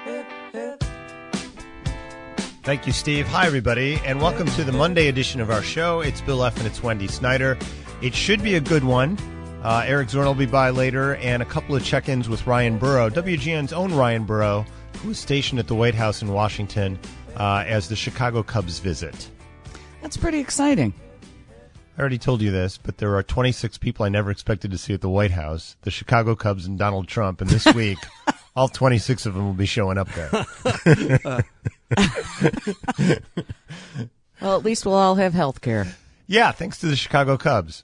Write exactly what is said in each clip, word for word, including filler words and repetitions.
Thank you, Steve. Hi, everybody, and welcome to the Monday edition of our show. It's Bill F. and it's Wendy Snyder. It should be a good one. Uh, Eric Zorn will be by later, and a couple of check-ins with Ryan Burrow, W G N's own Ryan Burrow, who is stationed at the White House in Washington uh, as the Chicago Cubs visit. That's pretty exciting. I already told you this, but there are twenty-six people I never expected to see at the White House, the Chicago Cubs and Donald Trump, and this week, all twenty-six of them will be showing up there. uh. Well, at least we'll all have health care. Yeah, thanks to the Chicago Cubs,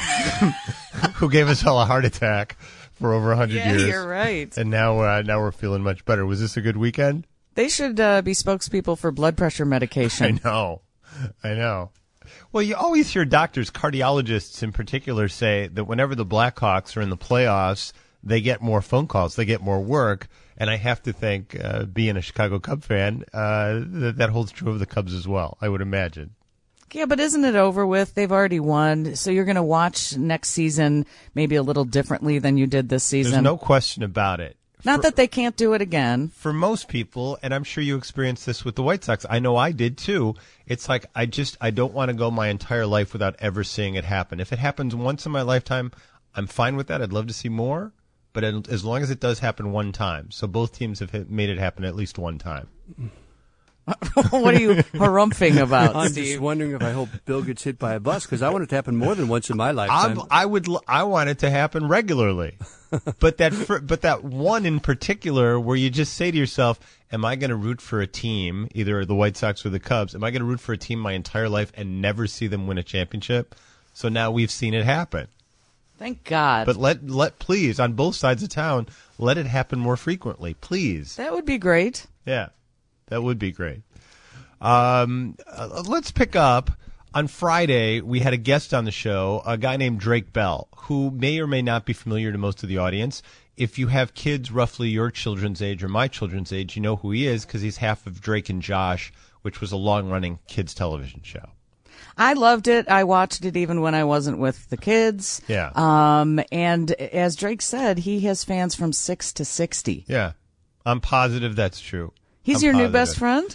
who gave us all a heart attack for over one hundred yeah, years. You're right. And now, uh, now we're feeling much better. Was this a good weekend? They should uh, be spokespeople for blood pressure medication. I know. I know. Well, you always hear doctors, cardiologists in particular, say that whenever the Blackhawks are in the playoffs, they get more phone calls, they get more work. And I have to think, uh, being a Chicago Cub fan, uh, that, that holds true of the Cubs as well, I would imagine. Yeah, but isn't it over with? They've already won. So you're going to watch next season maybe a little differently than you did this season. There's no question about it. Not for, that they can't do it again. For most people, and I'm sure you experienced this with the White Sox, I know I did too, it's like I just, I don't want to go my entire life without ever seeing it happen. If it happens once in my lifetime, I'm fine with that. I'd love to see more. But as long as it does happen one time. So both teams have made it happen at least one time. What are you harumphing about, I'm Steve? just wondering if I hope Bill gets hit by a bus, because I want it to happen more than once in my lifetime. I'm, I would. I want it to happen regularly. But that for, but that one in particular where you just say to yourself, am I going to root for a team, either the White Sox or the Cubs? Am I going to root for a team my entire life and never see them win a championship? So now we've seen it happen. Thank God. But let, let please, on both sides of town, let it happen more frequently, please. That would be great. Yeah, that would be great. Um, uh, let's pick up. On Friday, we had a guest on the show, a guy named Drake Bell, who may or may not be familiar to most of the audience. If you have kids roughly your children's age or my children's age, you know who he is because he's half of Drake and Josh, which was a long-running kids television show. I loved it. I watched it even when I wasn't with the kids. Yeah. Um, and as Drake said, he has fans from six to sixty. Yeah. I'm positive that's true. He's I'm your positive. new best friend?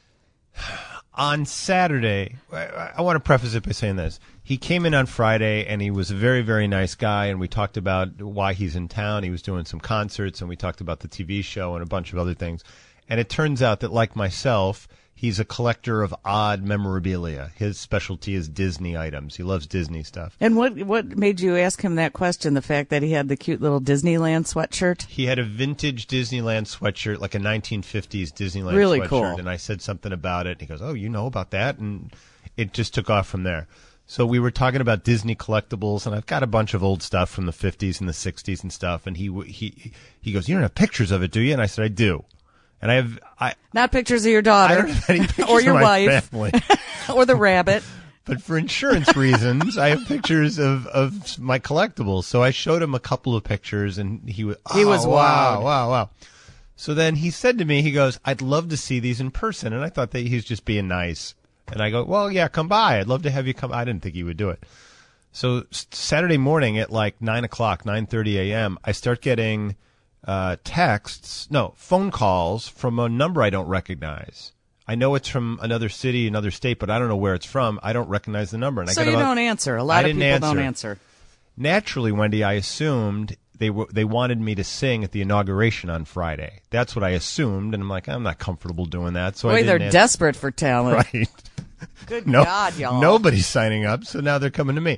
On Saturday, I, I want to preface it by saying this. He came in on Friday, and he was a very, very nice guy, and we talked about why he's in town. He was doing some concerts, and we talked about the T V show and a bunch of other things. And it turns out that, like myself, he's a collector of odd memorabilia. His specialty is Disney items. He loves Disney stuff. And what what made you ask him that question? The fact that he had the cute little Disneyland sweatshirt? He had a vintage Disneyland sweatshirt, like a nineteen fifties Disneyland really sweatshirt. Cool. And I said something about it. He goes, oh, you know about that? And it just took off from there. So we were talking about Disney collectibles, and I've got a bunch of old stuff from the fifties and the sixties and stuff. And he he he goes, you don't have pictures of it, do you? And I said, I do. And I have I not pictures of your daughter I don't have any pictures or your of my wife family. or the rabbit. But for insurance reasons, I have pictures of, of my collectibles. So I showed him a couple of pictures, and he was oh, he was wow, wowed. wow, wow. So then he said to me, he goes, I'd love to see these in person. And I thought that he's just being nice. And I go, well, yeah, come by. I'd love to have you come. I didn't think he would do it. So Saturday morning at like nine o'clock, nine thirty a.m., I start getting uh, texts, no, phone calls from a number I don't recognize. I know it's from another city, another state, but I don't know where it's from. I don't recognize the number. And so I got you about, don't answer. A lot I of didn't people answer. don't answer. Naturally, Wendy, I assumed they were they wanted me to sing at the inauguration on Friday. That's what I assumed, and I'm like, I'm not comfortable doing that. So Boy, I they're didn't answer. desperate for talent. Right. Good no, God, y'all. Nobody's signing up, so now they're coming to me.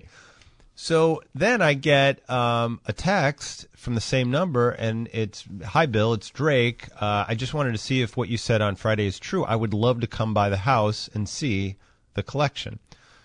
So then I get um, a text from the same number, and it's, hi, Bill, it's Drake. Uh, I just wanted to see if what you said on Friday is true. I would love to come by the house and see the collection.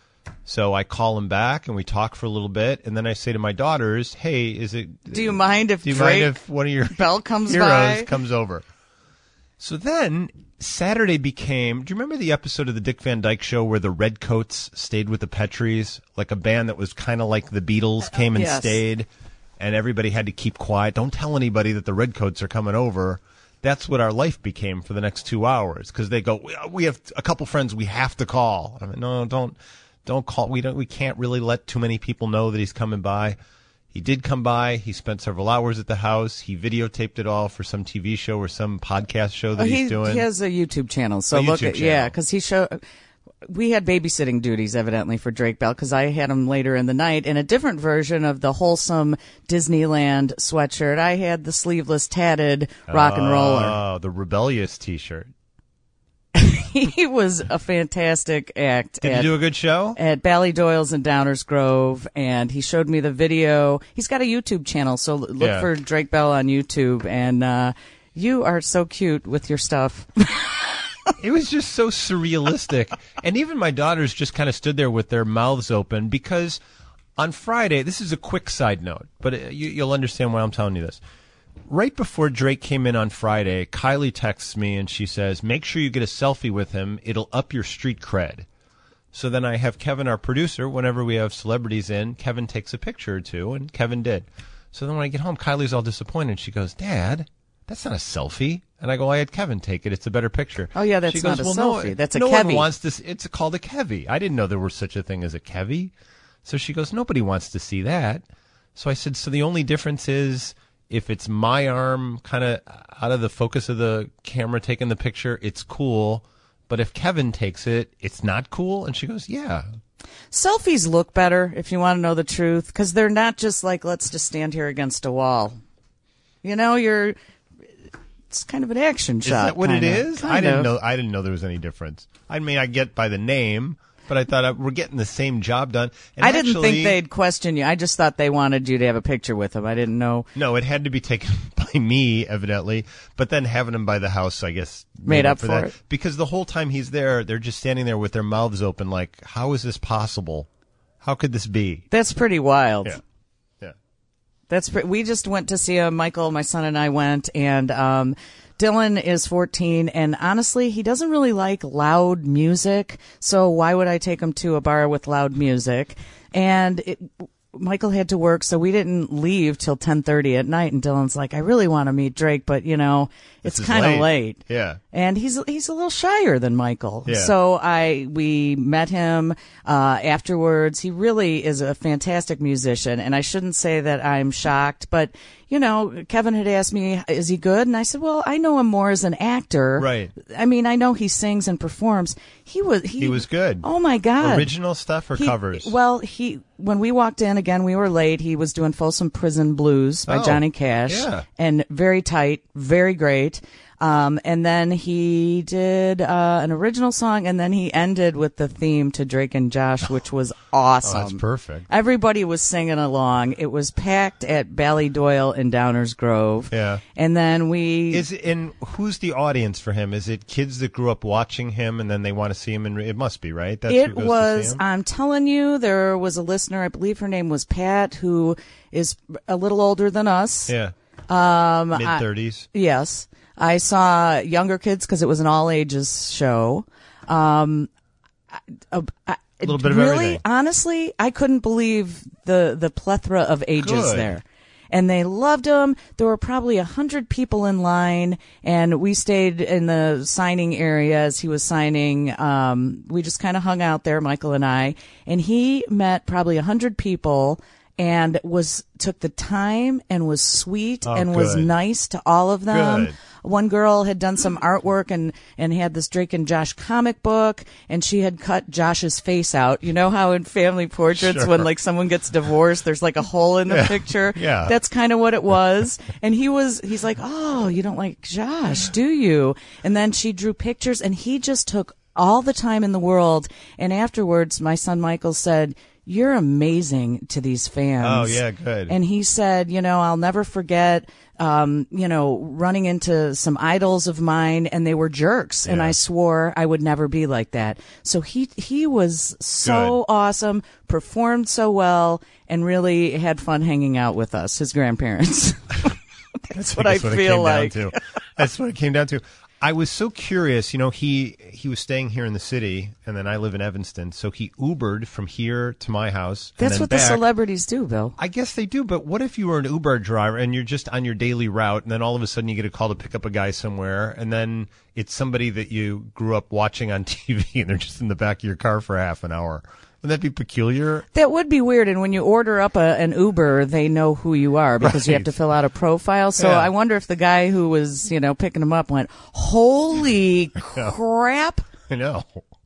So I call him back, and we talk for a little bit, and then I say to my daughters, hey, is it... Do you mind if do you Drake mind if one of your Bell comes heroes by? comes over? So then Saturday became, do you remember the episode of the Dick Van Dyke Show where the Redcoats stayed with the Petries? Like a band that was kind of like the Beatles came and Yes. stayed, and everybody had to keep quiet. Don't tell anybody that the Redcoats are coming over. That's what our life became for the next two hours because they go, we, we have a couple friends we have to call. I mean, no, don't, don't call. We don't, we can't really let too many people know that he's coming by. He did come by. He spent several hours at the house. He videotaped it all for some T V show or some podcast show that Oh, he's he, doing. he has a YouTube channel. So A look YouTube at yeah, channel. because he showed. We had babysitting duties evidently for Drake Bell because I had him later in the night in a different version of the wholesome Disneyland sweatshirt. I had the sleeveless tatted rock and roller. Oh, the rebellious T-shirt. He was a fantastic act. Did at, you do a good show? at Ballydoyle's in Downers Grove, and he showed me the video. He's got a YouTube channel, so l- look Yeah. for Drake Bell on YouTube. And uh, you are so cute with your stuff. It was just so surrealistic. And even my daughters just kind of stood there with their mouths open because on Friday, this is a quick side note, but uh, you, you'll understand why I'm telling you this. Right before Drake came in on Friday, Kylie texts me and she says, make sure you get a selfie with him. It'll up your street cred. So then I have Kevin, our producer, whenever we have celebrities in, Kevin takes a picture or two, and Kevin did. So then when I get home, Kylie's all disappointed. She goes, Dad, that's not a selfie. And I go, I had Kevin take it. It's a better picture. Oh, yeah, that's she not goes, a well, selfie. No, That's a no Kevy. one wants to. s- It's called a Kevy. I didn't know there was such a thing as a Kevy. So she goes, nobody wants to see that. So I said, so the only difference is if it's my arm kind of out of the focus of the camera taking the picture, it's cool. But if Kevin takes it, it's not cool. And she goes, yeah. Selfies look better, if you want to know the truth, because they're not just like, let's just stand here against a wall. You know, you're. It's kind of an action Is shot. that what kinda, it is? kind I didn't of. know. I didn't know there was any difference. I mean, I get by the name, but I thought uh, we're getting the same job done. And I didn't actually, think they'd question you. I just thought they wanted you to have a picture with him. I didn't know. No, it had to be taken by me, evidently. But then having him by the house, I guess, Made up for that. it. Because the whole time he's there, they're just standing there with their mouths open, like, how is this possible? How could this be? That's pretty wild. Yeah. Yeah. That's pre- we just went to see him. Michael, my son, and I went, and um, Dylan is fourteen, and honestly, he doesn't really like loud music. So why would I take him to a bar with loud music? And it, Michael had to work, so we didn't leave till ten thirty at night. And Dylan's like, I really want to meet Drake, but you know, This it's is kind of late. late. Yeah. And he's he's a little shyer than Michael. Yeah. So I we met him uh, afterwards. He really is a fantastic musician, and I shouldn't say that I'm shocked, but you know, Kevin had asked me, "Is he good?" And I said, "Well, I know him more as an actor. Right. I mean, I know he sings and performs. He was he, He was good. Oh my God! Original stuff or He- covers? Well, he when we walked in again, we were late. He was doing Folsom Prison Blues by Oh, Johnny Cash, yeah. and very tight, very great. Um, and then he did uh, an original song, and then he ended with the theme to Drake and Josh, which was awesome. Oh, that's perfect. Everybody was singing along. It was packed at Ballydoyle in Downers Grove. Yeah. And then we Is it, and who's the audience for him? Is it kids that grew up watching him and then they want to see him? And it must be, right? That's it who goes was, to see him? I'm telling you, there was a listener, I believe her name was Pat, who is a little older than us. Yeah. Um, Mid I- thirties. Yes. I saw younger kids because it was an all ages show. Um, a A little bit of really, everything. honestly, I couldn't believe the, the plethora of ages Good. there. And they loved him. There were probably a hundred people in line, and we stayed in the signing area as he was signing. Um, we just kind of hung out there, Michael and I, and he met probably a hundred people and was took the time and was sweet Oh, and was good. nice to all of them. Good. One girl had done some artwork and, and had this Drake and Josh comic book, and she had cut Josh's face out. You know how in family portraits, Sure. when like someone gets divorced, there's like a hole in the Yeah. picture. Yeah. That's kind of what it was. And he was, he's like, oh, you don't like Josh, do you? And then she drew pictures, and he just took all the time in the world. And afterwards, my son Michael said, you're amazing to these fans. Oh, yeah, good. And he said, you know, I'll never forget, um, you know, running into some idols of mine, and they were jerks. And Yeah. I swore I would never be like that. So he, he was so Good. awesome, performed so well, and really had fun hanging out with us, his grandparents. That's what I guess it feel came like. Down to. That's what it came down to. I was so curious. You know, he he was staying here in the city, and then I live in Evanston, so he Ubered from here to my house. and That's then what the back. celebrities do, Bill. I guess they do, but what if you were an Uber driver and you're just on your daily route, and then all of a sudden you get a call to pick up a guy somewhere, and then it's somebody that you grew up watching on T V, and they're just in the back of your car for half an hour. that be peculiar? That would be weird. And when you order up a, an Uber, they know who you are because you have Right. to fill out a profile. So Yeah. I wonder if the guy who was, you know, picking him up went, "Holy crap!" I know.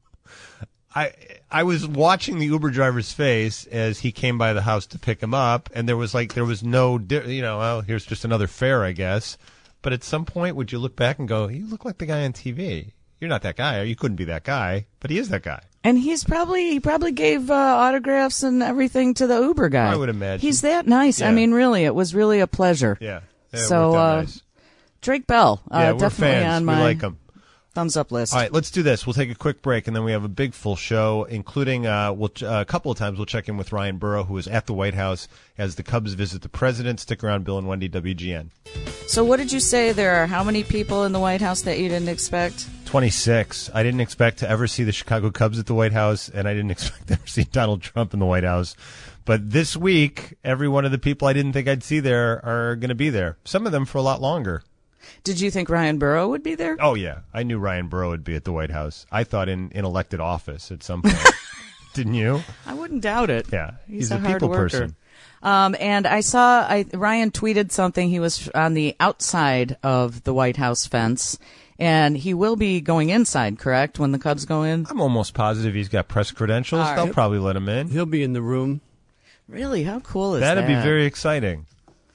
I I was watching the Uber driver's face as he came by the house to pick him up, and there was like there was no, di- you know, well, here's just another fare, I guess. But at some point, would you look back and go, "You look like the guy on T V. You're not that guy. Or you couldn't be that guy, but he is that guy." And he's probably he probably gave uh, autographs and everything to the Uber guy. I would imagine. He's that nice. Yeah. I mean, really, it was really a pleasure. Yeah. yeah it So, worked out uh, nice. Drake Bell, uh, Yeah, we're definitely fans. on We my like him. thumbs up list. All right, let's do this. We'll take a quick break, and then we have a big full show, including uh, we'll, uh, a couple of times we'll check in with Ryan Burrow, who is at the White House as the Cubs visit the president. Stick around, Bill and Wendy, W G N. So, what did you say? There are how many people in the White House that you didn't expect? twenty-six. I didn't expect to ever see the Chicago Cubs at the White House, and I didn't expect to ever see Donald Trump in the White House. But this week, every one of the people I didn't think I'd see there are going to be there. Some of them for a lot longer. Did you think Ryan Burrow would be there? Oh, yeah. I knew Ryan Burrow would be at the White House. I thought in, in elected office at some point. Didn't you? I wouldn't doubt it. Yeah. He's, He's a, a hard people worker. person. Um, and I saw I, Ryan tweeted something. He was on the outside of the White House fence, and he will be going inside, correct, when the Cubs go in? I'm almost positive he's got press credentials. All right. They'll probably let him in. He'll be in the room. Really? How cool is That'd that? be very exciting.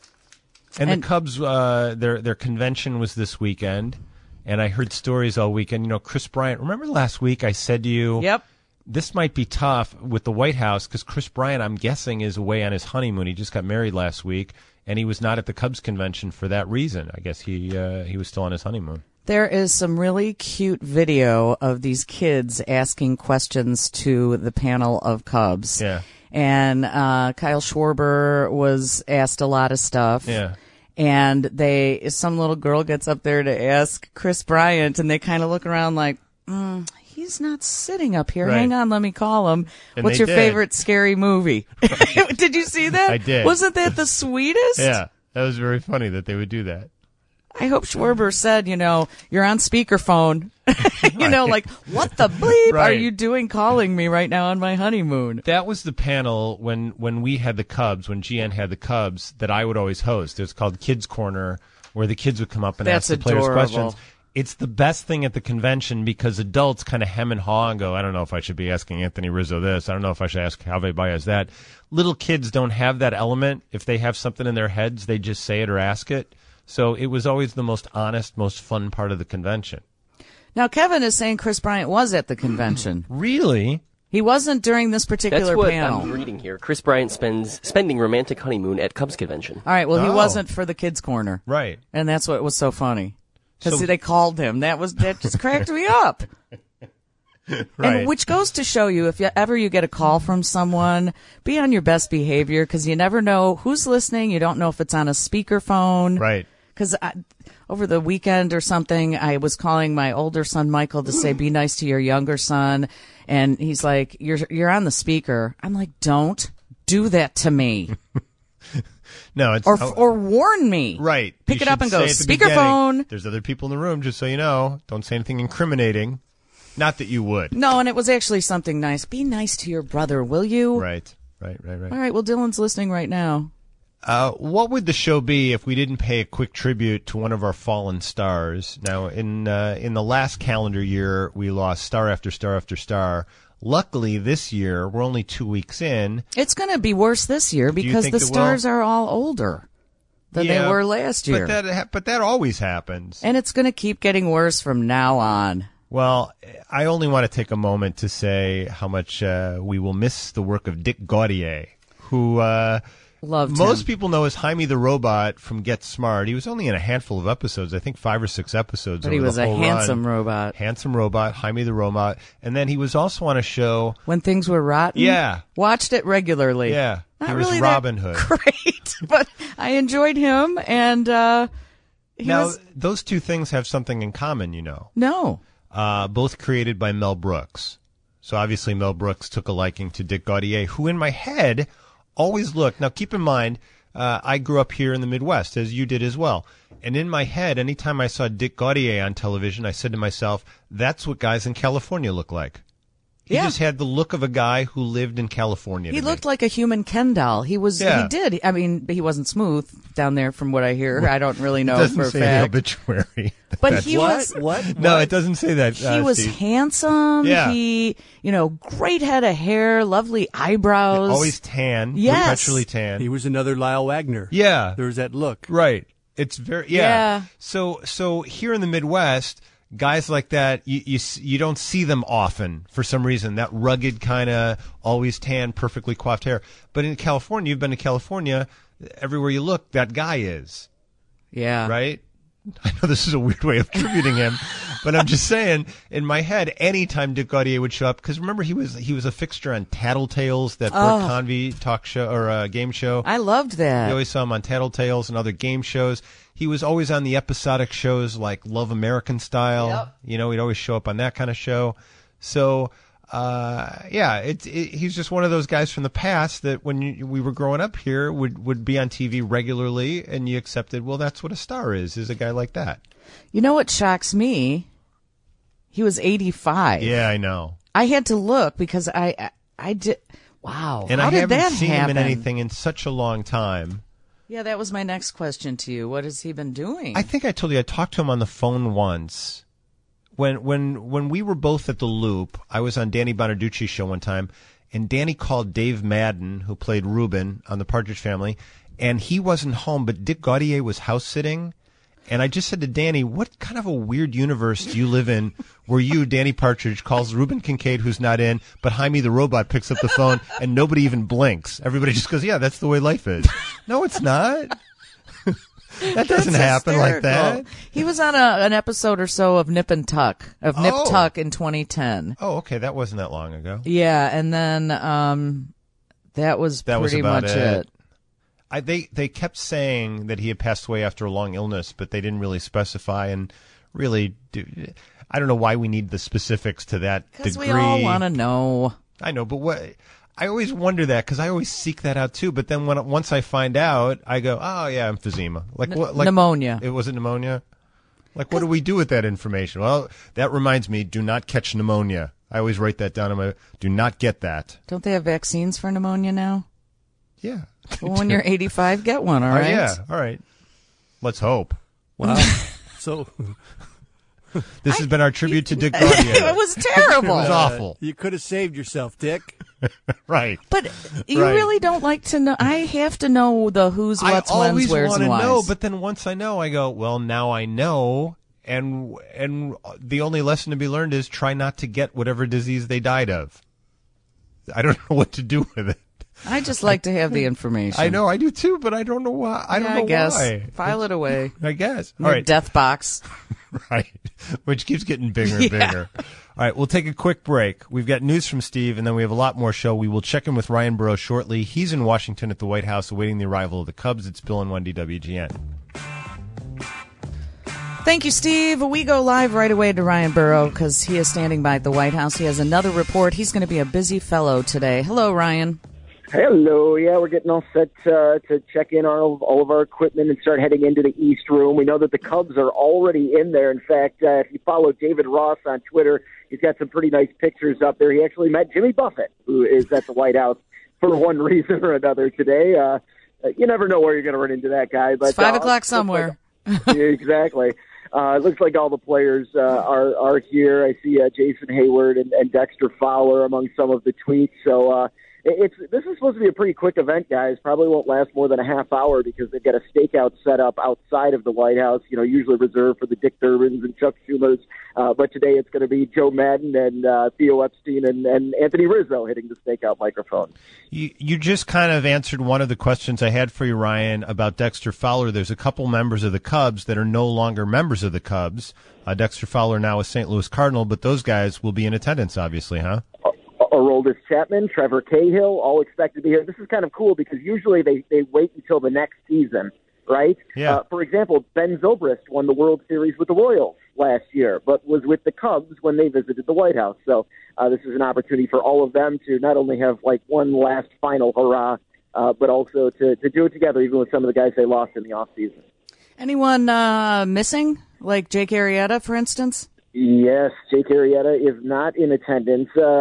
And, And- the Cubs, uh, their their convention was this weekend, and I heard stories all weekend. You know, Chris Bryant. Remember last week I said to you, Yep. this might be tough with the White House because Chris Bryant, I'm guessing, is away on his honeymoon. He just got married last week, and he was not at the Cubs convention for that reason. I guess he uh, he was still on his honeymoon. There is some really cute video of these kids asking questions to the panel of Cubs. Yeah. And uh, Kyle Schwarber was asked a lot of stuff. Yeah. And they, some little girl gets up there to ask Chris Bryant, and they kind of look around like, mm, he's not sitting up here. Right. Hang on, let me call him. And What's they your did. favorite scary movie? Did you see that? I did. Wasn't that the sweetest? Yeah, that was very funny that they would do that. I hope Schwarber said, you know, you're on speakerphone. you know, like, what the bleep Right. are you doing calling me right now on my honeymoon? That was the panel when, when we had the Cubs, when G N had the Cubs, that I would always host. It was called Kids Corner, where the kids would come up and That's ask the players adorable. questions. It's the best thing at the convention because adults kind of hem and haw and go, I don't know if I should be asking Anthony Rizzo this. I don't know if I should ask Javier Baez that. Little kids don't have that element. If they have something in their heads, they just say it or ask it. So it was always the most honest, most fun part of the convention. Now, Kevin is saying Chris Bryant was at the convention. Really? He wasn't during this particular That's what panel. I'm reading here. Chris Bryant spends spending romantic honeymoon at Cubs convention. All right, well, he Oh. wasn't for the kids' corner. Right. And that's what was so funny. Because So- they called him. That was that just cracked me up. Right. And which goes to show you, if you, ever you get a call from someone, be on your best behavior because you never know who's listening. You don't know if it's on a speakerphone. Right. Because over the weekend or something, I was calling my older son Michael to say, "Be nice to your younger son," and he's like, "You're you're on the speaker." I'm like, "Don't do that to me, No, it's or oh, or warn me." right. Pick You it up should and go, say at the beginning, "Speakerphone." There's other people in the room, just so you know. Don't say anything incriminating. Not that you would. No, and it was actually something nice. Be nice to your brother, will you? Right. Right. Right. Right. All right. Well, Dylan's listening right now. Uh, what would the show be if we didn't pay a quick tribute to one of our fallen stars? Now, in uh, in the last calendar year, we lost star after star after star. Luckily, this year we're only two weeks in. It's going to be worse this year you because think the it will? stars are all older than Yeah, they were last year. But that ha- but that always happens. And it's going to keep getting worse from now on. Well, I only want to take a moment to say how much uh, we will miss the work of Dick Gaudier, who uh, Loved most him. people know as Jaime the Robot from Get Smart. He was only in a handful of episodes, I think five or six episodes. But he over was the a whole handsome run. robot. Handsome Robot, Jaime the Robot. And then he was also on a show. When things were rotten. Yeah. Watched it regularly. Yeah. Not he was really Robin that Hood. Great. But I enjoyed him, and uh, he Now, was... those two things have something in common, you know. No. Uh, both created by Mel Brooks. So obviously Mel Brooks took a liking to Dick Gaudier, who in my head always looked. Now keep in mind, uh, I grew up here in the Midwest, as you did as well. And in my head, anytime I saw Dick Gaudier on television, I said to myself, that's what guys in California look like. He Yeah. just had the look of a guy who lived in California. He to looked me. like a human Ken doll. He was. Yeah. He did. I mean, he wasn't smooth down there, from what I hear. I don't really know It doesn't for a say fact. the obituary. But he what? was. What? No, What? it doesn't say that. He uh, was Steve. handsome. Yeah. He, you know, great head of hair, lovely eyebrows. Always tan. Yes. Perpetually tan. He was another Lyle Wagner. Yeah. There's that look. Right. It's very yeah. Yeah. So so here in the Midwest, guys like that, you you s- you don't see them often for some reason. That rugged kind of always tan, perfectly coiffed hair. But in California, you've been to California. Everywhere you look, that guy is Yeah. right. I know this is a weird way of attributing him, but I'm just saying, in my head, anytime Dick Gaudier would show up, because remember he was he was a fixture on Tattletales, that Bert Oh. Convy talk show or uh, game show. I loved that. You always saw him on Tattletales and other game shows. He was always on the episodic shows like Love American Style. Yep. You know, he'd always show up on that kind of show. So, uh, yeah, it's it, he's just one of those guys from the past that when you, we were growing up here would, would be on T V regularly, and you accepted, well, that's what a star is, is a guy like that. You know what shocks me? He was eighty-five. Yeah, I know. I had to look because I, I, I did. Wow. And How I did haven't that seen happen? him in anything in such a long time. Yeah, that was my next question to you. What has he been doing? I think I told you I talked to him on the phone once. When when when we were both at the Loop, I was on Danny Bonaducci's show one time, and Danny called Dave Madden, who played Reuben on the Partridge Family, and he wasn't home, but Dick Gaudier was house sitting. And I just said to Danny, what kind of a weird universe do you live in where you, Danny Partridge, calls Reuben Kincaid, who's not in, but Jaime the Robot picks up the phone and nobody even blinks. Everybody just goes, yeah, that's the way life is. No, it's not. That doesn't That's happen like that. hysterical. He was on a, an episode or so of Nip and Tuck, of Nip Oh. Tuck in twenty ten. Oh, okay. That wasn't that long ago. Yeah, and then um, that was That was pretty about much it. it. I, they they kept saying that he had passed away after a long illness, but they didn't really specify. And really, do, I don't know why we need the specifics to that Because degree. we all want to know. I know, but what I always wonder that because I always seek that out too. But then when once I find out, I go, oh yeah, emphysema. Like what? Like pneumonia. It wasn't pneumonia. Like what do we do with that information? Well, that reminds me, do not catch pneumonia. I always write that down on my. Do not get that. Don't they have vaccines for pneumonia now? Yeah. Well, when you're eighty-five, get one, all Oh, right? yeah. All right. Let's hope. Wow. so This has been our tribute to Dick It Gaudier. was terrible. It was awful. you could have saved yourself, Dick. Right. But you Right. really don't like to know. I have to know the who's, what's, I always when's, where's, want and to why's. know, but then once I know, I go, well, now I know, and and the only lesson to be learned is try not to get whatever disease they died of. I don't know what to do with it. I just like to have the information. I know I do too, but I don't know why. I Yeah, don't know I guess. why. File it away. I guess. In All your right. death box. Right. Which keeps getting bigger and Yeah. bigger. All right, we'll take a quick break. We've got news from Steve, and then we have a lot more show. We will check in with Ryan Burrows shortly. He's in Washington at the White House awaiting the arrival of the Cubs. It's Bill and Wendy W G N. Thank you, Steve. We go live right away to Ryan Burrow because he is standing by at the White House. He has another report. He's going to be a busy fellow today. Hello, Ryan. Hello. Yeah, we're getting all set uh, to check in all of, all of our equipment and start heading into the East Room. We know that the Cubs are already in there. In fact, uh, if you follow David Ross on Twitter, he's got some pretty nice pictures up there. He actually met Jimmy Buffett, who is at the White House for one reason or another today. Uh, you never know where you're going to run into that guy. But It's five uh, o'clock somewhere. Like, yeah, exactly. Uh, it looks like all the players uh, are are here. I see uh, Jason Hayward and, and Dexter Fowler among some of the tweets. So uh, it's this is supposed to be a pretty quick event, guys. Probably won't last more than a half hour because they've got a stakeout set up outside of the White House. You know, usually reserved for the Dick Durbins and Chuck Schumers. Uh, but today it's going to be Joe Madden and uh, Theo Epstein and, and Anthony Rizzo hitting the stakeout microphone. You, you just kind of answered one of the questions I had for you, Ryan, about Dexter Fowler. There's a couple members of the Cubs that are no longer members of the Cubs. Uh, Dexter Fowler now a Saint Louis Cardinal, but those guys will be in attendance, obviously, huh? Aroldis Chapman, Trevor Cahill, all expected to be here. This is kind of cool because usually they, they wait until the next season, right? Yeah. Uh, for example, Ben Zobrist won the World Series with the Royals last year, but was with the Cubs when they visited the White House. So uh, this is an opportunity for all of them to not only have like one last final hurrah, uh, but also to, to do it together, even with some of the guys they lost in the offseason. Anyone uh, missing, like Jake Arrieta, for instance? Yes, Jake Arrieta is not in attendance. Uh,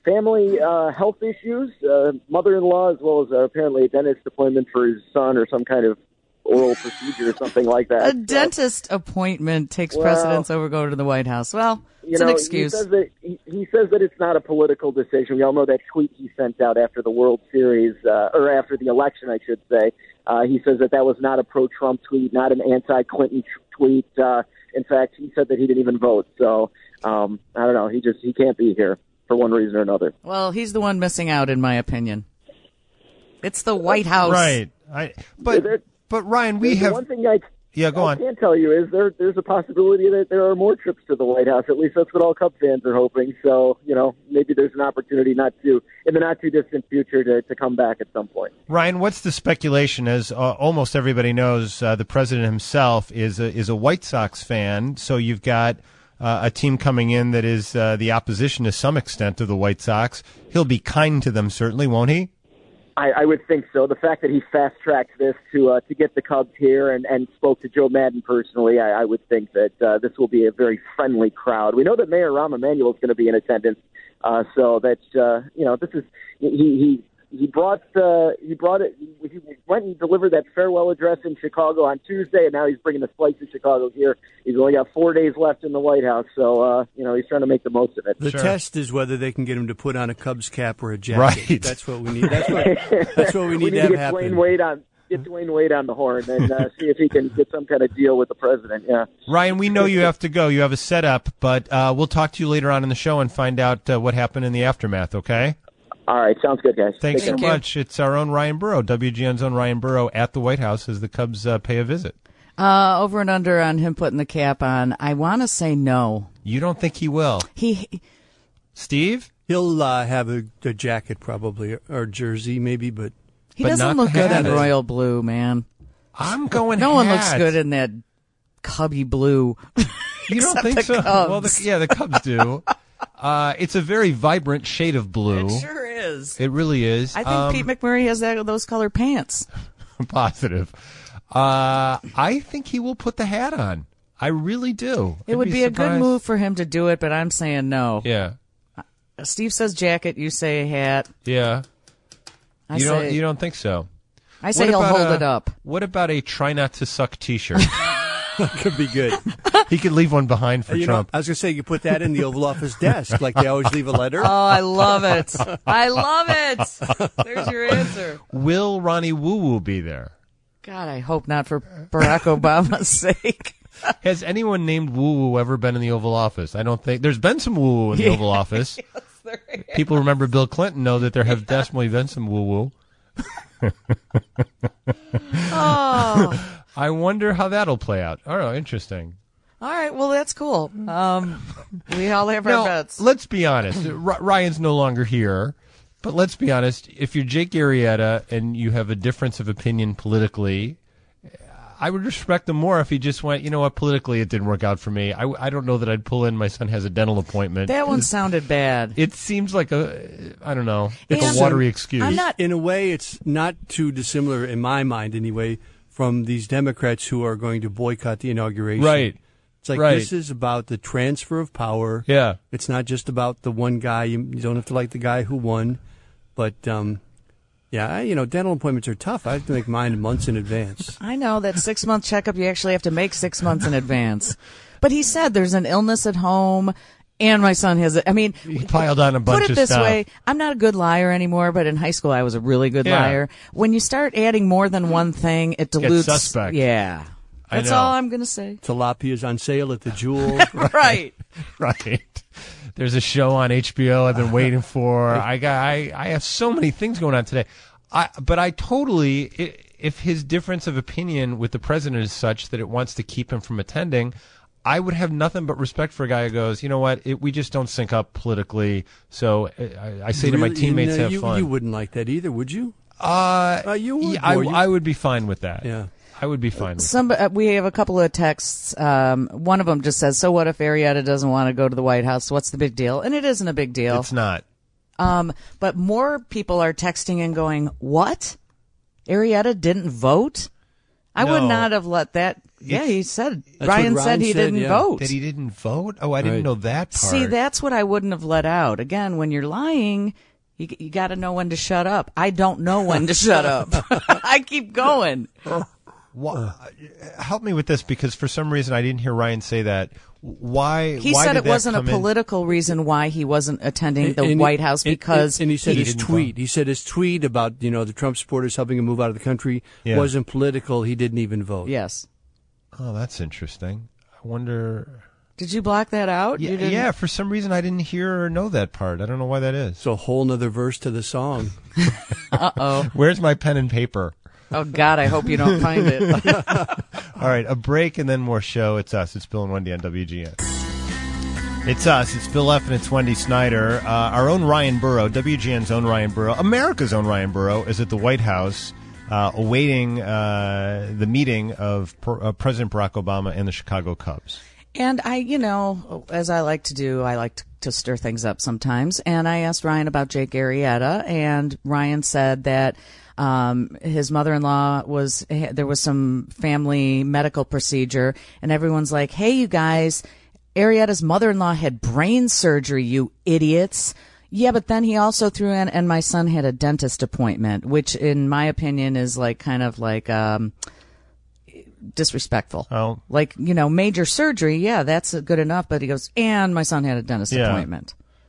family uh, health issues, uh, mother-in-law, as well as uh, apparently a dentist appointment for his son or some kind of oral procedure or something like that. A So, dentist appointment takes Well, precedence over going to the White House. Well, you it's know, an excuse. He says, that, he, he says that it's not a political decision. We all know that tweet he sent out after the World Series, uh, or after the election, I should say. Uh, he says that that was not a pro-Trump tweet, not an anti-Clinton t- tweet. Uh, in fact, he said that he didn't even vote. So, um, I don't know. He just he can't be here for one reason or another. Well, he's the one missing out, in my opinion. It's the White House. Right. I, but There- but Ryan, we the have one thing I yeah. Go I on. can tell you is there there's a possibility that there are more trips to the White House. At least that's what all Cubs fans are hoping. So, you know, maybe there's an opportunity not to in the not too distant future to, to come back at some point. Ryan, what's the speculation? As uh, almost everybody knows, uh, the president himself is a, is a White Sox fan. So you've got uh, a team coming in that is uh, the opposition to some extent to the White Sox. He'll be kind to them, certainly, won't he? I, I would think so. The fact that he fast-tracked this to uh, to get the Cubs here and, and spoke to Joe Madden personally, I, I would think that uh, this will be a very friendly crowd. We know that Mayor Rahm Emanuel is going to be in attendance, uh, so that uh, you know this is he he he brought uh, he brought it. He went and delivered that farewell address in Chicago on Tuesday, and now he's bringing the flight to Chicago here. He's only got four days left in the White House, so uh, you know he's trying to make the most of it. The Sure. test is whether they can get him to put on a Cubs cap or a jacket. Right. That's what we need. That's what, that's what we need we need to to have get happen. Dwayne Wade on get Dwayne Wade on the horn and uh, see if he can get some kind of deal with the president. Yeah. Ryan, we know you have to go. You have a setup, but uh, we'll talk to you later on in the show and find out uh, what happened in the aftermath, okay? All right, sounds good, guys. Thanks Take so care. much. It's our own Ryan Burrow, W G N's own Ryan Burrow, at the White House as the Cubs uh, pay a visit. Uh, over and under on him putting the cap on. I want to say no. You don't think he will? He Steve? He'll uh, have a, a jacket probably or jersey maybe, but he But doesn't not look the good hat. in royal blue, man. I'm going No one looks hat. good in that cubby blue. You don't except think the so? Cubs. Well, the, yeah, the Cubs do. uh, it's a very vibrant shade of blue. It sure is. It really is. I think Um, Pete McMurray has that, those color pants. positive. Uh, I think he will put the hat on. I really do. It I'd would be, a good surprised. move for him to do it, but I'm saying no. Yeah, Steve says jacket, you say hat. yeah. I you say don't. You don't think so? I say What he'll about hold a- it up. What about a try not to suck T-shirt? could be good. He could leave one behind for you know, Trump. I was going to say you put that in the Oval Office desk like they always leave a letter. Oh, I love it. I love it. There's your answer. Will Ronnie Woo Woo be there? God, I hope not for Barack Obama's sake. Has anyone named Woo Woo ever been in the Oval Office? I don't think. There's been some Woo Woo in the Oval Office. People remember Bill Clinton know that there have definitely been some Woo Woo. Oh. I wonder how that'll play out. Oh, interesting. All right, well, that's cool. Um, we all have Now, our bets. let's be honest. R- Ryan's no longer here, but let's be honest. If you're Jake Arrieta and you have a difference of opinion politically, I would respect him more if he just went, you know what, politically it didn't work out for me. I, I don't know that I'd pull in my son has a dental appointment. That one sounded bad. It seems like a, I don't know, it's And a watery excuse. I'm not- In a way, it's not too dissimilar, in my mind anyway, from these Democrats who are going to boycott the inauguration. Right. It's like Right. this is about the transfer of power. Yeah. It's not just about the one guy. You, you don't have to like the guy who won. But, um, yeah, I, you know, dental appointments are tough. I have to make mine months in advance. I know that six month checkup you actually have to make six months in advance. But he said there's an illness at home, and my son has it. I mean, He piled on a bunch put it of this stuff. way: I'm not a good liar anymore, but in high school I was a really good Yeah. liar. When you start adding more than one thing, it dilutes. suspect. Yeah, I that's know. all I'm gonna say. Tilapia's on sale at the Jewel. Right. Right. There's a show on H B O I've been waiting for. I got I, I have so many things going on today. I but I totally i- if his difference of opinion with the president is such that it wants to keep him from attending, I would have nothing but respect for a guy who goes, you know what, it, we just don't sync up politically. So I, I say to my Really? teammates, No, have you, fun. You wouldn't like that either, would you? uh, Uh, you would, yeah, I, or you- I would be fine with that. Yeah. I would be fine with Some uh, we have a couple of texts. Um, one of them just says, "So what if Arrieta doesn't want to go to the White House? What's the big deal?" And it isn't a big it. deal. It's not. Um, but more people are texting and going, "What? Arrieta didn't vote? I would No. not have let that Yeah, he said. That's Ryan, what said Ryan he said, didn't yeah. vote. That he didn't vote? Oh, I didn't Right. know that part. See, that's what I wouldn't have let out. Again, when you're lying, you you got to know when to shut up. I don't know when to shut up. I keep going. Why, help me with this, because for some reason I didn't hear Ryan say that. Why? He why said did it that wasn't a come in? political reason why he wasn't attending the And he- White House and- because and, and he said he his didn't tweet. vote. He said his tweet about you know the Trump supporters helping him move out of the country Yeah. wasn't political. He didn't even vote. yes. Oh, that's interesting. I wonder. Did you block that out? Yeah, you didn't? yeah, for some reason I didn't hear or know that part. I don't know why that is. So a whole nother verse to the song. Uh-oh. Where's my pen and paper? Oh, God, I hope you don't find it. All right, a break and then more show. It's us. It's Bill and Wendy on W G N. It's us. It's Bill F. and it's Wendy Snyder. Uh, our own Ryan Burrow, W G N's own Ryan Burrow, America's own Ryan Burrow, is at the White House uh, awaiting uh, the meeting of per, uh, President Barack Obama and the Chicago Cubs. And I, you know, as I like to do, I like to, to stir things up sometimes. And I asked Ryan about Jake Arrieta, and Ryan said that um, his mother-in-law was, there was some family medical procedure, and everyone's like, hey, you guys, Arrieta's mother-in-law had brain surgery, you idiots. Yeah, but then he also threw in, and my son had a dentist appointment, which in my opinion is like kind of like, um, disrespectful. Oh. Like, you know, major surgery, yeah, that's good enough. But he goes, and my son had a dentist Yeah. appointment.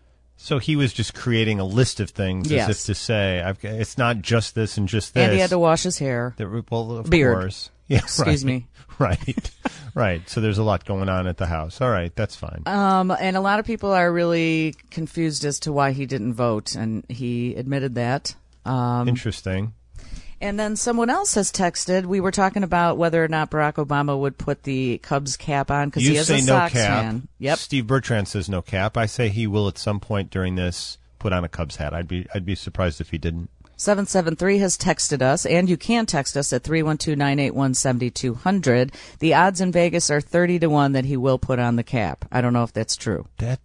So he was just creating a list of things Yes. as if to say, I've, it's not just this and just this. And he had to wash his hair. There- well, of Beard. course. Yeah, Excuse right. me. Right, right. So there's a lot going on at the house. All right, that's fine. Um, and a lot of people are really confused as to why he didn't vote, and he admitted that. Um, Interesting. and then someone else has texted. We were talking about whether or not Barack Obama would put the Cubs cap on because You he is say a no Sox cap. fan. Yep. Steve Bertrand says no cap. I say he will at some point during this put on a Cubs hat. I'd be I'd be surprised if he didn't. seven seven three has texted us, and you can text us at three one two, nine eight one, seven two zero zero. The odds in Vegas are thirty to one that he will put on the cap. I don't know if that's true. That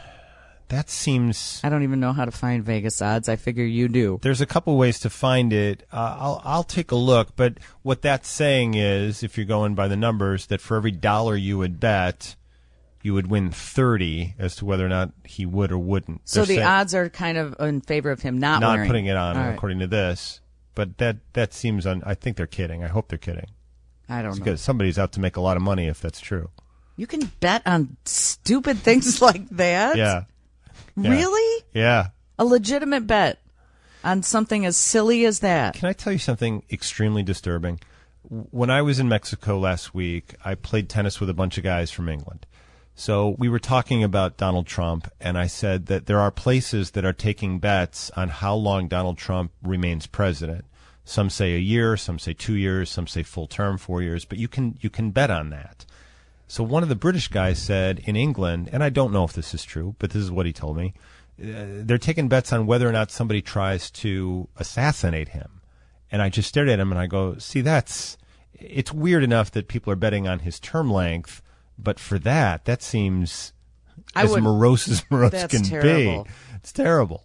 that seems. I don't even know how to find Vegas odds. I figure you do. There's a couple ways to find it. Uh, I'll I'll take a look. But what that's saying is, if you're going by the numbers, that for every dollar you would bet, you would win thirty as to whether or not he would or wouldn't. So They're the saying- odds are kind of in favor of him not, not wearing putting it on, All right. according to this. But that that seems. Un, I think they're kidding. I hope they're kidding. I don't know. Because somebody's out to make a lot of money if that's true. You can bet on stupid things like that? Yeah. Yeah. Really? Yeah. A legitimate bet on something as silly as that. Can I tell you something extremely disturbing? When I was in Mexico last week, I played tennis with a bunch of guys from England. So we were talking about Donald Trump, and I said that there are places that are taking bets on how long Donald Trump remains president. Some say a year, some say two years, some say full term, four years, but you can you can bet on that. So one of the British guys said in England, and I don't know if this is true, but this is what he told me, uh, they're taking bets on whether or not somebody tries to assassinate him. And I just stared at him and I go, see, that's, it's weird enough that people are betting on his term length, but for that, that seems I as would- morose as morose That's can terrible. be. It's terrible.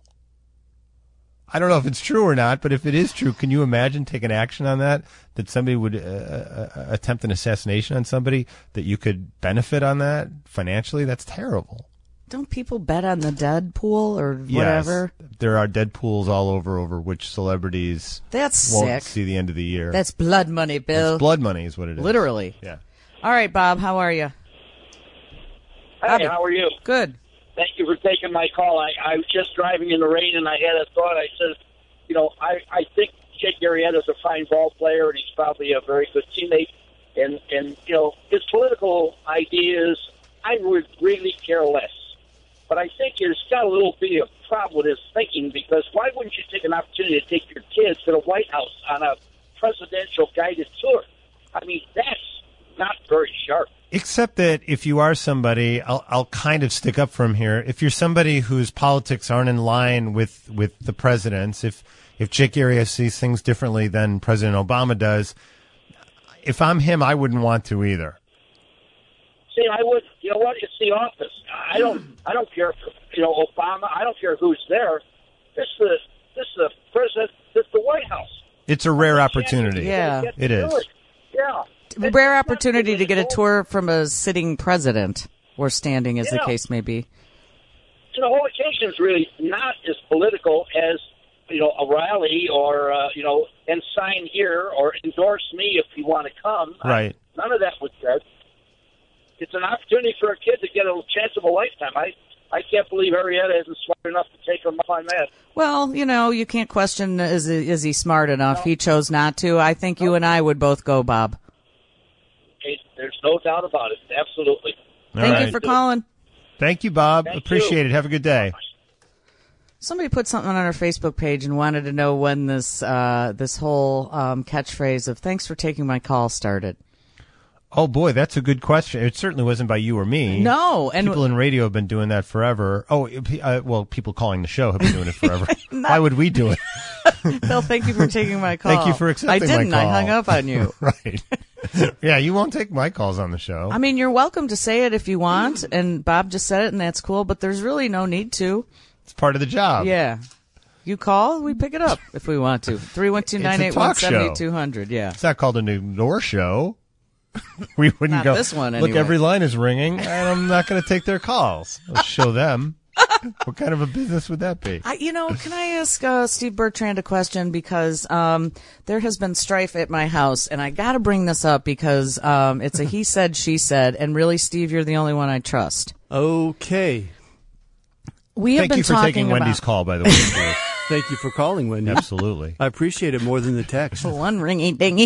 I don't know if it's true or not, but if it is true, can you imagine taking action on that? That somebody would uh, uh, attempt an assassination on somebody, that you could benefit on that financially? That's terrible. Don't people bet on the dead pool or whatever? Yes, there are dead pools all over over which celebrities That's won't sick. see the end of the year. That's blood money, Bill. It's blood money is what it is. Literally. Yeah. All right, Bob, how are you? Hey, how are you? Good. Thank you for taking my call. I, I was just driving in the rain, and I had a thought. I said, you know, I, I think Jake Arrieta is a fine ball player, and he's probably a very good teammate. And, and you know, his political ideas, I would really care less. But I think he's got a little bit of a problem with his thinking, because why wouldn't you take an opportunity to take your kids to the White House on a presidential guided tour? I mean, that's not very sharp. Except that if you are somebody, I'll, I'll kind of stick up for him here. If you're somebody whose politics aren't in line with, with the president's, if if Jake Arrieta sees things differently than President Obama does, if I'm him, I wouldn't want to either. See, I would. You know what? It's the office. I don't. I don't care. If, you know, Obama. I don't care who's there. This is the. This is the president. This is the White House. It's a rare opportunity. Yeah. Get to It do is. it. Yeah. rare opportunity to get a tour from a sitting president, or standing, as Yeah. the case may be. So the whole occasion is really not as political as, you know, a rally or, uh, you know, and sign here or endorse me if you want to come. Right. I, none of that was said. It's an opportunity for a kid to get a chance of a lifetime. I, I can't believe Arietta isn't smart enough to take him up on that. Well, you know, you can't question is is he smart enough. He chose not to. I think you and I would both go, Bob. Hey, there's no doubt about it. Absolutely. All Thank right. you for calling. Thank you, Bob. Thank Appreciate you. it. Have a good day. Somebody put something on our Facebook page and wanted to know when this uh, this whole um, catchphrase of "Thanks for taking my call" started. Oh, boy, that's a good question. It certainly wasn't by you or me. No, and People in radio have been doing that forever. Oh, uh, well, people calling the show have been doing it forever. Why would we do it? Phil, thank you for taking my call. Thank you for accepting my I didn't. call. I hung up on you. Right. Yeah, you won't take my calls on the show. I mean, you're welcome to say it if you want, and Bob just said it, and that's cool, but there's really no need to. It's part of the job. Yeah. You call, we pick it up if we want to. three one two, nine eight one, seven two zero zero. Yeah. It's not called an ignore show. We wouldn't Not go, this one, look, anyway. every line is ringing, and I'm not going to take their calls. I'll show them. What kind of a business would that be? I, you know, can I ask uh, Steve Bertrand a question? Because um, there has been strife at my house, and I got to bring this up because um, it's a he said, she said, and really, Steve, you're the only one I trust. Okay. We have Thank been you for talking taking about Wendy's call, by the way. Steve. Thank you for calling, Wendy. Absolutely. I appreciate it more than the text. one ringy dingy.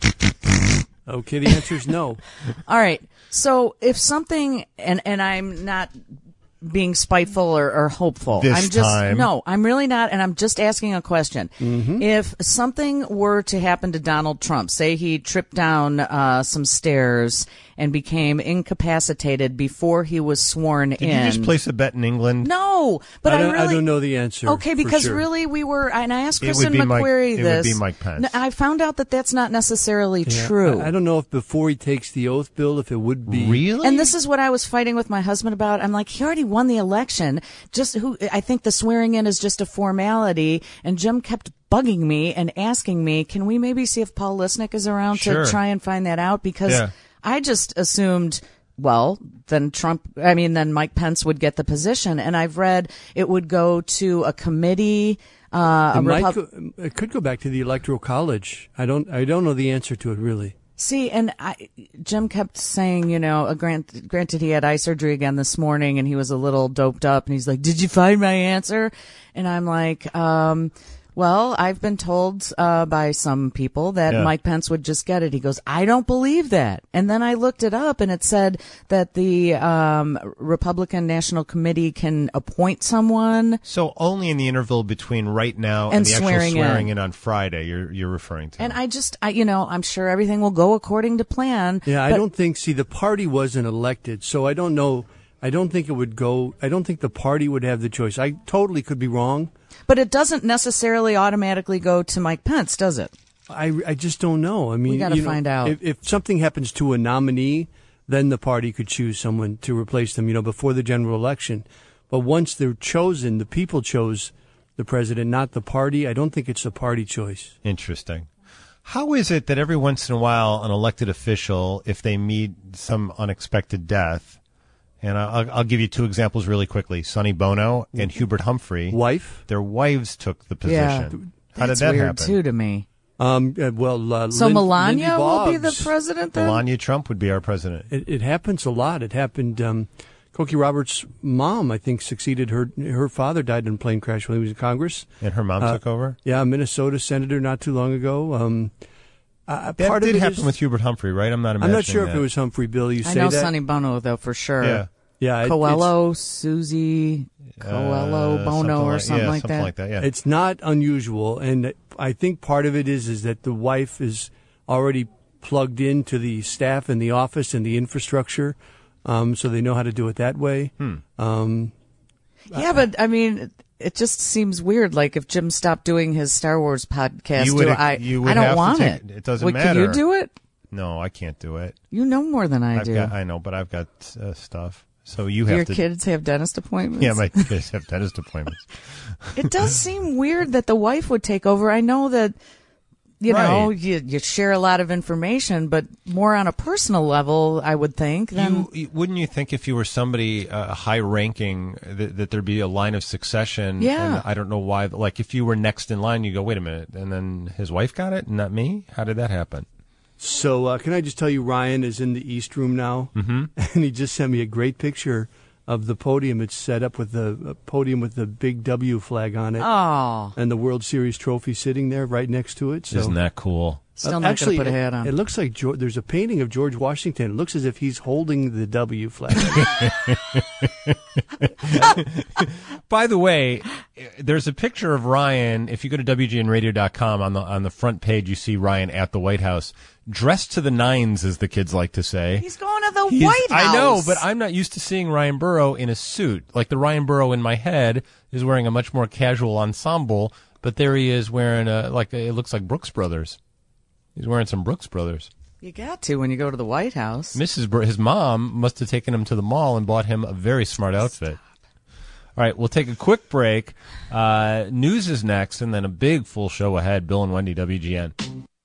Okay, the answer is no. All right. So if something, and, and I'm not being spiteful or, or hopeful. This I'm just time. no, I'm really not, and I'm just asking a question. Mm-hmm. If something were to happen to Donald Trump, say he tripped down uh, some stairs and became incapacitated before he was sworn Did in. you just place a bet in England? No, but I I, don't, really I don't know the answer. Okay, for because sure. really we were, and I asked It would Kristen be Mike- McQuarrie it would this. be Mike Pence. No, I found out that that's not necessarily Yeah, true. I, I don't know if before he takes the oath, Bill, if it would be. Really? And this is what I was fighting with my husband about. I'm like, he already won the election. Just who? I think the swearing in is just a formality. And Jim kept bugging me and asking me, can we maybe see if Paul Lisnick is around Sure. to try and find that out? Because Yeah. I just assumed, well, then Trump, I mean, then Mike Pence would get the position. And I've read it would go to a committee. Uh, It, a might Repub- go, it could go back to the Electoral College. I don't. I don't know the answer to it really. See, and I, Jim kept saying, you know, uh, grant, granted he had eye surgery again this morning and he was a little doped up and he's like, did you find my answer? And I'm like, um, well, I've been told, uh, by some people that Yeah. Mike Pence would just get it. He goes, I don't believe that. And then I looked it up and it said that the, um, Republican National Committee can appoint someone. So only in the interval between right now and, And the actual swearing swearing in. in on Friday you're you're referring to. And I just, I, you know, I'm sure everything will go according to plan. Yeah, I but- don't think. See, the party wasn't elected, so I don't know. I don't think it would go. I don't think the party would have the choice. I totally could be wrong. But it doesn't necessarily automatically go to Mike Pence, does it? I, I just don't know. I mean, We gotta you know, find out. If, if something happens to a nominee, then the party could choose someone to replace them. You know, before the general election. But once they're chosen, the people chose the president, not the party. I don't think it's a party choice. Interesting. How is it that every once in a while an elected official, if they meet some unexpected death, and I'll, I'll give you two examples really quickly: Sonny Bono and Hubert Humphrey, Wife. their wives took the Yeah. position. How That's did that weird happen? too to me. Um, uh, well, uh, So Lin- Melania Lindy will be the Boggs. president then? Melania Trump would be our president. It, it happens a lot. It happened. Um, Cokie Roberts' mom, I think, succeeded her. Her father died in a plane crash when he was in Congress. And her mom Uh, took over? Yeah, a Minnesota senator not too long ago. Um, uh, That part did of it happen is- with Hubert Humphrey, right? I'm not I'm imagining not sure that. if it was Humphrey. Bill, you I say know that? Sonny Bono though for sure. Yeah. Yeah, it- Coelho, Susie, Coelho, Uh, Bono, or like, something yeah, like something that. like that, yeah. It's not unusual, and I think part of it is is that the wife is already plugged into the staff and the office and the infrastructure, um, so they know how to do it that way. Hmm. Um, Yeah, but I mean, it just seems weird. Like if Jim stopped doing his Star Wars podcast, You would- do I, you would I don't have to want take- it. it doesn't Wait, matter. Can you do it? No, I can't do it. You know more than I I've do. got, I know, but I've got uh, stuff. So you Do have your to. kids have dentist appointments? Yeah, my kids have dentist appointments. It does seem weird that the wife would take over. I know that, you know, Right. you, you share a lot of information, but more on a personal level, I would think. Than, You, you- wouldn't you think if you were somebody uh, high ranking that, that there'd be a line of succession? Yeah. And I don't know why. Like if you were next in line, you go, wait a minute, and then his wife got it, and not me. How did that happen? So uh, can I just tell you, Ryan is in the East Room now, mm-hmm. and he just sent me a great picture of the podium. It's set up with the a podium with the big W flag on it, oh, and the World Series trophy sitting there right next to it. So Isn't that cool? still Uh, not actually, going to put a hat it, on. it looks like George, there's a painting of George Washington. It looks as if he's holding the W flag. By the way, there's a picture of Ryan. If you go to W G N radio dot com, on the on the front page, you see Ryan at the White House, dressed to the nines, as the kids like to say. He's going to the He's- White House. I know, but I'm not used to seeing Ryan Burrow in a suit. Like the Ryan Burrow in my head is wearing a much more casual ensemble, but there he is wearing a like a, it looks like Brooks Brothers. He's wearing some Brooks Brothers. You got to when you go to the White House. Missus Bur- his mom must have taken him to the mall and bought him a very smart outfit. All right, we'll take a quick break. Uh, news is next, and then a big full show ahead. Bill and Wendy, W G N.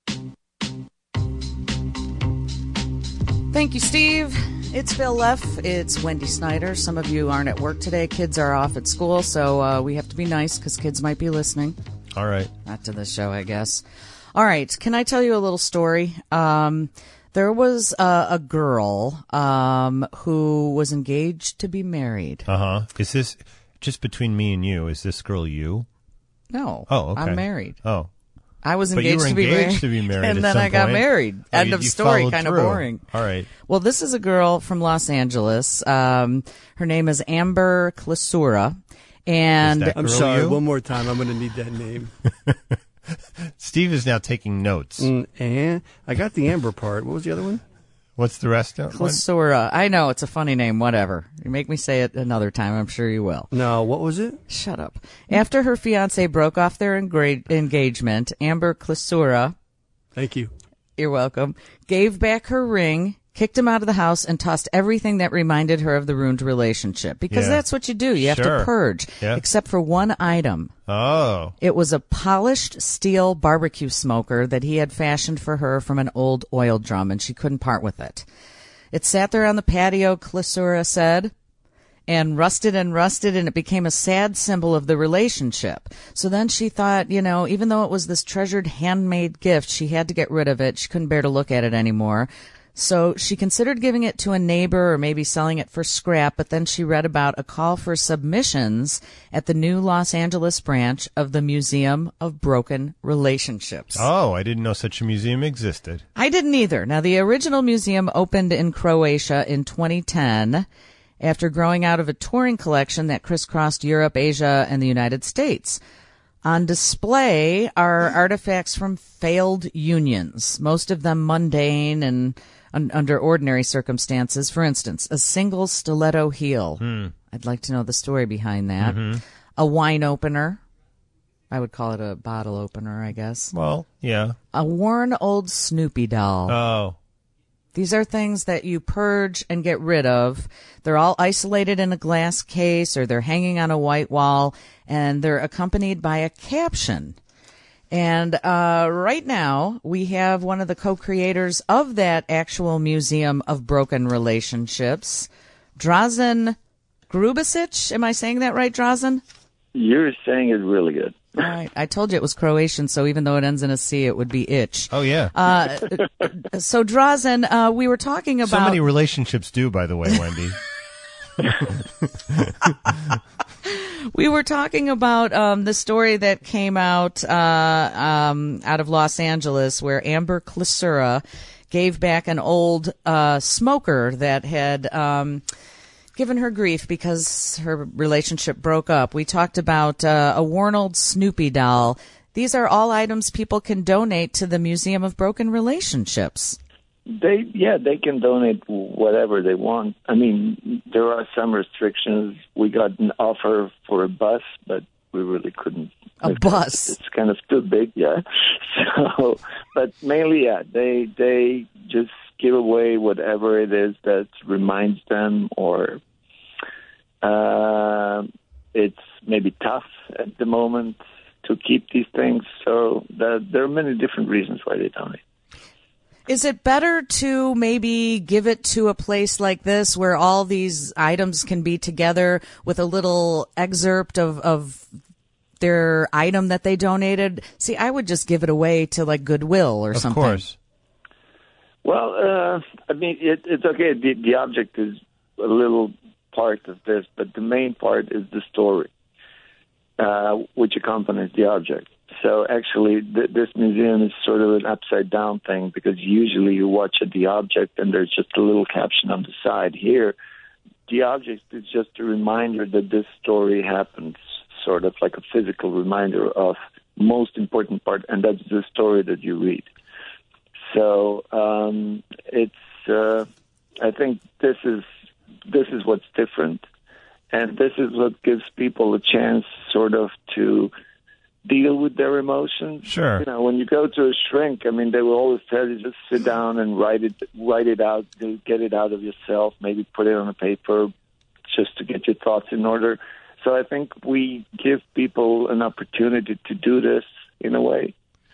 Thank you, Steve. It's Phil Leff. It's Wendy Snyder. Some of you aren't at work today. Kids are off at school, so uh, we have to be nice because kids might be listening. All right. Not to the show, I guess. All right. Can I tell you a little story? Um, there was uh, a girl um, who was engaged to be married. Uh huh. Is this just between me and you? Is this girl you? No. Oh, okay. I'm married. Oh. I was But you engaged, were to, be engaged married, to be married and at then some I got point. married. Oh, End you- of you story. followed Kind of through. boring. All right. Well, this is a girl from Los Angeles. Um, her name is Amber Klesura, and Is that- I'm Girl, sorry, you? one more time. I'm going to need that name. Steve is now taking notes. Mm, and I got the Amber part. What was the other one? What's the rest of it? Klesura. I know it's a funny name. Whatever. You make me say it another time. I'm sure you will. No, what was it? Shut up. After her fiance broke off their engra- engagement, Amber Klesura, Thank you. you're welcome, gave back her ring, kicked him out of the house, and tossed everything that reminded her of the ruined relationship. Because Yeah. that's what you do. You have Sure. to purge. Yeah. Except for one item. Oh. It was a polished steel barbecue smoker that he had fashioned for her from an old oil drum, and she couldn't part with it. It sat there on the patio, Klesura said, and rusted and rusted, and it became a sad symbol of the relationship. So then she thought, you know, even though it was this treasured handmade gift, she had to get rid of it. She couldn't bear to look at it anymore. So she considered giving it to a neighbor or maybe selling it for scrap, but then she read about a call for submissions at the new Los Angeles branch of the Museum of Broken Relationships. Oh, I didn't know such a museum existed. I didn't either. Now, the original museum opened in Croatia in twenty ten after growing out of a touring collection that crisscrossed Europe, Asia, and the United States. On display are artifacts from failed unions, most of them mundane and un- under ordinary circumstances. For instance, a single stiletto heel. Hmm. I'd like to know the story behind that. Mm-hmm. A wine opener. I would call it a bottle opener, I guess. Well, yeah. A worn old Snoopy doll. Oh. These are things that you purge and get rid of. They're all isolated in a glass case or they're hanging on a white wall, and they're accompanied by a caption. And uh, right now, we have one of the co-creators of that actual Museum of Broken Relationships, Drazen Grubasic. Am I saying that right, Drazen? You're saying it really good. All right. I told you it was Croatian, so even though it ends in a C, it would be itch. Oh, yeah. Uh, so, Drazen, uh, we were talking about... So many relationships do, by the way, Wendy. We were talking about um, the story that came out uh, um, out of Los Angeles where Amber Klesura gave back an old uh, smoker that had... Um, given her grief because her relationship broke up. We talked about uh, a worn old Snoopy doll. These are all items people can donate to the Museum of Broken Relationships. They, yeah, they can donate whatever they want. I mean, there are some restrictions. We got an offer for a bus, but we really couldn't. A bus? It's kind of too big, yeah. So, but mainly, yeah, they they just give away whatever it is that reminds them or uh, it's maybe tough at the moment to keep these things. So the, there are many different reasons why they donate. Is it better to maybe give it to a place like this where all these items can be together with a little excerpt of, of their item that they donated? See, I would just give it away to like Goodwill or of something. Of course. Well, uh, I mean, it, it's okay. The, the object is a little part of this, but the main part is the story, uh, which accompanies the object. So actually, th- this museum is sort of an upside-down thing because usually you watch at the object and there's just a little caption on the side. Here, the object is just a reminder that this story happens, sort of like a physical reminder of most important part, and that's the story that you read. So um, it's, uh, I think this is this is what's different, and this is what gives people a chance, sort of, to deal with their emotions. Sure. You know, when you go to a shrink, I mean, they will always tell you just sit down and write it, write it out, get it out of yourself, maybe put it on a paper, just to get your thoughts in order. So I think we give people an opportunity to do this in a way.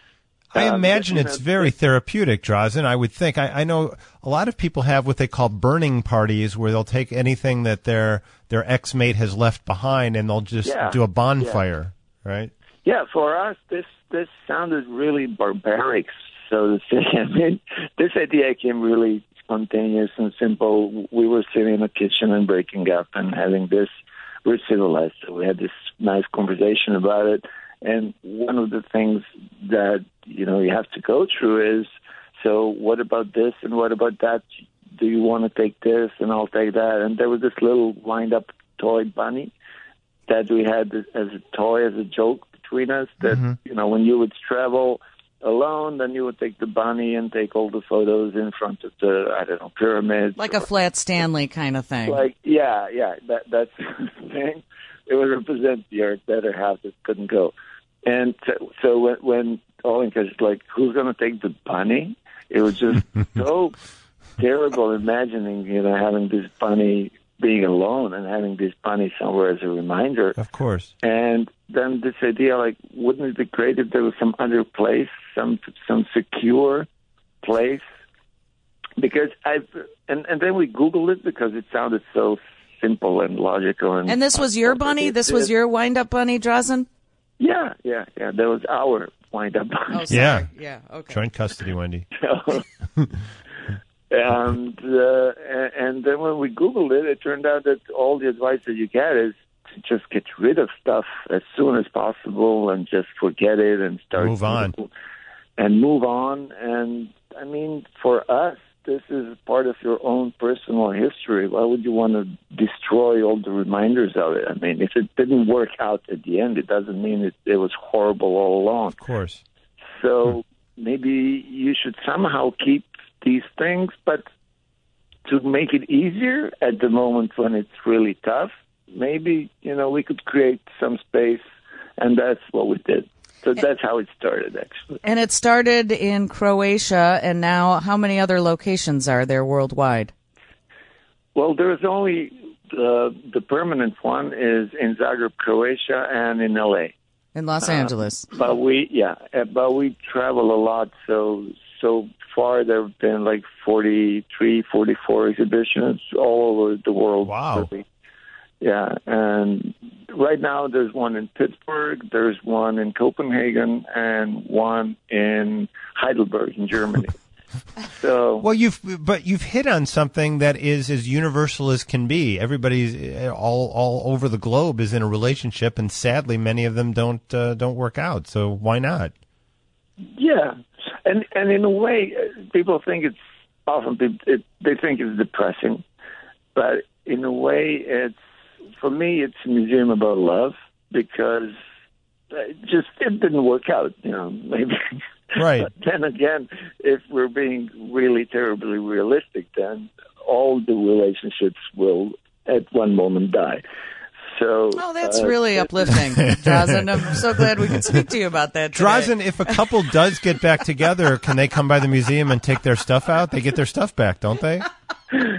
I Um, imagine but, you it's know, very therapeutic, Drazen. I would think. I, I know a lot of people have what they call burning parties, where they'll take anything that their their ex-mate has left behind and they'll just Yeah, do a bonfire, right? Yeah, for us, this this sounded really barbaric, so to say. I mean, this idea came really spontaneous and simple. We were sitting in a kitchen and breaking up and having this. We're civilized, so we had this nice conversation about it. And one of the things that, you know, you have to go through is, so what about this and what about that? Do you want to take this and I'll take that? And there was this little wind-up toy bunny that we had as a toy, as a joke between us, that, mm-hmm. you know, when you would travel alone, then you would take the bunny and take all the photos in front of the, I don't know, pyramids. Like a Flat Stanley kind of thing. Like, yeah, yeah, that that's the thing. It would represent the Earth better half that couldn't go. And so, so when, when Olenka is like, who's going to take the bunny? It was just so terrible imagining, you know, having this bunny being alone and having this bunny somewhere as a reminder. Of course. And then this idea, like, wouldn't it be great if there was some other place, some some secure place? Because I've, and, and then we Googled it because it sounded so simple and logical. And, and this was your bunny? This was your wind-up bunny, Drazen? Yeah, yeah, yeah. That was our wind-up bunny. Oh, sorry. Yeah. Yeah, okay. Joint custody, Wendy. and, uh, and then when we Googled it, it turned out that all the advice that you get is to just get rid of stuff as soon as possible and just forget it and start move on and move on. And I mean, for us, this is part of your own personal history. Why would you want to destroy all the reminders of it? I mean, if it didn't work out at the end, it doesn't mean it, it was horrible all along. Of course. So hmm. maybe you should somehow keep these things, but to make it easier at the moment when it's really tough, maybe, you know, we could create some space, and that's what we did. So that's how it started, actually. And it started in Croatia, and now how many other locations are there worldwide? Well, there's only uh, the permanent one is in Zagreb, Croatia, and in L A. In Los Angeles. Uh, but we, yeah, but we travel a lot, so so far there have been like forty-three, forty-four exhibitions all over the world. Wow. Really. Yeah, and right now there's one in Pittsburgh, there's one in Copenhagen, and one in Heidelberg in Germany. So well, you've but you've hit on something that is as universal as can be. Everybody's all all over the globe is in a relationship, and sadly, many of them don't uh, don't work out. So why not? Yeah, and and in a way, people think it's often it, they think it's depressing, but in a way, it's. For me, it's a museum about love because it just it didn't work out, you know, maybe. Right. But then again, if we're being really terribly realistic, then all the relationships will at one moment die. So, oh, that's uh, really uplifting, Drazen. I'm so glad we could speak to you about that today. Drazen, if a couple does get back together, can they come by the museum and take their stuff out? They get their stuff back, don't they?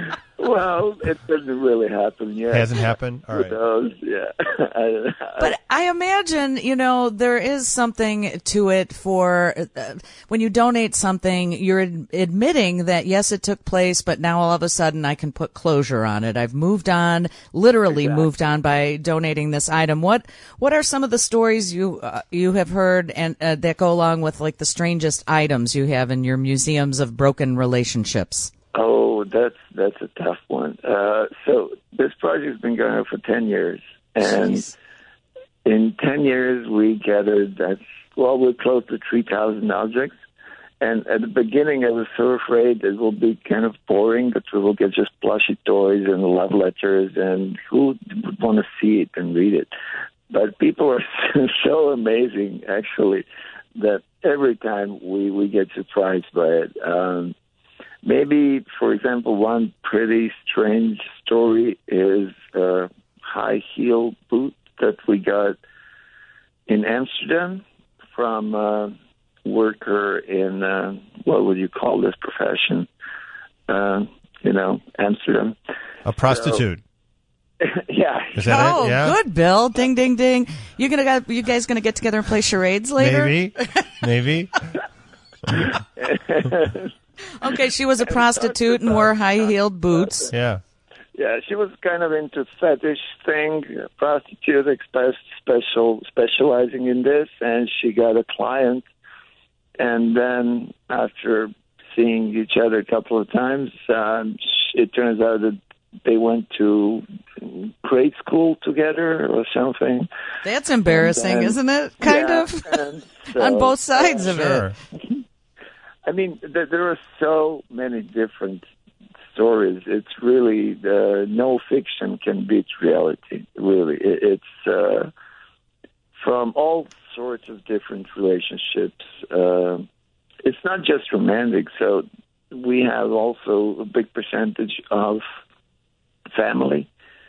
Well, it didn't really happen yet. Hasn't happened? All Who right. knows? Yeah. I- I- But I imagine, you know, there is something to it for uh, when you donate something, you're ad- admitting that, yes, it took place, but now all of a sudden I can put closure on it. I've moved on, literally Exactly. moved on by donating this item. What what are some of the stories you uh, you have heard and uh, that go along with, like, the strangest items you have in your museums of broken relationships? Oh, that's that's a tough one. Uh, so this project's been going on for ten years, and Jeez. in ten years we gathered that's well, we're close to three thousand objects. And at the beginning, I was so afraid it will be kind of boring, that we will get just plushy toys and love letters, and who would want to see it and read it? But people are so amazing, actually, that every time we, we get surprised by it. Um, maybe, for example, one pretty strange story is a high heel boot that we got in Amsterdam from a worker in, uh, what would you call this profession? Uh, you know, Amsterdam. A prostitute. Yeah. Is that Oh, it? Yeah. good, Bill. Ding, ding, ding. You gonna got, you guys gonna get together and play charades later? Maybe. Maybe. Okay, she was a prostitute and wore high-heeled boots. Yeah. Yeah, she was kind of into fetish thing, prostitute, express special specializing in this, and she got a client. And then after seeing each other a couple of times, um, it turns out that they went to grade school together or something. That's embarrassing, And then- isn't it? Kind Yeah, of. and so- On both sides of Sure. it. I mean, there, there are so many different stories. It's really uh, no fiction can beat reality. Really, it, it's uh, from all sorts of different relationships. Uh, it's not just romantic. So we have also a big percentage of family,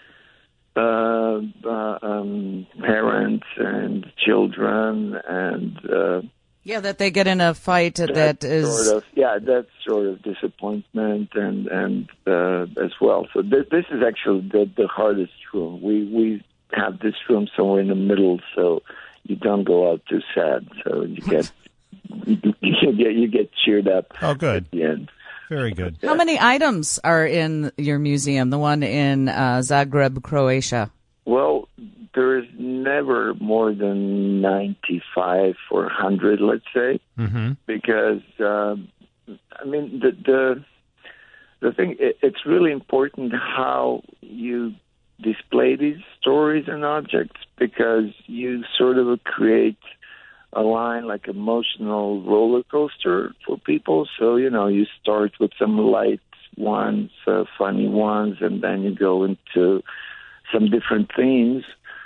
uh, uh, um, parents and children, and. Uh, Yeah, that they get in a fight that that is. sort of, yeah, that's sort of disappointment and and uh, as well. So th- this is actually the the hardest room. We we have this room somewhere in the middle, so you don't go out too sad. So you get you, you get you get cheered up. Oh, good. At the end. Very good. How many items are in your museum? The one in uh, Zagreb, Croatia. Well, there is never more than ninety-five or one hundred, let's say, Mm-hmm. because, um, I mean, the the, the thing, it, it's really important how you display these stories and objects, because you sort of create a line, like emotional roller coaster for people. So, you know, you start with some light ones, uh, funny ones, and then you go into some different themes,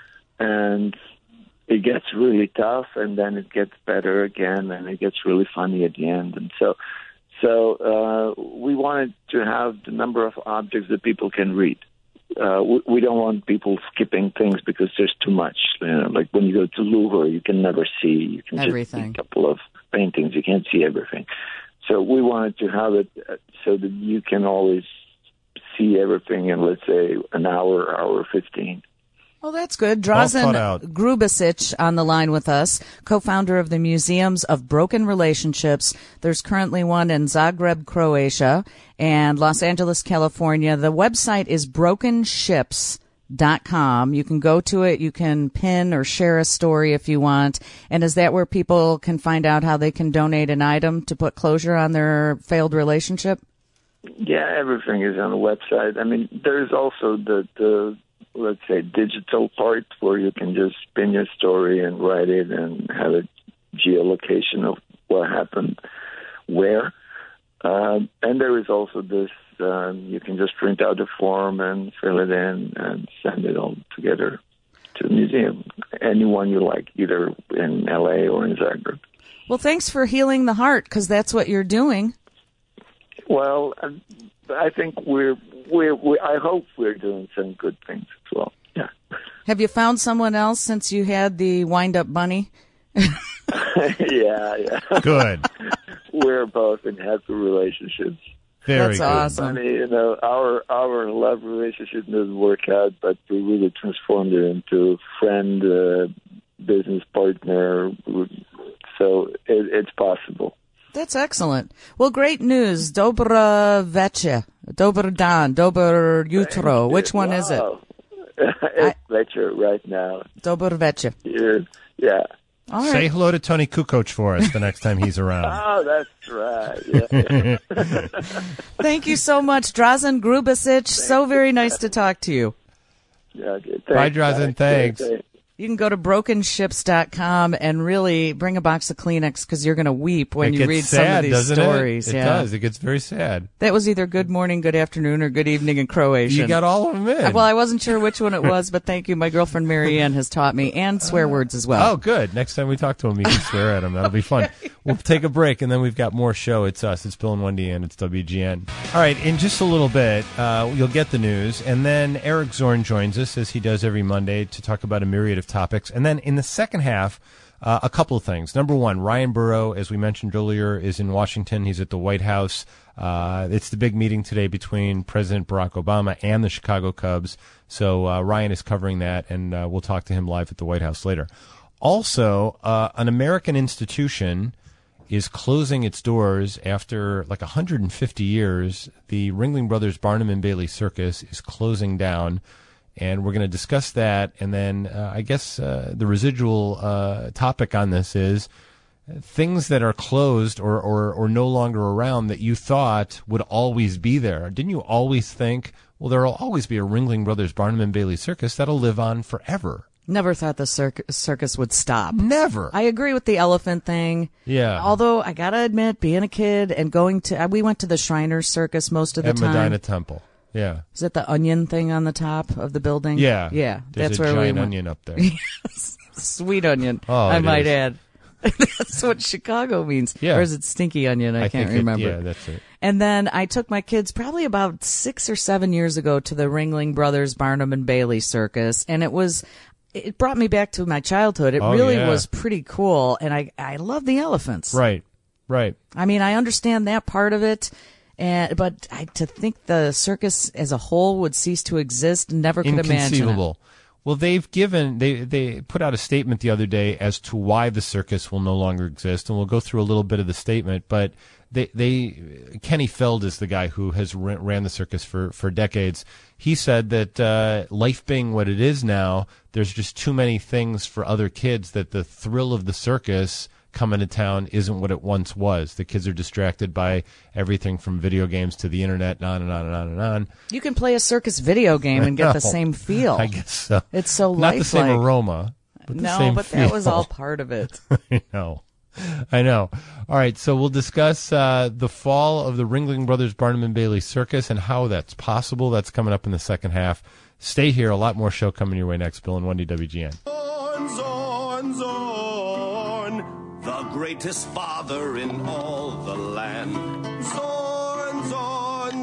and it gets really tough, and then it gets better again, and it gets really funny at the end. And so, so uh, we wanted to have the number of objects that people can read. Uh, we, we don't want people skipping things because there's too much. You know, like when you go to Louvre, you can never see. You can Everything. just see a couple of paintings. You can't see everything. So we wanted to have it uh, so that you can always see everything in, let's say, an hour, hour fifteen. Well, that's good. All Drazen thought out. Grubasic on the line with us, co-founder of the Museums of Broken Relationships. There's currently one in Zagreb, Croatia, and Los Angeles, California. The website is broken ships dot com. You can go to it. You can pin or share a story if you want. And is that where people can find out how they can donate an item to put closure on their failed relationship? Yeah, everything is on the website. I mean, there's also the, the let's say, digital part where you can just pin your story and write it and have a geolocation of what happened where. Um, and there is also this, um, you can just print out a form and fill it in and send it all together to the museum. Anyone you like, either in L A or in Zagreb. Well, thanks for healing the heart, because that's what you're doing. Well, I think we're, we're, we I hope we're doing some good things as well. Yeah. Have you found someone else since you had the wind-up bunny? yeah, yeah. Good. We're both in happy relationships. Very That's good. awesome. Funny, you know, our our love relationship didn't work out, but we really transformed it into friend, uh, business partner. So it, it's possible. That's excellent. Well, great news. Dobra večer. Dobar dan. Dobar jutro. Which one is it? Wow. It's better right now. Dobar večer. Here. Yeah. All Say right. hello to Tony Kukoc for us the next time he's around. Oh, that's right. Yeah. Thank you so much, Drazen Grubasic. So very nice to talk to you. Yeah, okay. Thanks, Bye, Drazen. guys. Thanks. Okay. You can go to broken ships dot com and really bring a box of Kleenex because you're going to weep when It you gets read sad, some of these doesn't stories. It, it yeah. does. It gets very sad. That was either good morning, good afternoon, or good evening in Croatian. You got all of them in. Well, I wasn't sure which one it was, but thank you. My girlfriend Marianne has taught me, and swear words as well. Oh, good. Next time we talk to him, you can swear at him. That'll be fun. We'll take a break, and then we've got more show. It's us. It's Bill and Wendy, and it's W G N. All right, in just a little bit, uh, you'll get the news, and then Eric Zorn joins us, as he does every Monday, to talk about a myriad of topics. And then in the second half, uh, a couple of things. Number one, Ryan Burrow, as we mentioned earlier, is in Washington. He's at the White House. Uh, it's the big meeting today between President Barack Obama and the Chicago Cubs. So uh, Ryan is covering that, and uh, we'll talk to him live at the White House later. Also, uh, an American institution is closing its doors after like one hundred fifty years. The Ringling Brothers Barnum and Bailey Circus is closing down, and we're going to discuss that. And then uh, I guess uh, the residual uh, topic on this is things that are closed or, or, or no longer around that you thought would always be there. Didn't you always think, well, there will always be a Ringling Brothers Barnum and Bailey Circus that'll live on forever? Never thought the circ- circus would stop. Never. I agree with the elephant thing. Yeah. Although I gotta admit, being a kid and going to, uh, we went to the Shriners Circus most of the At time. Medina Temple. Yeah. Is it the onion thing on the top of the building? Yeah. Yeah. There's that's a where giant we went. onion up there. Sweet onion. Oh, I it might is. add. That's what Chicago means. Yeah. Or is it stinky onion? I, I can't think it- remember. yeah, that's it. And then I took my kids probably about six or seven years ago to the Ringling Brothers Barnum and Bailey Circus, and it was. It brought me back to my childhood. It Oh, really yeah. was pretty cool, and I I love the elephants. Right. Right. I mean, I understand that part of it, and but I, to think the circus as a whole would cease to exist, never could imagine it. Inconceivable. Well, they've given they they put out a statement the other day as to why the circus will no longer exist, and we'll go through a little bit of the statement. But they they Kenny Feld is the guy who has ran, ran the circus for for decades. He said that uh, life being what it is now, there's just too many things for other kids that the thrill of the circus coming to town isn't what it once was. The kids are distracted by everything from video games to the internet and on and on and on and on. You can play a circus video game and get the No, same feel. I guess so. It's so Not the same lifelike. aroma, but the no, same but that was feel. all part of it. I know. I know. All right, so we'll discuss uh, the fall of the Ringling Brothers Barnum and Bailey Circus and how that's possible. That's coming up in the second half. Stay here. A lot more show coming your way next. Bill and Wendy, W G N. Zorn, Zorn, Zorn, the greatest father in all the land. Zorn, Zorn,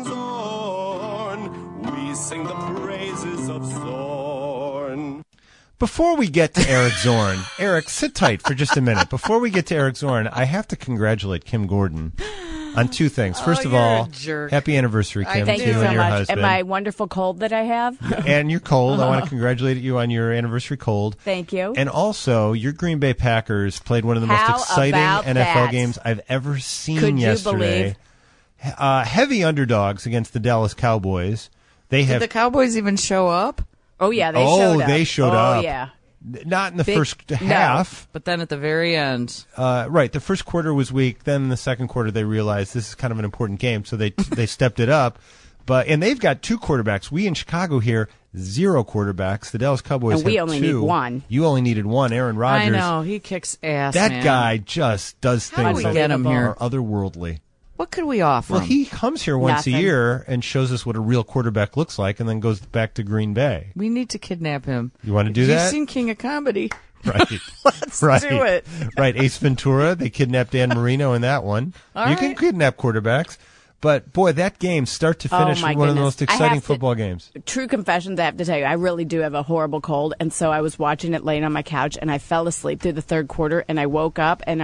Zorn, we sing the praises of Zorn. Before we get to Eric Zorn, Eric, sit tight for just a minute. Before we get to Eric Zorn, I have to congratulate Kim Gordon on two things. First Oh, of you're all, a jerk. happy anniversary, Kim, Thank to you you so and your much. husband. And my wonderful cold that I have. And you're cold. I want to congratulate you on your anniversary cold. Thank you. And also, your Green Bay Packers played one of the How most exciting about N F L that? games I've ever seen Could you yesterday. believe? Uh, heavy underdogs against the Dallas Cowboys. They Did have the Cowboys even show up? Oh, yeah, they Oh, showed up. they showed oh, up. Oh, yeah. not in the Big- first no. half. But then at the very end, Uh, right, the first quarter was weak. Then in the second quarter, they realized this is kind of an important game, so they they stepped it up. But and they've got two quarterbacks. We in Chicago here, zero quarterbacks. The Dallas Cowboys And we have only two. need one. You only needed one. Aaron Rodgers. I know he kicks ass. That man. guy just does How do things we that get him here? are otherworldly. What could we offer Well, him? he comes here once Nothing. a year and shows us what a real quarterback looks like, and then goes back to Green Bay. We need to kidnap him. You want to do You've that? seen King of Comedy. Right. Let's right. do it. Right. Ace Ventura, they kidnapped Dan Marino in that one. All you can right. kidnap quarterbacks. But, boy, that game, start to Oh, finish, my was one of the goodness. most I exciting have to- football games. True confessions, I have to tell you, I really do have a horrible cold, and so I was watching it laying on my couch, and I fell asleep through the third quarter, and I woke up, and I'm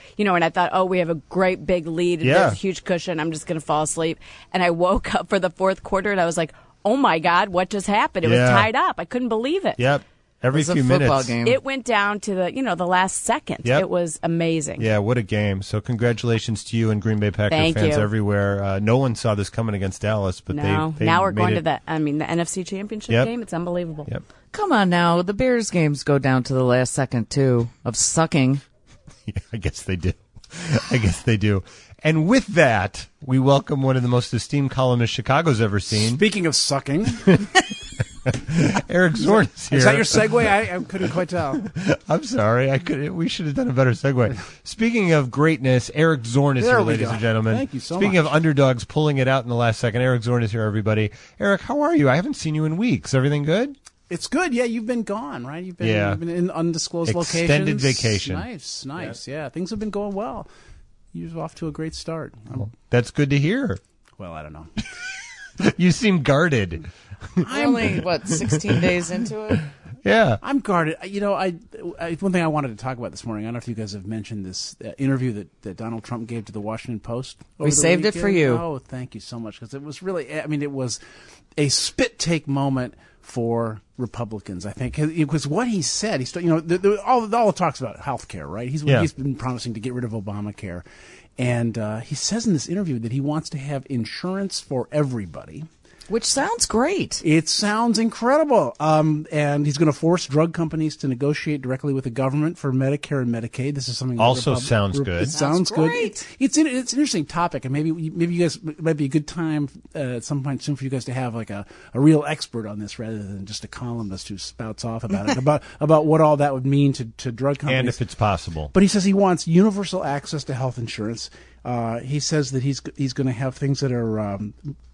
you know, and I thought, oh, we have a great big lead. Yeah. There's a huge cushion. I'm just going to fall asleep. And I woke up for the fourth quarter and I was like, oh my God, what just happened? It Yeah. was tied up. I couldn't believe it. Yep. Every It was a few football minutes. game. It went down to the, you know, the last second. Yep. It was amazing. Yeah, what a game. So congratulations to you and Green Bay Packer Thank fans you. everywhere. Uh, no one saw this coming against Dallas, but No, they, they now we're made going it. to the, I mean, the N F C Championship Yep. game. It's unbelievable. Yep. Come on now. The Bears games go down to the last second, too, of sucking. Yeah, I guess they do. I guess they do. And with that, we welcome one of the most esteemed columnists Chicago's ever seen. Speaking of sucking, Eric Zorn is here. is that your segue? I, I couldn't quite tell. I'm sorry. I could. We should have done a better segue. Speaking of greatness, Eric Zorn is There here, we ladies go. and gentlemen. Thank you so Speaking much. of underdogs pulling it out in the last second, Eric Zorn is here, everybody. Eric, how are you? I haven't seen you in weeks. Everything good? It's good. Yeah, you've been gone, right? You've been, Yeah. you've been in undisclosed Extended locations. vacation. Nice, nice. Yeah, things have been going well. You're off to a great start. I'm- That's good to hear. well, I don't know. You seem guarded. We're only, what, sixteen days into it? Yeah. I'm guarded. You know, I, I one thing I wanted to talk about this morning. I don't know if you guys have mentioned this uh, interview that, that Donald Trump gave to the Washington Post. over We the saved it for weekend. you. Oh, thank you so much, because it was really. I mean, it was a spit take moment for Republicans. I think it was what he said. He, you know, the, the, all all it talks about health care, right? He's Yeah. he's been promising to get rid of Obamacare, and uh, he says in this interview that he wants to have insurance for everybody. Which sounds great. It sounds incredible. Um, and he's going to force drug companies to negotiate directly with the government for Medicare and Medicaid. This is something that Also Repub- sounds Rep- good. It sounds, Sounds good. great. It's in, it's an interesting topic, and maybe maybe you guys it might be a good time uh, at some point soon for you guys to have like a, a real expert on this rather than just a columnist who spouts off about it about about what all that would mean to, to drug companies. And if it's possible. But he says he wants universal access to health insurance. Uh, he says that he's he's going to have things that are um,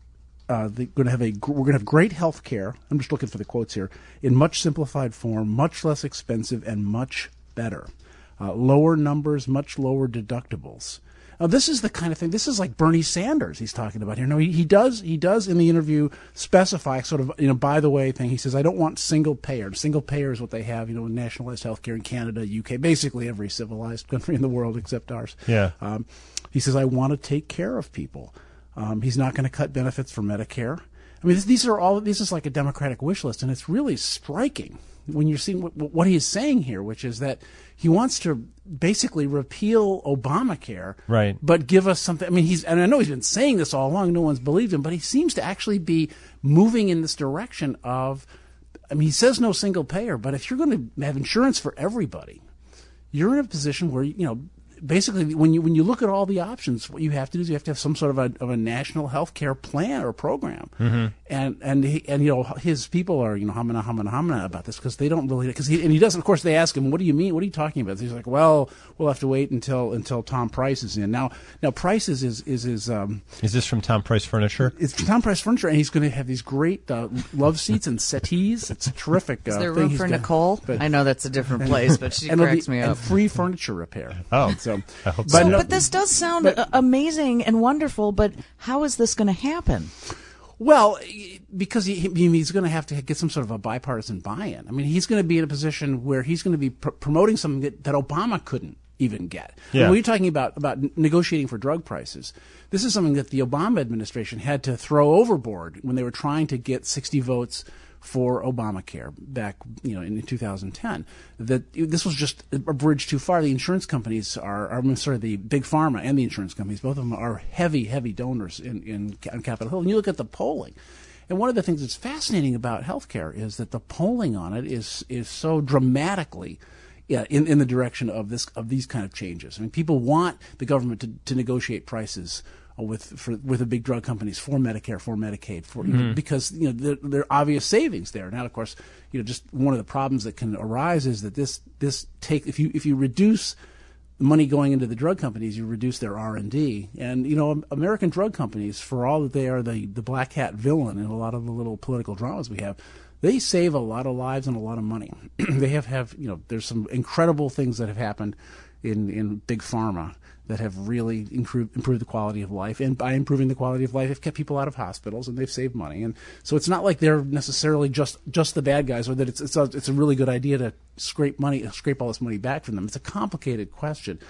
uh, they're going to have a we're going to have great health care. I'm just looking for the quotes here in much simplified form, much less expensive, and much better. Uh, lower numbers, much lower deductibles. Now, this is the kind of thing. This is like Bernie Sanders he's talking about here. No, he, he does he does in the interview specify sort of you know by the way thing. He says I don't want single payer. Single payer is what they have you know nationalized health care in Canada, U K, basically every civilized country in the world except ours. Yeah. Um, he says I want to take care of people. Um, he's not going to cut benefits for Medicare. I mean, this, these are all. This is like a Democratic wish list, and it's really striking when you're seeing what, what he is saying here, which is that he wants to basically repeal Obamacare, Right. But give us something. I mean, he's and I know he's been saying this all along. No one's believed him, but he seems to actually be moving in this direction of. I mean, he says no single payer, but if you're going to have insurance for everybody, you're in a position where you know. Basically, when you when you look at all the options, what you have to do is you have to have some sort of a of a national health care plan or program, Mm-hmm. and and he, and you know his people are you know humming humming humming about this because they don't really because he and he doesn't. Of course, they ask him, "What do you mean? What are you talking about?" He's like, "Well, we'll have to wait until until Tom Price is in." Now, now Price is is is, is um Is this from Tom Price Furniture? it's Tom Price Furniture, and he's going to have these great uh, love seats and settees. It's a terrific. Uh, Is there thing room he's for got. Nicole? But- I know that's a different place, but she and it'll cracks be- me and up. free furniture repair. Oh, so I hope but so. So, no- but this does sound but- uh, amazing and wonderful, but how is this going to happen? Well, because he, he- he's going to have to get some sort of a bipartisan buy-in. I mean, he's going to be in a position where he's going to be pr- promoting something that, that Obama couldn't even get. Yeah. When we're talking about, about negotiating for drug prices, this is something that the Obama administration had to throw overboard when they were trying to get sixty votes for Obamacare back, you know, in two thousand ten. That this was just a bridge too far. The insurance companies are, are I'm sorry, the big pharma and the insurance companies, both of them are heavy, heavy donors in, in on Capitol Hill. And you look at the polling. And one of the things that's fascinating about healthcare is that the polling on it is is so dramatically yeah, in, in the direction of this of these kind of changes. I mean, people want the government to, to negotiate prices with for with the big drug companies for Medicare, for Medicaid, for you know, because you know there, there are obvious savings there. Now, of course, you know just one of the problems that can arise is that this this take if you if you reduce money going into the drug companies, you reduce their R and D. And, you know, American drug companies, for all that they are the, the black hat villain in a lot of the little political dramas we have, they save a lot of lives and a lot of money. They have, have, you know, there's some incredible things that have happened in, in big pharma that have really improved, improved the quality of life. And by improving the quality of life, they've kept people out of hospitals and they've saved money. And so it's not like they're necessarily just, just the bad guys, or that it's, it's a, it's a really good idea to scrape money, scrape all this money back from them. It's a complicated question.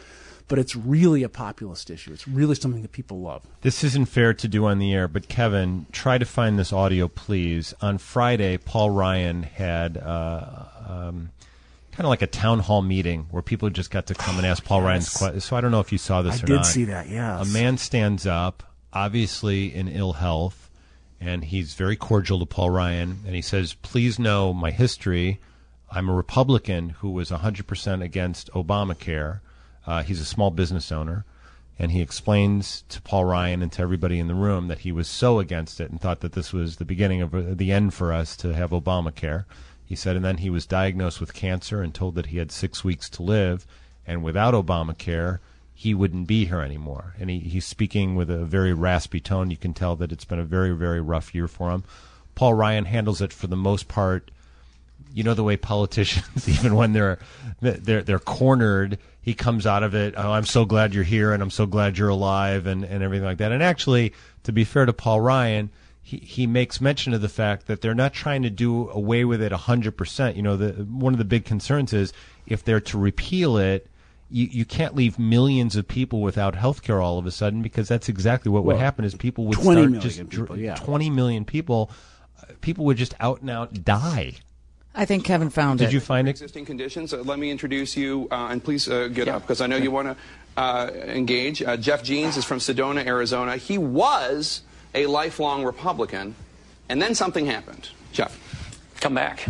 but it's really a populist issue. It's really something that people love. This isn't fair to do on the air, but Kevin, try to find this audio, please. On Friday, Paul Ryan had uh, um, kind of like a town hall meeting where people just got to come and ask Paul yes. Ryan's questions. So I don't know if you saw this I or did not. see that, yes. A man stands up, obviously in ill health, and he's very cordial to Paul Ryan, and he says, please know my history. I'm a Republican who was one hundred percent against Obamacare. Uh, he's a small business owner, and he explains to Paul Ryan and to everybody in the room that he was so against it and thought that this was the beginning of uh, the end for us to have Obamacare. He said, and then he was diagnosed with cancer and told that he had six weeks to live, and without Obamacare, he wouldn't be here anymore. And he, he's speaking with a very raspy tone. You can tell that it's been a very, very rough year for him. Paul Ryan handles it for the most part. You know the way politicians, even when they're they're they're cornered, he comes out of it. Oh, I'm so glad you're here, and I'm so glad you're alive, and, and everything like that. And actually, to be fair to Paul Ryan, he he makes mention of the fact that they're not trying to do away with it one hundred percent. You know, the one of the big concerns is if they're to repeal it, you you can't leave millions of people without health care all of a sudden, because that's exactly what well, would happen is people would twenty start million just people, yeah. twenty million people, uh, people would just out and out die. I think Kevin found Did it. Did you find it? Existing conditions. Uh, let me introduce you, uh, and please uh, get yeah. up, because I know you want to uh, engage. Uh, Jeff Jeans is from Sedona, Arizona. He was a lifelong Republican, and then something happened. Jeff. Come back.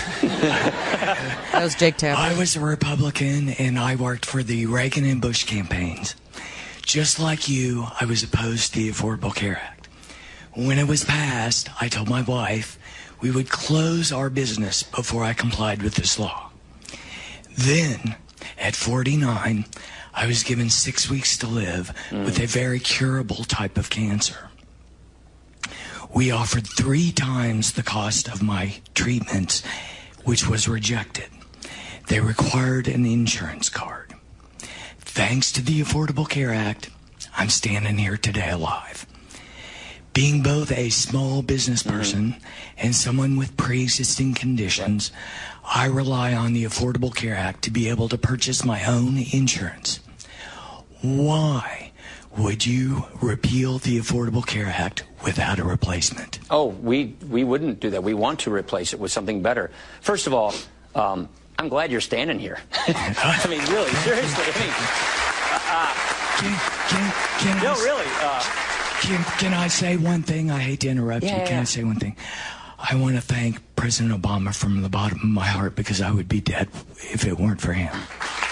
That was Jake Tapper. I was a Republican, and I worked for the Reagan and Bush campaigns. Just like you, I was opposed to the Affordable Care Act. When it was passed, I told my wife we would close our business before I complied with this law. Then, at forty-nine, I was given six weeks to live mm. with a very curable type of cancer. We offered three times the cost of my treatments, which was rejected. They required an insurance card. Thanks to the Affordable Care Act, I'm standing here today alive. Being both a small business person mm-hmm. and someone with pre-existing conditions, I rely on the Affordable Care Act to be able to purchase my own insurance. Why would you repeal the Affordable Care Act without a replacement? Oh, we, we wouldn't do that. We want to replace it with something better. First of all, um, I'm glad you're standing here. I mean, really, seriously. I mean, uh, can, can, can no, I, really. Uh, Can, can I say one thing? I hate to interrupt yeah, you. Can yeah. I say one thing? I want to thank President Obama from the bottom of my heart, because I would be dead if it weren't for him.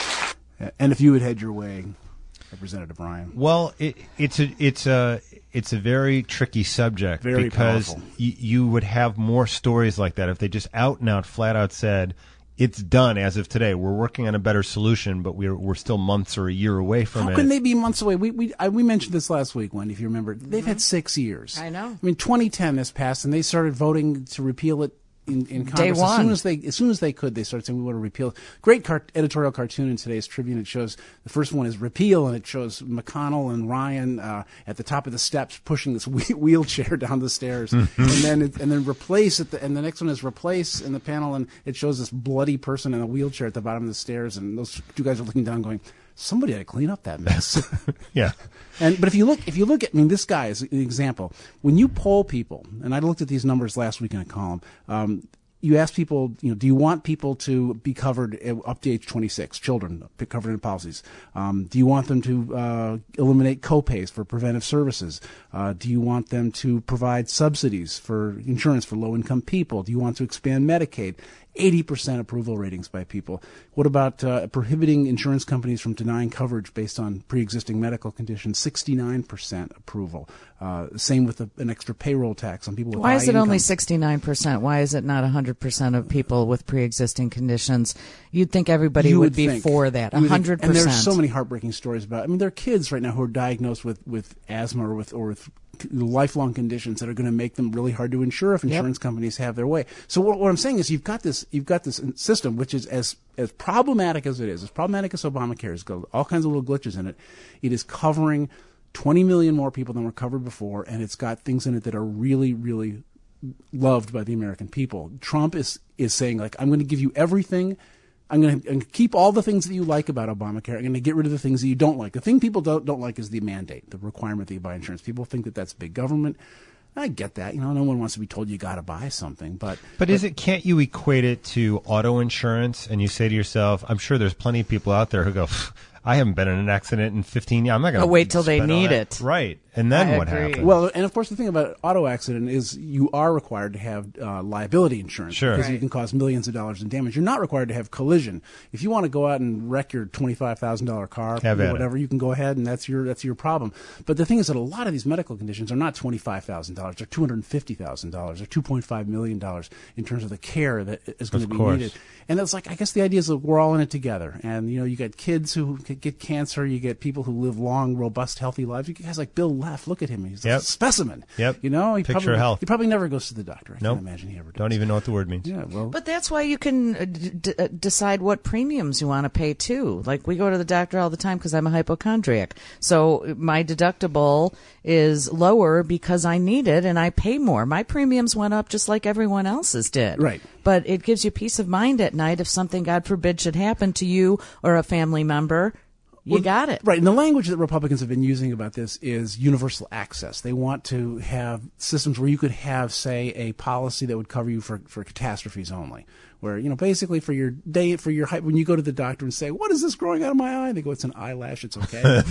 And if you had had your way, Representative Ryan. Well, it, it's a it's a it's a very tricky subject very because y- you would have more stories like that if they just out and out, flat out said, it's done as of today. We're working on a better solution, but we're we're still months or a year away from How it. How can they be months away? We we I, we mentioned this last week, Wendy, if you remember. They've had six years. I know. I mean, twenty ten this passed, and they started voting to repeal it in, in Congress. Day one. As soon as they as soon as they could, they started saying we want to repeal. Great car- editorial cartoon in today's Tribune. It shows the first one is repeal, and it shows McConnell and Ryan uh, at the top of the steps pushing this wheel- wheelchair down the stairs, and then it, and then replace at the and the next one is replace in the panel, and it shows this bloody person in a wheelchair at the bottom of the stairs, and those two guys are looking down, going, somebody had to clean up that mess. Yeah. And but if you look, if you look at, I mean, this guy is an example. When you poll people, and I looked at these numbers last week in a column. Um, you ask people, you know, do you want people to be covered up to age twenty-six, children be covered in policies? Um, do you want them to uh, eliminate copays for preventive services? Uh, do you want them to provide subsidies for insurance for low-income people? Do you want to expand Medicaid? eighty percent approval ratings by people. What about uh, prohibiting insurance companies from denying coverage based on pre-existing medical conditions? sixty-nine percent approval. Uh, same with a, an extra payroll tax on people with Why high is it income. only sixty-nine percent? Why is it not one hundred percent of people with pre-existing conditions? You'd think everybody You would, would be think. for that, You would one think- hundred percent. And there's so many heartbreaking stories about, I mean, there are kids right now who are diagnosed with, with asthma or with, or with lifelong conditions that are going to make them really hard to insure if insurance yep. companies have their way. So what, what I'm saying is you've got this you've got this system which is as as problematic as it is, as problematic as Obamacare has got all kinds of little glitches in it. It is covering twenty million more people than were covered before, and it's got things in it that are really, really loved by the American people. Trump is is saying, like, I'm going to give you everything I'm going to keep all the things that you like about Obamacare. I'm going to get rid of the things that you don't like. The thing people don't, don't like is the mandate, the requirement that you buy insurance. People think that that's big government. I get that. You know, no one wants to be told you got to buy something. But, but but is it? Can't you equate it to auto insurance? And you say to yourself, I'm sure there's plenty of people out there who go, I haven't been in an accident in fifteen years. I'm not going to wait till they need it. Right. And then I what agree. happens? Well, and of course, the thing about auto accident is you are required to have uh, liability insurance Sure. because Right. you can cause millions of dollars in damage. You're not required to have collision. If you want to go out and wreck your twenty-five thousand dollars car Have or at it. whatever, you can go ahead, and that's your that's your problem. But the thing is that a lot of these medical conditions are not twenty-five thousand dollars. They're two hundred fifty thousand dollars. They're two point five million dollars in terms of the care that is going Of to be course. needed. And it's like, I guess the idea is that we're all in it together. And, you know, you got kids who get cancer. You get people who live long, robust, healthy lives. You guys like Bill Leff. Look at him. He's Yep. a specimen. Yep. You know, he Picture probably, of health. He probably never goes to the doctor. I Nope. can't imagine he ever does. Don't even know what the word means. Yeah, well, But that's why you can uh, d- d- uh, decide what premiums you want to pay too. Like we go to the doctor all the time because I'm a hypochondriac. So my deductible is lower because I need it and I pay more. My premiums went up just like everyone else's did. Right. But it gives you peace of mind at night if something, God forbid, should happen to you or a family member. You Well, got it. Right. And the language that Republicans have been using about this is universal access. They want to have systems where you could have, say, a policy that would cover you for, for catastrophes only. Where, you know, basically for your day, for your height, when you go to the doctor and say, what is this growing out of my eye? They go, it's an eyelash. It's okay.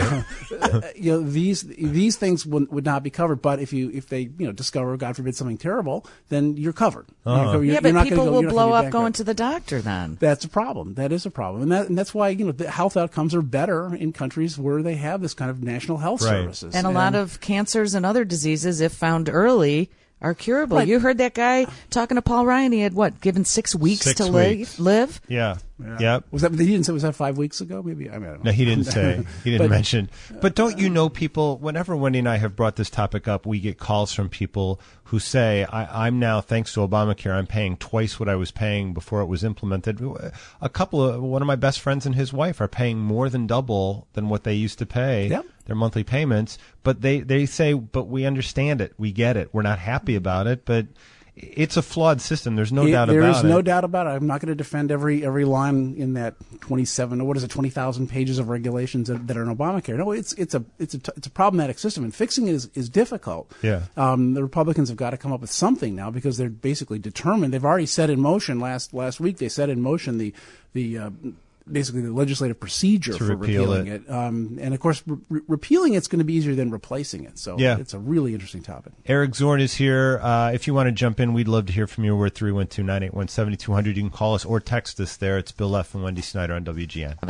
you know, these, these things would, would not be covered. But if you, if they, you know, discover, God forbid, something terrible, then you're covered. Uh-huh. You're, you're, yeah, but you're not people gonna go, will you're not blow gonna be up going bankrupt. to the doctor then. That's a problem. That is a problem. And, that, and that's why, you know, the health outcomes are better in countries where they have this kind of national health Right. services. And a lot of cancers and other diseases, if found early, are curable. Right. You heard that guy talking to Paul Ryan. He had, what, given six weeks Six to weeks. Live, live? Yeah. Yeah. Yep. Was that? He didn't say. Was that five weeks ago? Maybe. I mean, I don't know. No, he didn't say. He didn't But- mention. But don't you know people, whenever Wendy and I have brought this topic up, we get calls from people who say, I, I'm now, thanks to Obamacare, I'm paying twice what I was paying before it was implemented. A couple of, one of my best friends and his wife are paying more than double than what they used to pay. Yep. Their monthly payments. But they, they say, but we understand it. We get it. We're not happy about it, but it's a flawed system. There's no It- doubt there about is it. no doubt about it. I'm not going to defend every every line in that twenty-seven or what is it, twenty thousand pages of regulations that, that are in Obamacare. No, it's it's a it's a t- it's a problematic system, and fixing it is, is difficult. Yeah. Um, the Republicans have got to come up with something now because they're basically determined. They've already set in motion last last week. They set in motion the the. Uh, basically the legislative procedure To for repeal repealing it. it, Um, and of course re- repealing it's going to be easier than replacing it. So Yeah. it's a really interesting topic. Eric Zorn is here. Uh, if you want to jump in, we'd love to hear from you. We're at three one two, nine eight one, seven two zero zero. You can call us or text us there. It's Bill Leff and Wendy Snyder on W G N.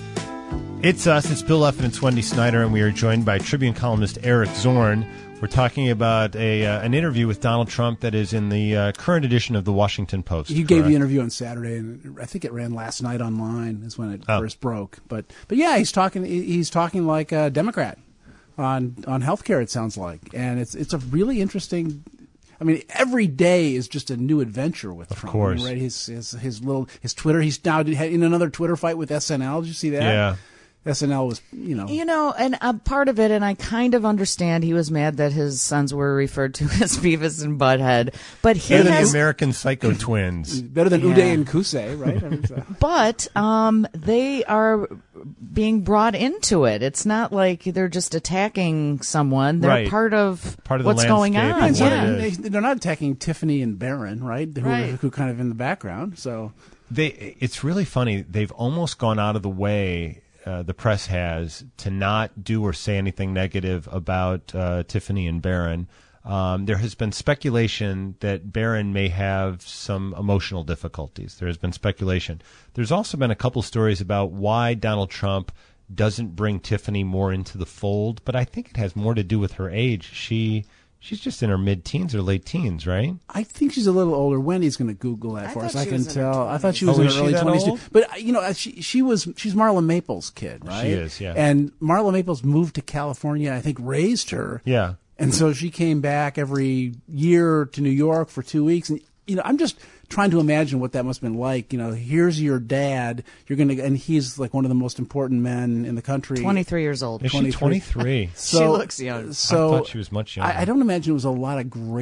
It's us. It's Bill Leff and it's Wendy Snyder, and we are joined by Tribune columnist Eric Zorn. We're talking about a uh, an interview with Donald Trump that is in the uh, current edition of the Washington Post. He gave correct? the interview on Saturday, and I think it ran last night online. Is when it Oh. first broke. But but yeah, he's talking. He's talking like a Democrat on on healthcare. It sounds like, and it's it's a really interesting. I mean, every day is just a new adventure with Of Trump. course. Right? His, his his little his Twitter. He's now in another Twitter fight with S N L. Did you see that? Yeah. S N L was, you know. You know, and a part of it, and I kind of understand he was mad that his sons were referred to as Beavis and Butthead, but he They're the has, American Psycho twins. Better than Yeah. Uday and Kusei, right? I mean, so. but um, they are being brought into it. It's not like they're just attacking someone. They're Right. part of, Part of the what's going landscape on. and what Yeah. it is. They, they're not attacking Tiffany and Barron, right? Who, Right. who kind of in the background. So They, it's really funny. They've almost gone out of the way, uh, the press has, to not do or say anything negative about uh, Tiffany and Barron. Um, there has been speculation that Barron may have some emotional difficulties. There has been speculation. There's also been a couple stories about why Donald Trump doesn't bring Tiffany more into the fold, but I think it has more to do with her age. She she's just in her mid-teens or late teens, right? I think she's a little older. Wendy's going to Google that I for us. thought I she can was in her tell. I thought she Oh, was in is her she early that twenties. old? But uh, you know, she she was she's Marla Maples' kid, right? She is, yeah. And Marla Maples moved to California. I think raised her. Yeah. And so she came back every year to New York for two weeks. And you know, I'm just trying to imagine what that must have been like. You know, here's your dad. You're gonna, and he's like one of the most important men in the country. twenty-three years old. Is she twenty-three? So, She looks young. So I thought she was much younger. I, I don't imagine it was a lot of great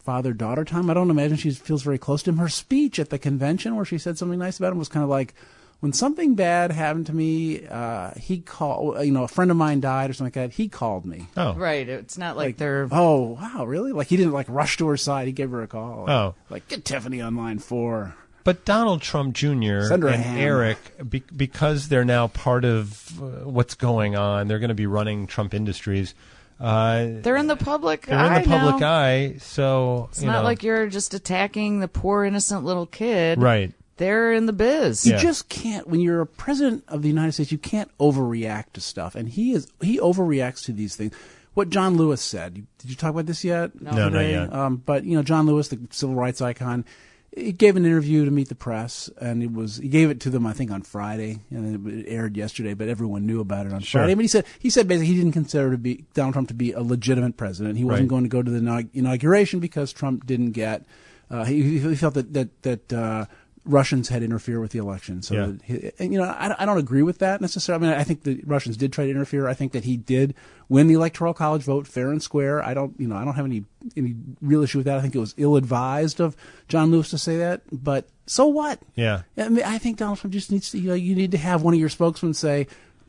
father-daughter time. I don't imagine she feels very close to him. Her speech at the convention where she said something nice about him was kind of like, when something bad happened to me, uh, he called, you know, a friend of mine died or something like that, he called me. Oh. Right. It's not like, Like, they're... oh, wow, really? Like, he didn't, like, rush to her side. He gave her a call. Oh. Like, get Tiffany on line four. But Donald Trump Junior Send her a and ham. Eric, be, because they're now part of uh, what's going on, they're going to be running Trump Industries. Uh, They're in the public they're eye in the public now. eye, so It's you not know. like you're just attacking the poor, innocent little kid. Right. They're in the biz. You just can't, when you're a president of the United States, you can't overreact to stuff. And he is he overreacts to these things. What John Lewis said, did you talk about this yet? No, no, not today? yet. Um, but, you know, John Lewis, the civil rights icon, he gave an interview to Meet the Press, and it was he gave it to them, I think, on Friday, and it aired yesterday, but everyone knew about it on Sure. Friday. But he said he said basically he didn't consider to be Donald Trump to be a legitimate president. He wasn't Right. going to go to the inaug- inauguration because Trump didn't get. Uh, he, he felt that that that. Uh, Russians had interfered with the election. So, Yeah. that he, and, you know, I, I don't agree with that necessarily. I mean, I think the Russians did try to interfere. I think that he did win the Electoral College vote fair and square. I don't, you know, I don't have any any real issue with that. I think it was ill-advised of John Lewis to say that. But so what? Yeah. I mean, I think Donald Trump just needs to, you know, you need to have one of your spokesmen say,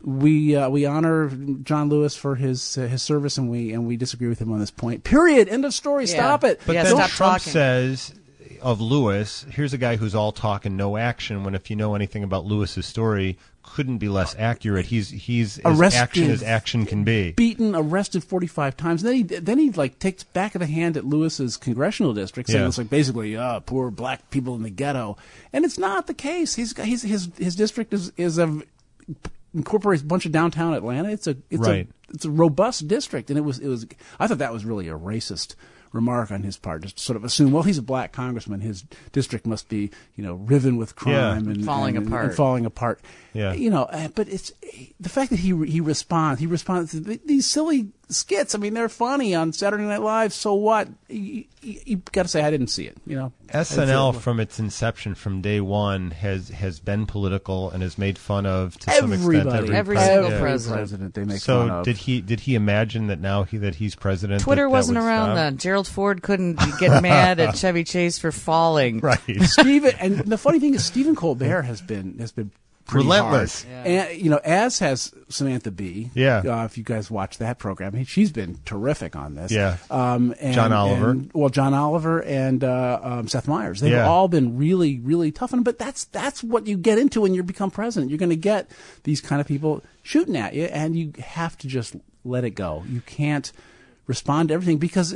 we uh, we honor John Lewis for his uh, his service, and we and we disagree with him on this point. Period. End of story. Yeah. Stop it. But Yeah, then stop Trump talking. says of Lewis, here's a guy who's all talk and no action, when if you know anything about Lewis's story, couldn't be less accurate. He's he's as Arrested. action as action can be. Beaten, arrested forty-five times. Then he then he like takes back of the hand at Lewis's congressional district, saying Yeah. it's like basically uh, poor black people in the ghetto, and it's not the case. He's, got- he's his his district is is a incorporates a bunch of downtown Atlanta. It's a it's Right. a it's a robust district, and it was it was. I thought that was really a racist remark on his part, just to sort of assume, well, he's a black congressman, his district must be, you know, riven with crime Yeah. and Falling and- apart. and falling apart. Yeah. You know, uh, but it's the fact that he he responds. He responds to th- these silly skits. I mean, they're funny on Saturday Night Live. So what? You, you, you got to say I didn't see it. You know, S N L from its inception, from day one, has has been political and has made fun of to some extent Everybody, every, Every pres- single yeah. president. they make So fun of. did he did he imagine that now he that he's president? Twitter that that wasn't would around stop? then. Gerald Ford couldn't get mad at Chevy Chase for falling. Right. Stephen, and the funny thing is, Stephen Colbert has been has been pretty Relentless. hard. And you know, as has Samantha Bee. Yeah. Uh, if you guys watch that program, he, she's been terrific on this. Yeah. Um, and, John Oliver. and- well, John Oliver and uh, um, Seth Meyers. They've Yeah. all been really, really tough on him. But that's that's what you get into when you become president. You're going to get these kind of people shooting at you, and you have to just let it go. You can't respond to everything because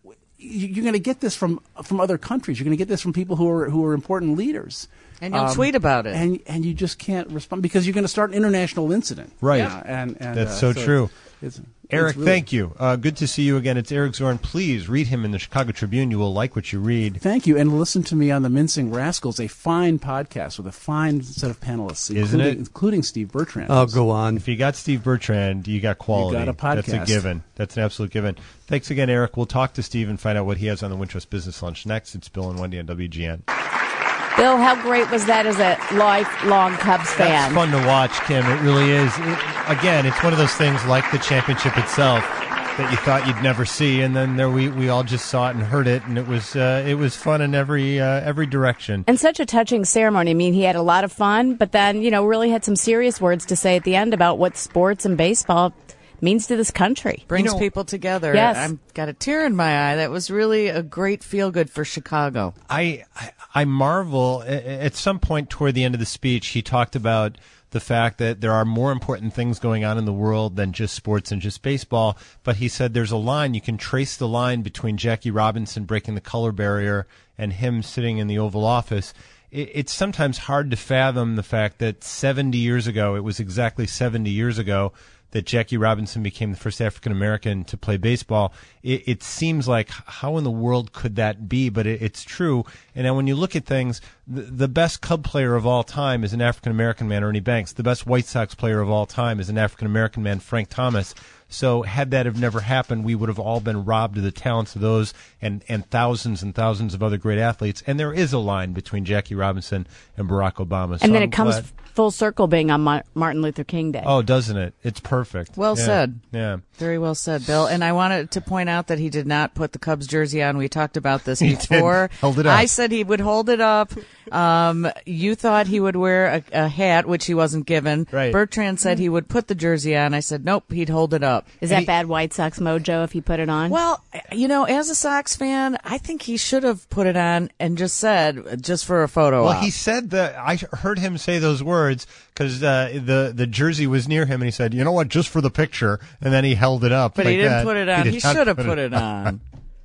you're going to get this from from other countries. You're going to get this from people who are who are important leaders. And you'll tweet about it. and and you just can't respond because you're going to start an international incident. Right. Yeah, and, and That's uh, so true. It's, Eric, it's really- thank you. Uh, good to see you again. It's Eric Zorn. Please read him in the Chicago Tribune. You will like what you read. Thank you, and listen to me on the Mincing Rascals, a fine podcast with a fine set of panelists, Isn't including, it? including Steve Bertrand. Oh, go on. If you got Steve Bertrand, you got quality. You got a That's a podcast. given. That's an absolute given. Thanks again, Eric. We'll talk to Steve and find out what he has on the Wintrust Business Lunch next. It's Bill and Wendy on W G N. Bill, how great was that as a lifelong Cubs fan? That's fun to watch, Kim. It really is. It, again, it's one of those things like the championship itself that you thought you'd never see, and then there we, we all just saw it and heard it, and it was uh, it was fun in every uh, every direction. And such a touching ceremony. I mean, he had a lot of fun, but then, you know, really had some serious words to say at the end about what sports and baseball means to this country. Brings You know- people together. Yes. I've got a tear in my eye. That was really a great feel-good for Chicago. I, I I marvel a- at some point toward the end of the speech, he talked about the fact that there are more important things going on in the world than just sports and just baseball. But he said there's a line, you can trace the line between Jackie Robinson breaking the color barrier and him sitting in the Oval Office. It, it's sometimes hard to fathom the fact that seventy years ago, it was exactly seventy years ago, that Jackie Robinson became the first African American to play baseball. It, it seems like, how in the world could that be? But it, it's true. And then when you look at things, the, the best Cub player of all time is an African American man, Ernie Banks. The best White Sox player of all time is an African American man, Frank Thomas. So had that have never happened, we would have all been robbed of the talents of those and, and thousands and thousands of other great athletes. And there is a line between Jackie Robinson and Barack Obama. So and then I'm it comes glad. full circle being on Ma- Martin Luther King Day. Oh, doesn't it? It's perfect. Well Yeah. said. Yeah. Very well said, Bill. And I wanted to point out that he did not put the Cubs jersey on. We talked about this He did. before. Held it up. I said he would hold it up. Um, you thought he would wear a, a hat, which he wasn't given. Right. Bertrand said he would put the jersey on. I said, nope, he'd hold it up. Is that bad White Sox mojo if he put it on? Well, you know, as a Sox fan, I think he should have put it on and just said, just for a photo Well, op. he said that I heard him say those words because uh, the the jersey was near him, and he said, "You know what? Just for the picture." And then he held it up. But like he didn't that. put it on. did He not should have put it on.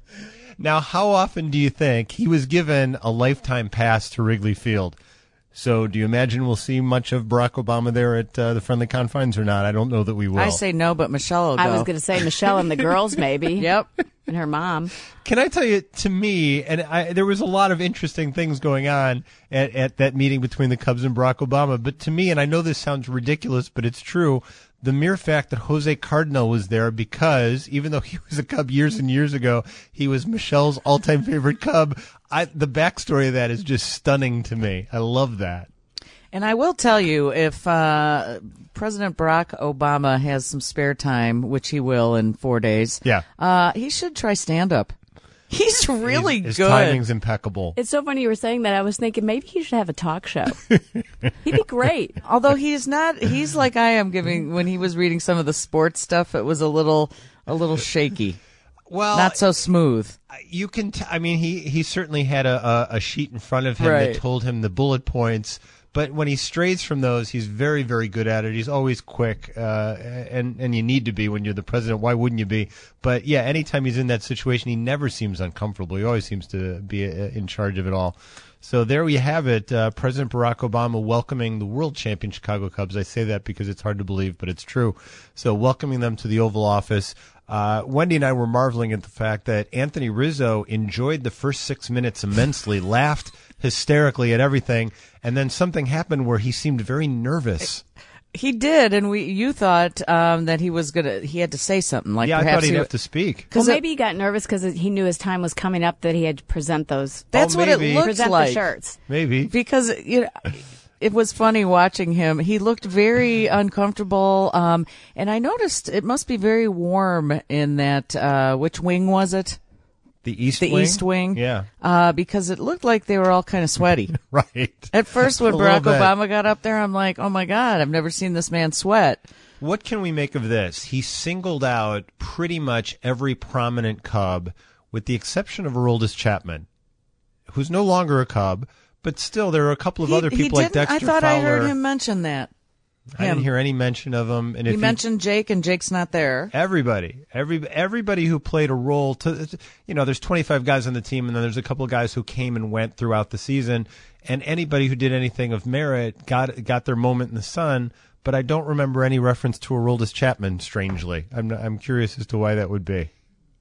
Now, how often do you think he was given a lifetime pass to Wrigley Field? So, do you imagine we'll see much of Barack Obama there at uh, the friendly confines or not? I don't know that we will. I say no, but Michelle will go. I was going to say Michelle and the girls, maybe. Yep. And her mom. Can I tell you, to me, and I, there was a lot of interesting things going on at, at that meeting between the Cubs and Barack Obama, but to me, and I know this sounds ridiculous, but it's true, the mere fact that Jose Cardinal was there because, even though he was a Cub years and years ago, he was Michelle's all-time favorite Cub. I, the backstory of that is just stunning to me. I love that. And I will tell you, if uh, President Barack Obama has some spare time, which he will in four days, Yeah. uh, he should try stand-up. He's really his, his good. timing's impeccable. It's so funny you were saying that. I was thinking maybe he should have a talk show. He'd be great. Although he's not, he's like I am giving, when he was reading some of the sports stuff, it was a little, a little shaky. Well, not so smooth. You can, t- I mean, he, he certainly had a, a, a sheet in front of him Right. that told him the bullet points. But when he strays from those, he's very, very good at it. He's always quick, uh, and and you need to be when you're the president. Why wouldn't you be? But yeah, anytime he's in that situation, he never seems uncomfortable. He always seems to be uh, in charge of it all. So there we have it. Uh, President Barack Obama welcoming the world champion Chicago Cubs. I say that because it's hard to believe, but it's true. So welcoming them to the Oval Office. Uh, Wendy and I were marveling at the fact that Anthony Rizzo enjoyed the first six minutes immensely, laughed hysterically at everything, and then something happened where he seemed very nervous. He did, and we you thought um, that he was gonna he had to say something like yeah, I perhaps thought he'd he, have to speak. Well, maybe he got nervous because he knew his time was coming up that he had to present those. That's Oh, what it maybe. looks present like. the shirts. Maybe. Because you know, it was funny watching him. He looked very uncomfortable, um, and I noticed it must be very warm in that. Uh, which wing was it? The East The Wing? East Wing. Yeah. Uh, because it looked like they were all kind of sweaty. Right. At first, when A little Barack bit. Obama got up there, I'm like, oh my God, I've never seen this man sweat. What can we make of this? He singled out pretty much every prominent Cub, with the exception of Aroldis Chapman, who's no longer a Cub, but still there are a couple of He- other he people like didn't- Dexter I thought Fowler. I heard him mention that. I didn't Him. hear any mention of him. And He if you- mentioned Jake, and Jake's not there. Everybody, every everybody who played a role. To you know, there's twenty-five guys on the team, and then there's a couple of guys who came and went throughout the season. And anybody who did anything of merit got got their moment in the sun. But I don't remember any reference to Aroldis Chapman. Strangely, I'm I'm curious as to why that would be.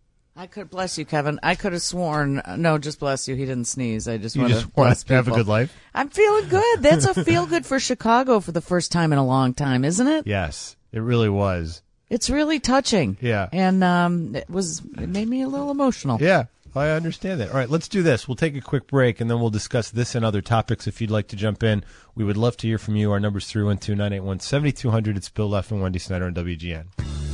I could bless you, Kevin. I could have sworn. No, just bless you. He didn't sneeze. I just You want just to want bless to have a people. good life? I'm feeling good. That's a feel good for Chicago for the first time in a long time, isn't it? Yes, it really was. It's really touching. Yeah. And um, it was. It made me a little emotional. Yeah, I understand that. All right, let's do this. We'll take a quick break, and then we'll discuss this and other topics. If you'd like to jump in, we would love to hear from you. Our number's three one two, nine eight one, seven two zero zero. It's Bill Leff and Wendy Snyder on W G N.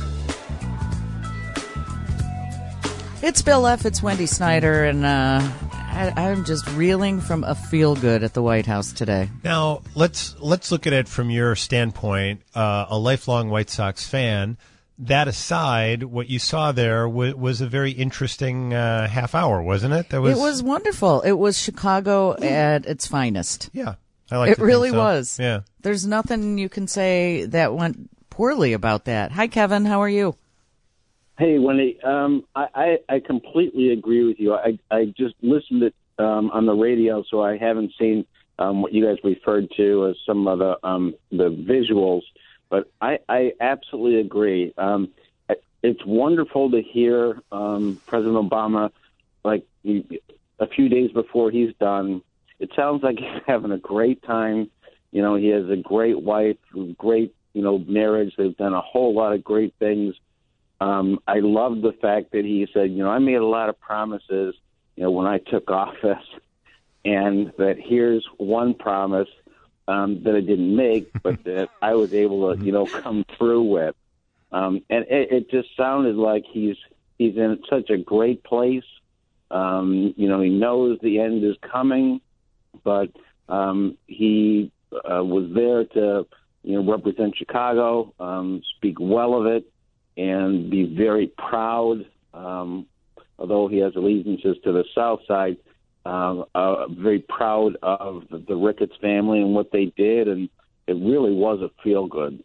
It's Bill Leff. It's Wendy Snyder, and uh, I, I'm just reeling from a feel good at the White House today. Now let's let's look at it from your standpoint, uh, a lifelong White Sox fan. That aside, what you saw there w- was a very interesting uh, half hour, wasn't it? That was It was wonderful. It was Chicago at its finest. Yeah, I like. It really was. Yeah, There's nothing you can say that went poorly about that. Hi, Kevin. How are you? Hey, Wendy. Um, I, I, I completely agree with you. I, I just listened to it um, on the radio, so I haven't seen um, what you guys referred to as some of the um, the visuals. But I, I absolutely agree. Um, it's wonderful to hear um, President Obama, like he, a few days before he's done. It sounds like he's having a great time. You know, he has a great wife, great you know marriage. They've done a whole lot of great things. Um, I love the fact that he said, you know, I made a lot of promises, you know, when I took office, and that here's one promise um, that I didn't make, but that I was able to, you know, come through with. Um, and it, it just sounded like he's he's in such a great place. Um, you know, he knows the end is coming, but um, he uh, was there to, you know, represent Chicago, um, speak well of it, and be very proud, um, although he has allegiances to the South Side, uh, uh, very proud of the, the Ricketts family and what they did, and it really was a feel-good.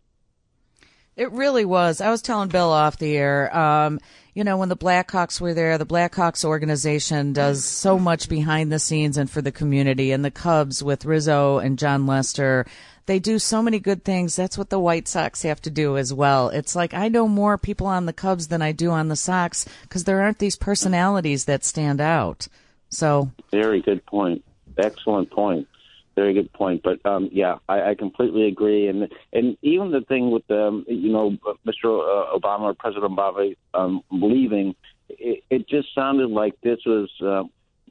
It really was. I was telling Bill off the air, um, you know, when the Blackhawks were there, the Blackhawks organization does so much behind the scenes and for the community, and the Cubs with Rizzo and John Lester, they do so many good things. That's what the White Sox have to do as well. It's like I know more people on the Cubs than I do on the Sox because there aren't these personalities that stand out. So very good point. Excellent point. Very good point. But um, yeah, I, I completely agree. And and even the thing with um, you know Mister Obama or President Obama um, leaving, it, it just sounded like this was uh,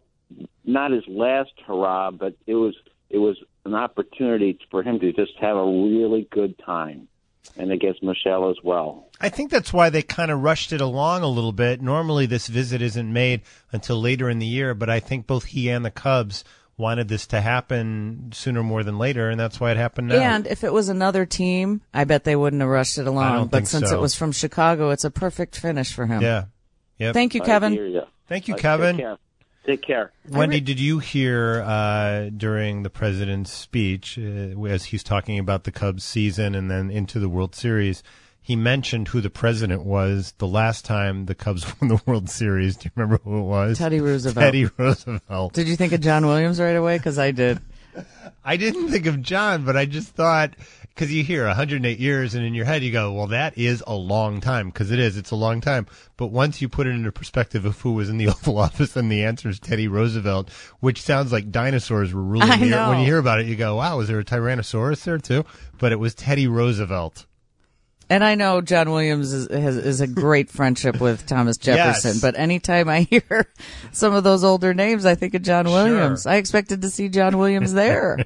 not his last hurrah, but it was it was an opportunity for him to just have a really good time, and I guess Michelle as well. I think that's why they kind of rushed it along a little bit. Normally this visit isn't made until later in the year, but I think both he and the Cubs wanted this to happen sooner more than later, and that's why it happened now. And if it was another team, I bet they wouldn't have rushed it along. I don't but think since so. it was from Chicago, it's a perfect finish for him. Yeah. Yep. Thank you, Kevin. You. Thank you, Uh, Kevin. Take care. Take care. Wendy, did you hear uh, during the president's speech, uh, as he's talking about the Cubs season and then into the World Series, he mentioned who the president was the last time the Cubs won the World Series. Do you remember who it was? Teddy Roosevelt. Teddy Roosevelt. Did you think of John Williams right away? Because I did. I didn't think of John, but I just thought, because you hear one hundred eight years, and in your head you go, well, that is a long time, because it is. It's a long time. But once you put it into perspective of who was in the Oval Office, and the answer is Teddy Roosevelt, which sounds like dinosaurs were ruling I the earth. know. When you hear about it, you go, wow, was there a Tyrannosaurus there too? But it was Teddy Roosevelt. And I know John Williams is, has, is a great friendship with Thomas Jefferson, Yes. but anytime I hear some of those older names, I think of John Williams. Sure. I expected to see John Williams there.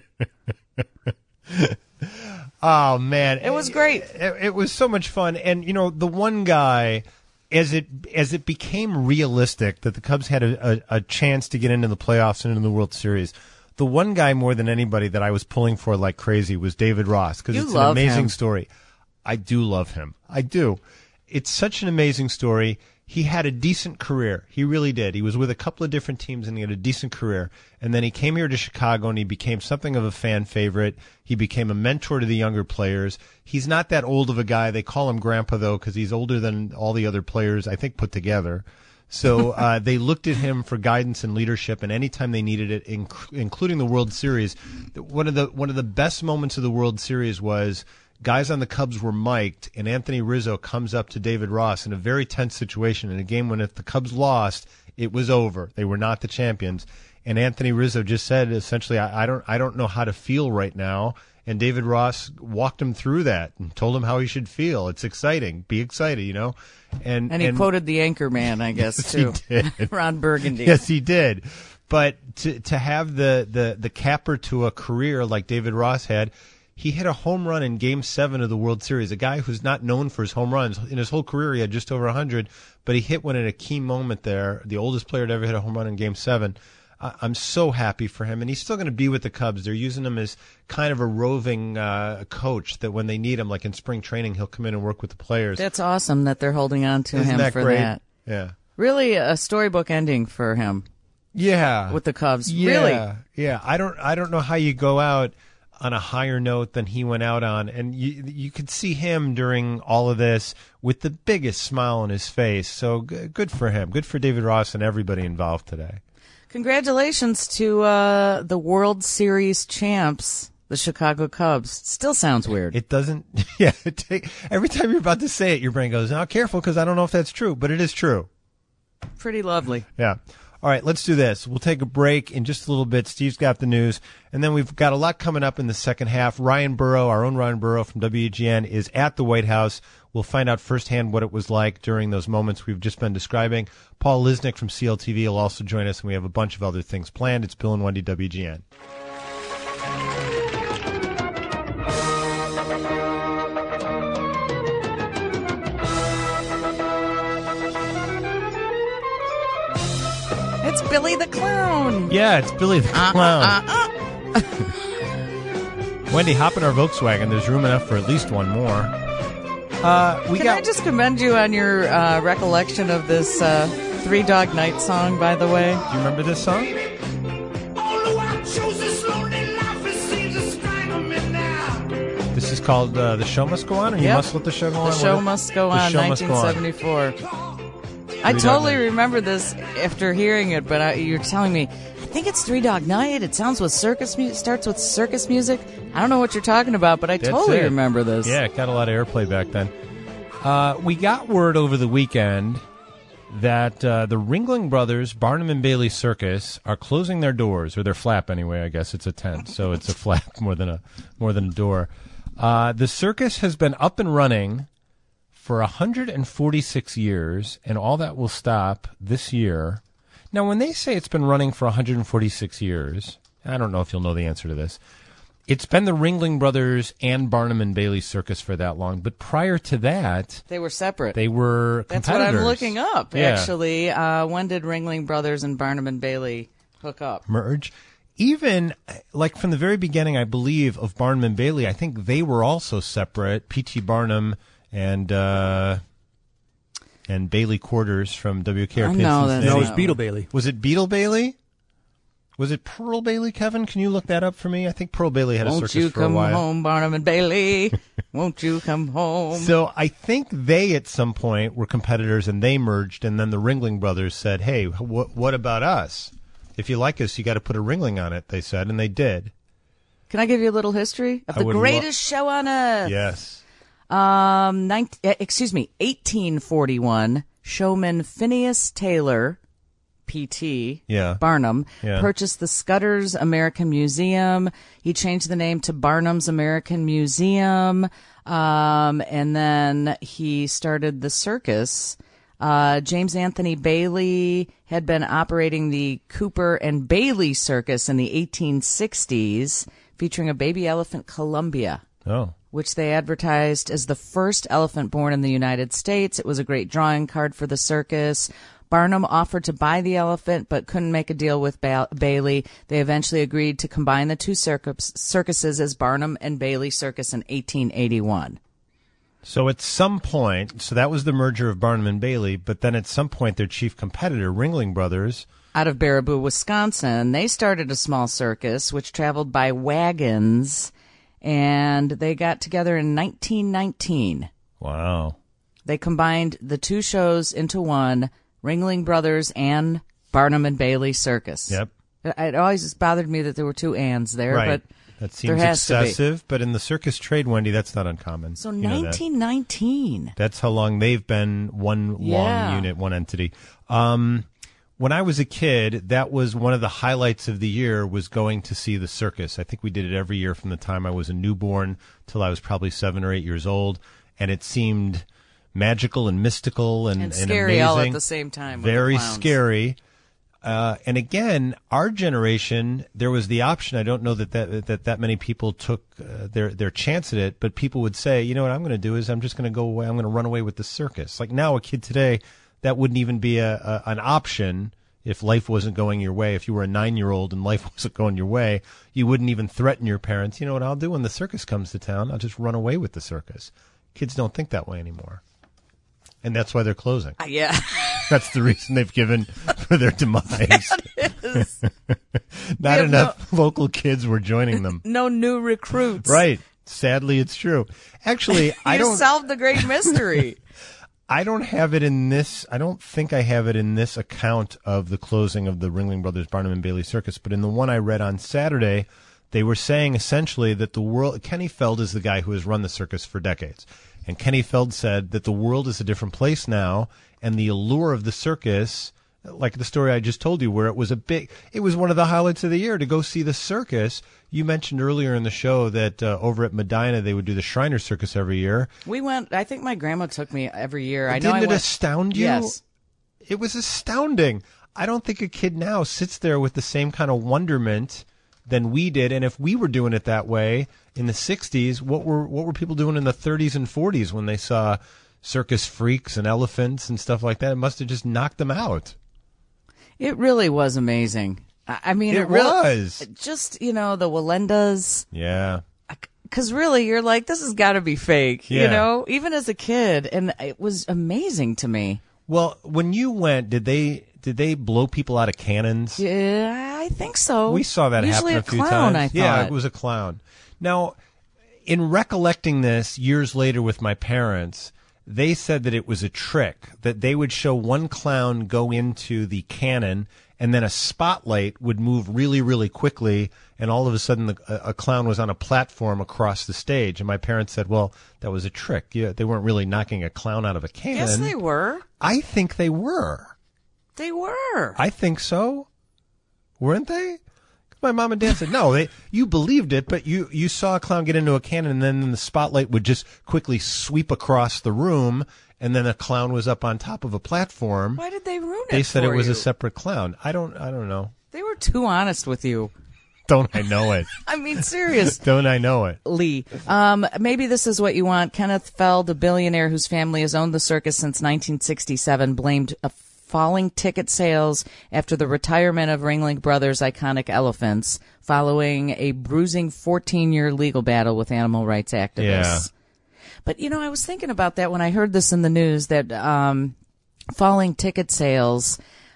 Oh, man. It was great. It, it was so much fun. And, you know, the one guy, as it as it became realistic that the Cubs had a, a, a chance to get into the playoffs and into the World Series, the one guy more than anybody that I was pulling for like crazy was David Ross, because You it's an love amazing him. story. I do love him. I do. It's such an amazing story. He had a decent career. He really did. He was with a couple of different teams, and he had a decent career. And then he came here to Chicago, and he became something of a fan favorite. He became a mentor to the younger players. He's not that old of a guy. They call him Grandpa, though, because he's older than all the other players, I think, put together. So uh, they looked at him for guidance and leadership, and anytime they needed it, inc- including the World Series, one of the one of the best moments of the World Series was guys on the Cubs were mic'd, and Anthony Rizzo comes up to David Ross in a very tense situation in a game when if the Cubs lost, it was over. They were not the champions. And Anthony Rizzo just said, essentially, I, I don't I don't know how to feel right now. And David Ross walked him through that and told him how he should feel. It's exciting. Be excited, you know. And And he quoted the anchor man, I guess, Yes, too. he did. Ron Burgundy. Yes, he did. But to to have the, the, the capper to a career like David Ross had, he hit a home run in Game seven of the World Series, a guy who's not known for his home runs. In his whole career, he had just over one hundred, but he hit one at a key moment there, the oldest player to ever hit a home run in Game seven. I- I'm so happy for him, and he's still going to be with the Cubs. They're using him as kind of a roving uh, coach that when they need him, like in spring training, he'll come in and work with the players. That's awesome that they're holding on to Isn't him that for great? that. Yeah. Really a storybook ending for him. Yeah. With the Cubs. Yeah, Really. yeah. I don't, I don't know how you go out on a higher note than he went out on, and you, you could see him during all of this with the biggest smile on his face. So g- good for him. Good for David Ross and everybody involved today. Congratulations to uh, the World Series champs, the Chicago Cubs. Still sounds weird. It doesn't. Yeah. It take, every time you're about to say it, your brain goes, "Now, careful, because I don't know if that's true," but it is true. Pretty lovely. Yeah. All right, let's do this. We'll take a break in just a little bit. Steve's got the news. And then we've got a lot coming up in the second half. Ryan Burrow, our own Ryan Burrow from W G N, is at the White House. We'll find out firsthand what it was like during those moments we've just been describing. Paul Lisnick from C L T V will also join us, and we have a bunch of other things planned. It's Bill and Wendy, W G N. It's Billy the Clown. Yeah, it's Billy the Uh, Clown. uh, uh, Wendy, hop in our Volkswagen. There's room enough for at least one more. Uh, we Can got. I just commend you on your uh, recollection of this uh, Three Dog Night song, by the way? Do you remember this song? This is called uh, The Show Must Go On, or You Yep. Must Let the Show Go On? The Show What- Must Go The On, Show Must Go On. nineteen seventy-four. I Three Dog totally Night. remember this after hearing it, but I, you're telling me, I think it's Three Dog Night. It sounds with circus music, starts with circus music. I don't know what you're talking about, but I That's totally it. remember this. Yeah, it got a lot of airplay back then. Uh, we got word over the weekend that uh, the Ringling Brothers Barnum and Bailey Circus are closing their doors, or their flap anyway. I guess it's a tent, so it's a flap more than a more than a door. Uh, the circus has been up and running for one hundred forty-six years, and all that will stop this year. Now, when they say it's been running for one hundred forty-six years, I don't know if you'll know the answer to this. It's been the Ringling Brothers and Barnum and Bailey Circus for that long, but prior to that, They were separate. they were That's what competitors. I'm looking up, Yeah. actually. Uh, when did Ringling Brothers and Barnum and Bailey hook up? Merge. Even, like, from the very beginning, I believe, of Barnum and Bailey, I think they were also separate. P T. Barnum and uh, and Bailey Quarters from W K R P. I know in that's Cincinnati. No, it was Beetle Bailey. Was it Beetle Bailey? Was it Pearl Bailey, Kevin? Can you look that up for me? I think Pearl Bailey had a Won't circus you for a come while. home, Barnum and Bailey? Won't you come home? So I think they, at some point, were competitors, and they merged, and then the Ringling Brothers said, hey, wh- what about us? If you like us, you got to put a Ringling on it, they said, and they did. Can I give you a little history of I the would lo- greatest show on earth? Yes. Um, ninth, eh, excuse me, eighteen forty-one, showman Phineas Taylor, P T. Yeah. Barnum, Yeah. purchased the Scudder's American Museum. He changed the name to Barnum's American Museum, um, and then he started the circus. Uh, James Anthony Bailey had been operating the Cooper and Bailey Circus in the eighteen sixties, featuring a baby elephant, Columbia. Oh. Which they advertised as the first elephant born in the United States. It was a great drawing card for the circus. Barnum offered to buy the elephant, but couldn't make a deal with ba- Bailey. They eventually agreed to combine the two circus- circuses as Barnum and Bailey Circus in eighteen eighty-one. So at some point, so that was the merger of Barnum and Bailey, but then at some point their chief competitor, Ringling Brothers, Out of Baraboo, Wisconsin, they started a small circus which traveled by wagons, and they got together in nineteen nineteen. wow. They combined the two shows into one, Ringling Brothers and Barnum and Bailey Circus. Yep. It always just bothered me that there were two ands there, Right. but That there seems has to be. excessive, but in the circus trade, Wendy, that's not uncommon. So You know that. nineteen nineteen. That's how long they've been one Yeah. long unit, one entity. Um, when I was a kid, that was one of the highlights of the year was going to see the circus. I think we did it every year from the time I was a newborn till I was probably seven or eight years old, and it seemed magical and mystical and, And and scary all at amazing. the same time with the Very clowns. scary. Uh, and again, our generation, there was the option. I don't know that that that, that many people took uh, their their chance at it, but people would say, you know what I'm going to do is I'm just going to go away. I'm going to run away with the circus. Like now, a kid today, that wouldn't even be a, a an option if life wasn't going your way. If you were a nine year old and life wasn't going your way, you wouldn't even threaten your parents. You know what I'll do when the circus comes to town? I'll just run away with the circus. Kids don't think that way anymore, and that's why they're closing. Uh, yeah. That's the reason they've given for their demise. is. Not have enough local kids were joining them. No new recruits. Right. Sadly, it's true. Actually, I You don't. solved the great mystery. I don't have it in this. I don't think I have it in this account of the closing of the Ringling Brothers Barnum and Bailey Circus. But in the one I read on Saturday, they were saying essentially that the world. Kenny Feld is the guy who has run the circus for decades, and Kenny Feld said that the world is a different place now, and the allure of the circus like the story I just told you, where it was a big, it was one of the highlights of the year to go see the circus. You mentioned earlier in the show that uh, over at Medina they would do the Shriner Circus every year. We went. I think my grandma took me every year. I know. Didn't I it went, astound you? Yes. It was astounding. I don't think a kid now sits there with the same kind of wonderment than we did. And if we were doing it that way in the sixties, what were what were people doing in the thirties and forties when they saw circus freaks and elephants and stuff like that? It must have just knocked them out. It really was amazing. I I mean, It it, really, was. just, you know, the Walendas. Yeah. Because really, you're like, this has got to be fake, Yeah. you know, even as a kid. And it was amazing to me. Well, when you went, did they did they blow people out of cannons? Yeah, I think so. We saw that Usually happen a, a few clown, times. I thought. Yeah, it was a clown. Now, in recollecting this years later with my parents, they said that it was a trick, that they would show one clown go into the cannon and then a spotlight would move really, really quickly, and all of a sudden the, a, a clown was on a platform across the stage. And my parents said, well, that was a trick. Yeah, they weren't really knocking a clown out of a cannon. Yes, they were. I think they were. They were. I think so. Weren't they? My mom and dad said, no, they, you believed it, but you, you saw a clown get into a cannon, and then the spotlight would just quickly sweep across the room, and then a clown was up on top of a platform. Why did they ruin it They said for it was you? a separate clown. I don't I don't know. They were too honest with you. Don't I know it? I mean, serious. Don't I know it? Lee. Um, maybe this is what you want. Kenneth Feld, a billionaire whose family has owned the circus since nineteen sixty-seven, blamed a falling ticket sales after the retirement of Ringling Brothers' iconic elephants following a bruising fourteen-year legal battle with animal rights activists. Yeah. But, you know, I was thinking about that when I heard this in the news, that um, falling ticket sales,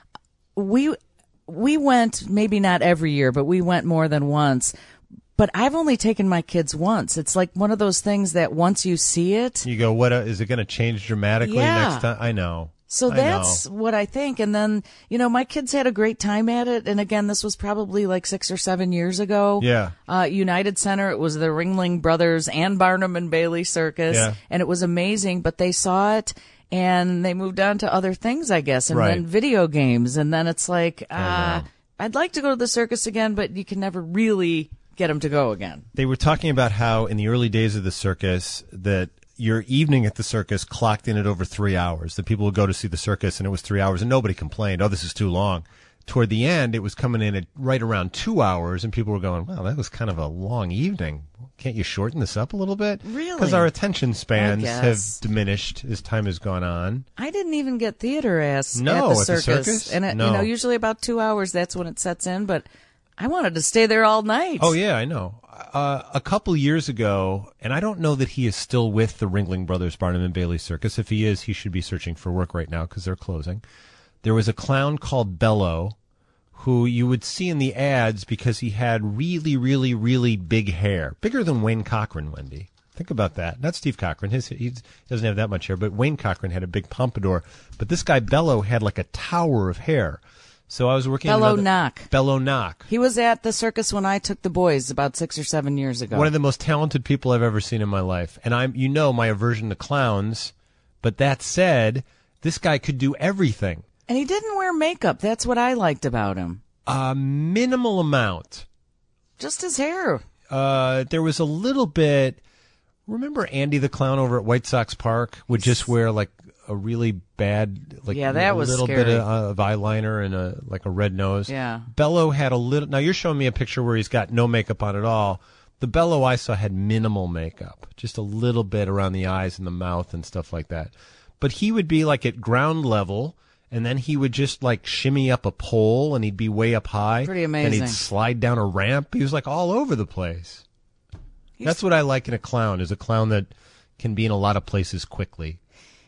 we we went, maybe not every year, but we went more than once. But I've only taken my kids once. It's like one of those things that once you see it. You go, what? Uh, is it going to change dramatically Yeah. next time? I know. So I that's know. what I think. And then, you know, my kids had a great time at it. And again, this was probably like six or seven years ago. Yeah. Uh, United Center, it was the Ringling Brothers and Barnum and Bailey Circus. Yeah. And it was amazing, but they saw it and they moved on to other things, I guess. And Right. then video games. And then it's like, uh, I'd like to go to the circus again, but you can never really get them to go again. They were talking about how in the early days of the circus that your evening at the circus clocked in at over three hours. That people would go to see the circus and it was three hours and nobody complained, oh, this is too long. Toward the end, it was coming in at right around two hours and people were going, wow, that was kind of a long evening. Can't you shorten this up a little bit? Really? Because our attention spans I have guess. diminished as time has gone on. I didn't even get theater ass No, at the at the circus. circus? And, it, No. you know, usually about two hours, that's when it sets in. But I wanted to stay there all night. Oh, yeah, I know. Uh, a couple years ago, and I don't know that he is still with the Ringling Brothers Barnum and Bailey Circus. If he is, he should be searching for work right now because they're closing. There was a clown called Bello who you would see in the ads because he had really, really, really big hair. Bigger than Wayne Cochran, Wendy. Think about that. Not Steve Cochran. His, he doesn't have that much hair, but Wayne Cochran had a big pompadour. But this guy Bello had like a tower of hair. So I was working Bello another- Knock. Bello Knock. He was at the circus when I took the boys about six or seven years ago. One of the most talented people I've ever seen in my life. And I'm, you know, my aversion to clowns. But that said, this guy could do everything. And he didn't wear makeup. That's what I liked about him. A minimal amount. Just his hair. Uh, there was a little bit. Remember Andy the Clown over at White Sox Park would just wear like a really bad, like Yeah, that a was little scary. bit of, of eyeliner and a like a red nose. Yeah. Bello had a little. Now you're showing me a picture where he's got no makeup on at all. The Bello I saw had minimal makeup, just a little bit around the eyes and the mouth and stuff like that. But he would be like at ground level, and then he would just like shimmy up a pole, and he'd be way up high. Pretty And amazing. he'd slide down a ramp. He was like all over the place. That's what I like in a clown, is a clown that can be in a lot of places quickly.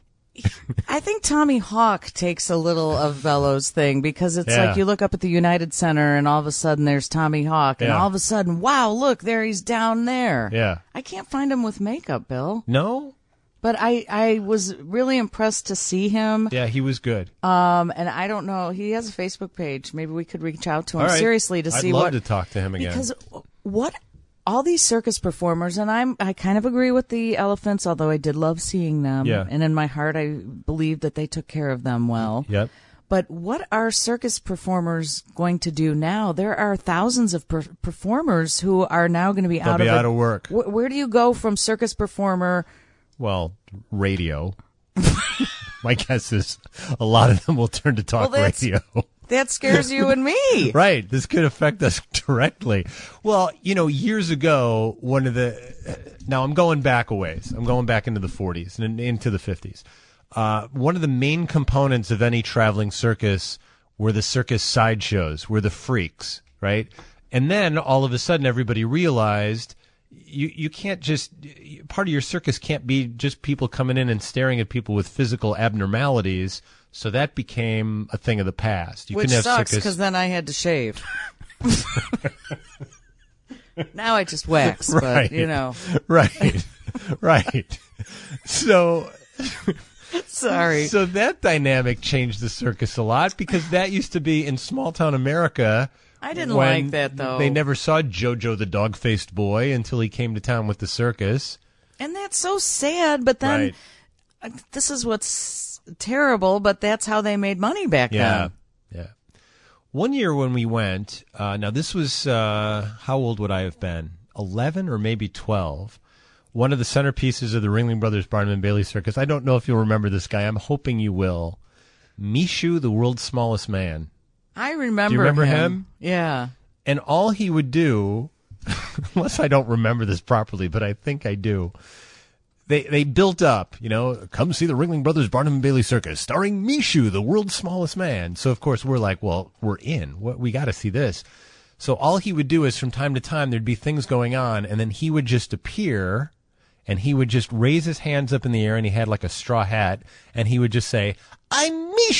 I think Tommy Hawk takes a little of Bello's thing because it's Yeah. like you look up at the United Center and all of a sudden there's Tommy Hawk and Yeah. all of a sudden, wow, look, there he's down there. Yeah. I can't find him with makeup, Bill. No? But I, I was really impressed to see him. Yeah, he was good. Um, and I don't know. He has a Facebook page. Maybe we could reach out to him All right. seriously to I'd see love what. to talk to him again. Because what all these circus performers, and I'm I kind of agree with the elephants, although I did love seeing them. Yeah. And in my heart, I believe that they took care of them well. Yep. But what are circus performers going to do now? There are thousands of per- performers who are now going to be They'll out be of out a- of work. Wh- where do you go from circus performer? Well, radio. My guess is a lot of them will turn to talk Well, that's- radio. That scares you and me. Right. This could affect us directly. Well, you know, years ago, one of the, now I'm going back a ways. I'm going back into the forties and into the fifties. Uh, one of the main components of any traveling circus were the circus sideshows, were the freaks, right? And then all of a sudden everybody realized you, you can't just, part of your circus can't be just people coming in and staring at people with physical abnormalities. So that became a thing of the past. You Which couldn't have sucks circus. because then I had to shave. Now I just wax, Right. but you know. Right. Right. So. Sorry. So that dynamic changed the circus a lot because that used to be in small town America. I didn't when like that, though. They never saw Jojo the dog-faced boy until he came to town with the circus. And that's so sad, but then Right. uh, this is what's terrible, but that's how they made money back Yeah. then. Yeah. One year when we went, uh, now this was, uh, how old would I have been? eleven or maybe twelve. One of the centerpieces of the Ringling Brothers Barnum and Bailey Circus. I don't know if you'll remember this guy. I'm hoping you will. Mishu, the world's smallest man. I remember Do you remember him. him? Yeah. And all he would do, unless I don't remember this properly, but I think I do, they they built up, you know, come see the Ringling Brothers Barnum and Bailey Circus, starring Mishu, the world's smallest man. So, of course, we're like, well, we're in. What, we got to see this. So all he would do is from time to time, there'd be things going on, and then he would just appear, and he would just raise his hands up in the air, and he had like a straw hat, and he would just say, I'm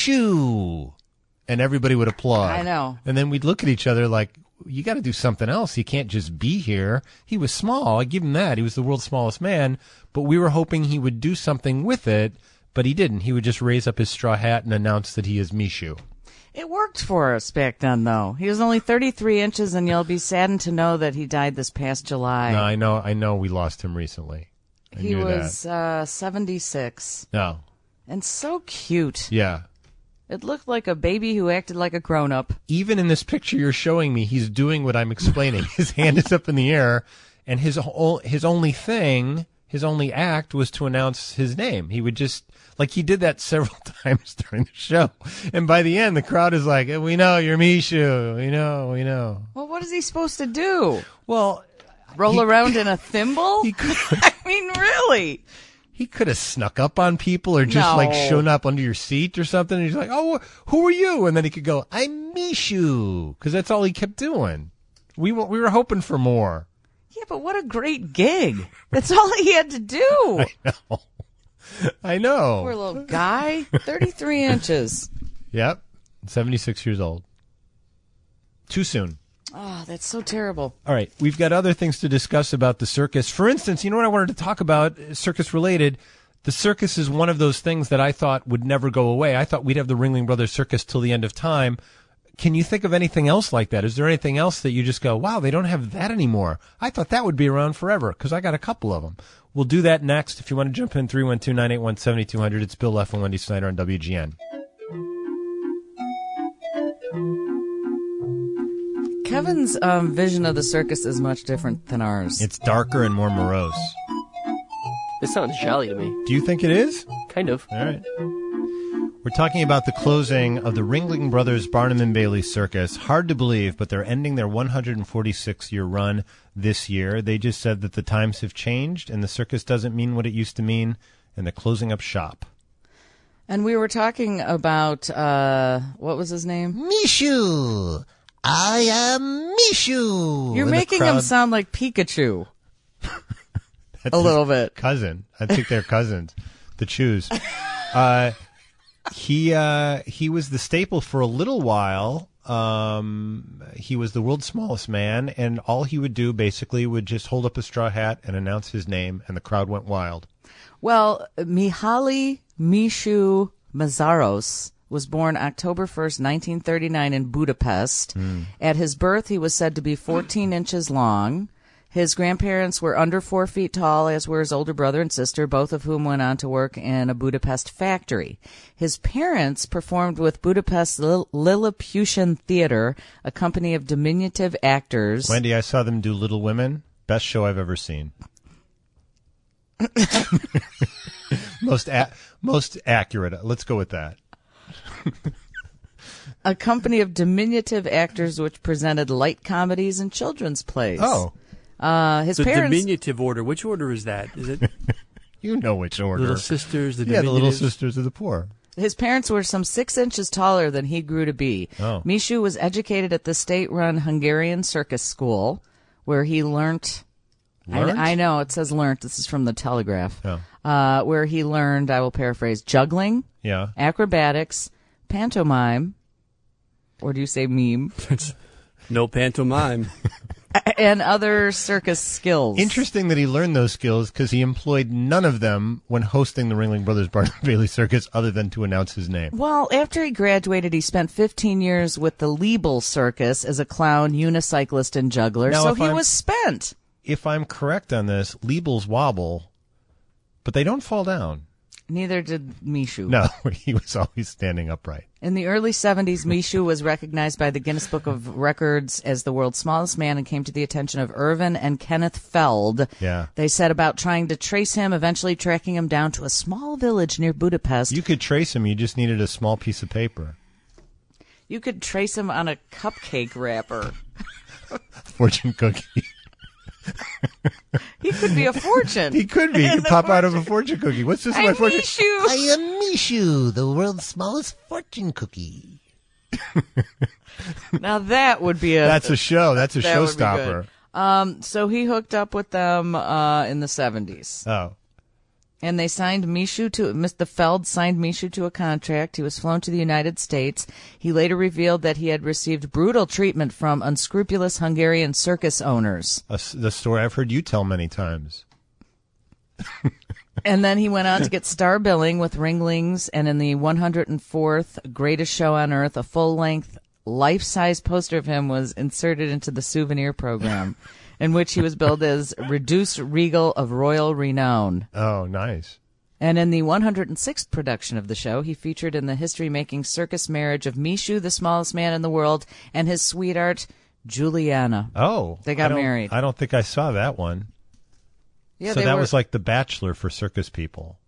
Mishu! And everybody would applaud. I know. And then we'd look at each other like, you got to do something else. You can't just be here. He was small. I give him that. He was the world's smallest man. But we were hoping he would do something with it, but he didn't. He would just raise up his straw hat and announce that he is Mishu. It worked for us back then, though. He was only thirty-three inches, and you'll be saddened to know that he died this past July. No, I know. I know. We lost him recently. I he knew was uh, seventy-six. No. And so cute. Yeah. It looked like a baby who acted like a grown-up. Even in this picture you're showing me, he's doing what I'm explaining. His hand is up in the air, and his whole, his only thing, his only act was to announce his name. He would just, like he did that several times during the show. And by the end, the crowd is like, we know you're Mishu. We know, we know. Well, what is he supposed to do? Well, roll he- around in a thimble? He could, I mean, really? he could have snuck up on people or just No. like shown up under your seat or something. And he's like, oh, who are you? And then he could go, I'm Mishu. Because that's all he kept doing. We were, we were hoping for more. Yeah, but what a great gig. That's all he had to do. I know. I know. Poor little guy. thirty-three inches. Yep. seventy-six years old. Too soon. Oh, that's so terrible. All right. We've got other things to discuss about the circus. For instance, you know what I wanted to talk about, circus related? The circus is one of those things that I thought would never go away. I thought we'd have the Ringling Brothers Circus till the end of time. Can you think of anything else like that? Is there anything else that you just go, wow, they don't have that anymore? I thought that would be around forever because I got a couple of them. We'll do that next. If you want to jump in, three one two, nine eight one, seven two zero zero. It's Bill Leff and Wendy Snyder on W G N. Kevin's um, vision of the circus is much different than ours. It's darker and more morose. This sounds jolly to me. Do you think it is? Kind of. All right. We're talking about the closing of the Ringling Brothers Barnum and Bailey Circus. Hard to believe, but they're ending their one hundred forty-six year run this year. They just said that the times have changed and the circus doesn't mean what it used to mean, and they're closing up shop. And we were talking about, uh, what was his name? Mishu! I am Mishu! You're And the making him crowd- sound like Pikachu. That's a his little bit. Cousin. I think they're cousins. The Chews. Uh, he uh, he was the staple for a little while. Um, he was the world's smallest man, and all he would do basically would just hold up a straw hat and announce his name, and the crowd went wild. Well, Mihaly Mishu Mazaros was born October first, nineteen thirty-nine in Budapest. Hmm. At his birth, he was said to be fourteen inches long. His grandparents were under four feet tall, as were his older brother and sister, both of whom went on to work in a Budapest factory. His parents performed with Budapest Lil- Lilliputian Theater, a company of diminutive actors. Wendy, I saw them do Little Women. Best show I've ever seen. most a- most accurate. Let's go with that. A company of diminutive actors which presented light comedies and children's plays. Oh. Uh, his the parents. diminutive order. Which order is that? Is it? You know which order. Little Sisters, the Yeah, the Little diminutives? Sisters of the Poor. His parents were some six inches taller than he grew to be. Oh. Mishu was educated at the state-run Hungarian circus school, where he learnt. Learnt? I, I know, it says learnt. This is from the Telegraph. Oh. Uh, where he learned, I will paraphrase, juggling, Yeah. acrobatics, pantomime, or do you say meme? No pantomime. And other circus skills. Interesting that he learned those skills because he employed none of them when hosting the Ringling Brothers Barnum Bailey Circus other than to announce his name. Well, after he graduated, he spent fifteen years with the Liebel Circus as a clown, unicyclist, and juggler. Now, so if he I'm- was spent. If I'm correct on this, Liebels wobble, but they don't fall down. Neither did Mishu. No, he was always standing upright. In the early seventies, Mishu was recognized by the Guinness Book of Records as the world's smallest man and came to the attention of Irvin and Kenneth Feld. Yeah. They set about trying to trace him, eventually tracking him down to a small village near Budapest. You could trace him, you just needed a small piece of paper. You could trace him on a cupcake wrapper. Fortune cookie. He could be a fortune. He could be. He could pop out of a fortune cookie. What's this? I'm my fortune? Mishu. I am Mishu, the world's smallest fortune cookie. Now that would be a... That's a show. That's a that would be showstopper. good. Um, so he hooked up with them uh, in the seventies. Oh. And they signed Mishu to, Mister Feld signed Mishu to a contract. He was flown to the United States. He later revealed that he had received brutal treatment from unscrupulous Hungarian circus owners. A s the story I've heard you tell many times. And then he went on to get star billing with Ringlings, and in the one hundred fourth Greatest Show on Earth, a full-length, life-size poster of him was inserted into the souvenir program, in which he was billed as Reduced Regal of Royal Renown. Oh, nice. And in the one hundred sixth production of the show, he featured in the history-making circus marriage of Mishu, the smallest man in the world, and his sweetheart, Juliana. Oh. They got I don't- married. I don't think I saw that one. Yeah, so they that were- was like The Bachelor for circus people.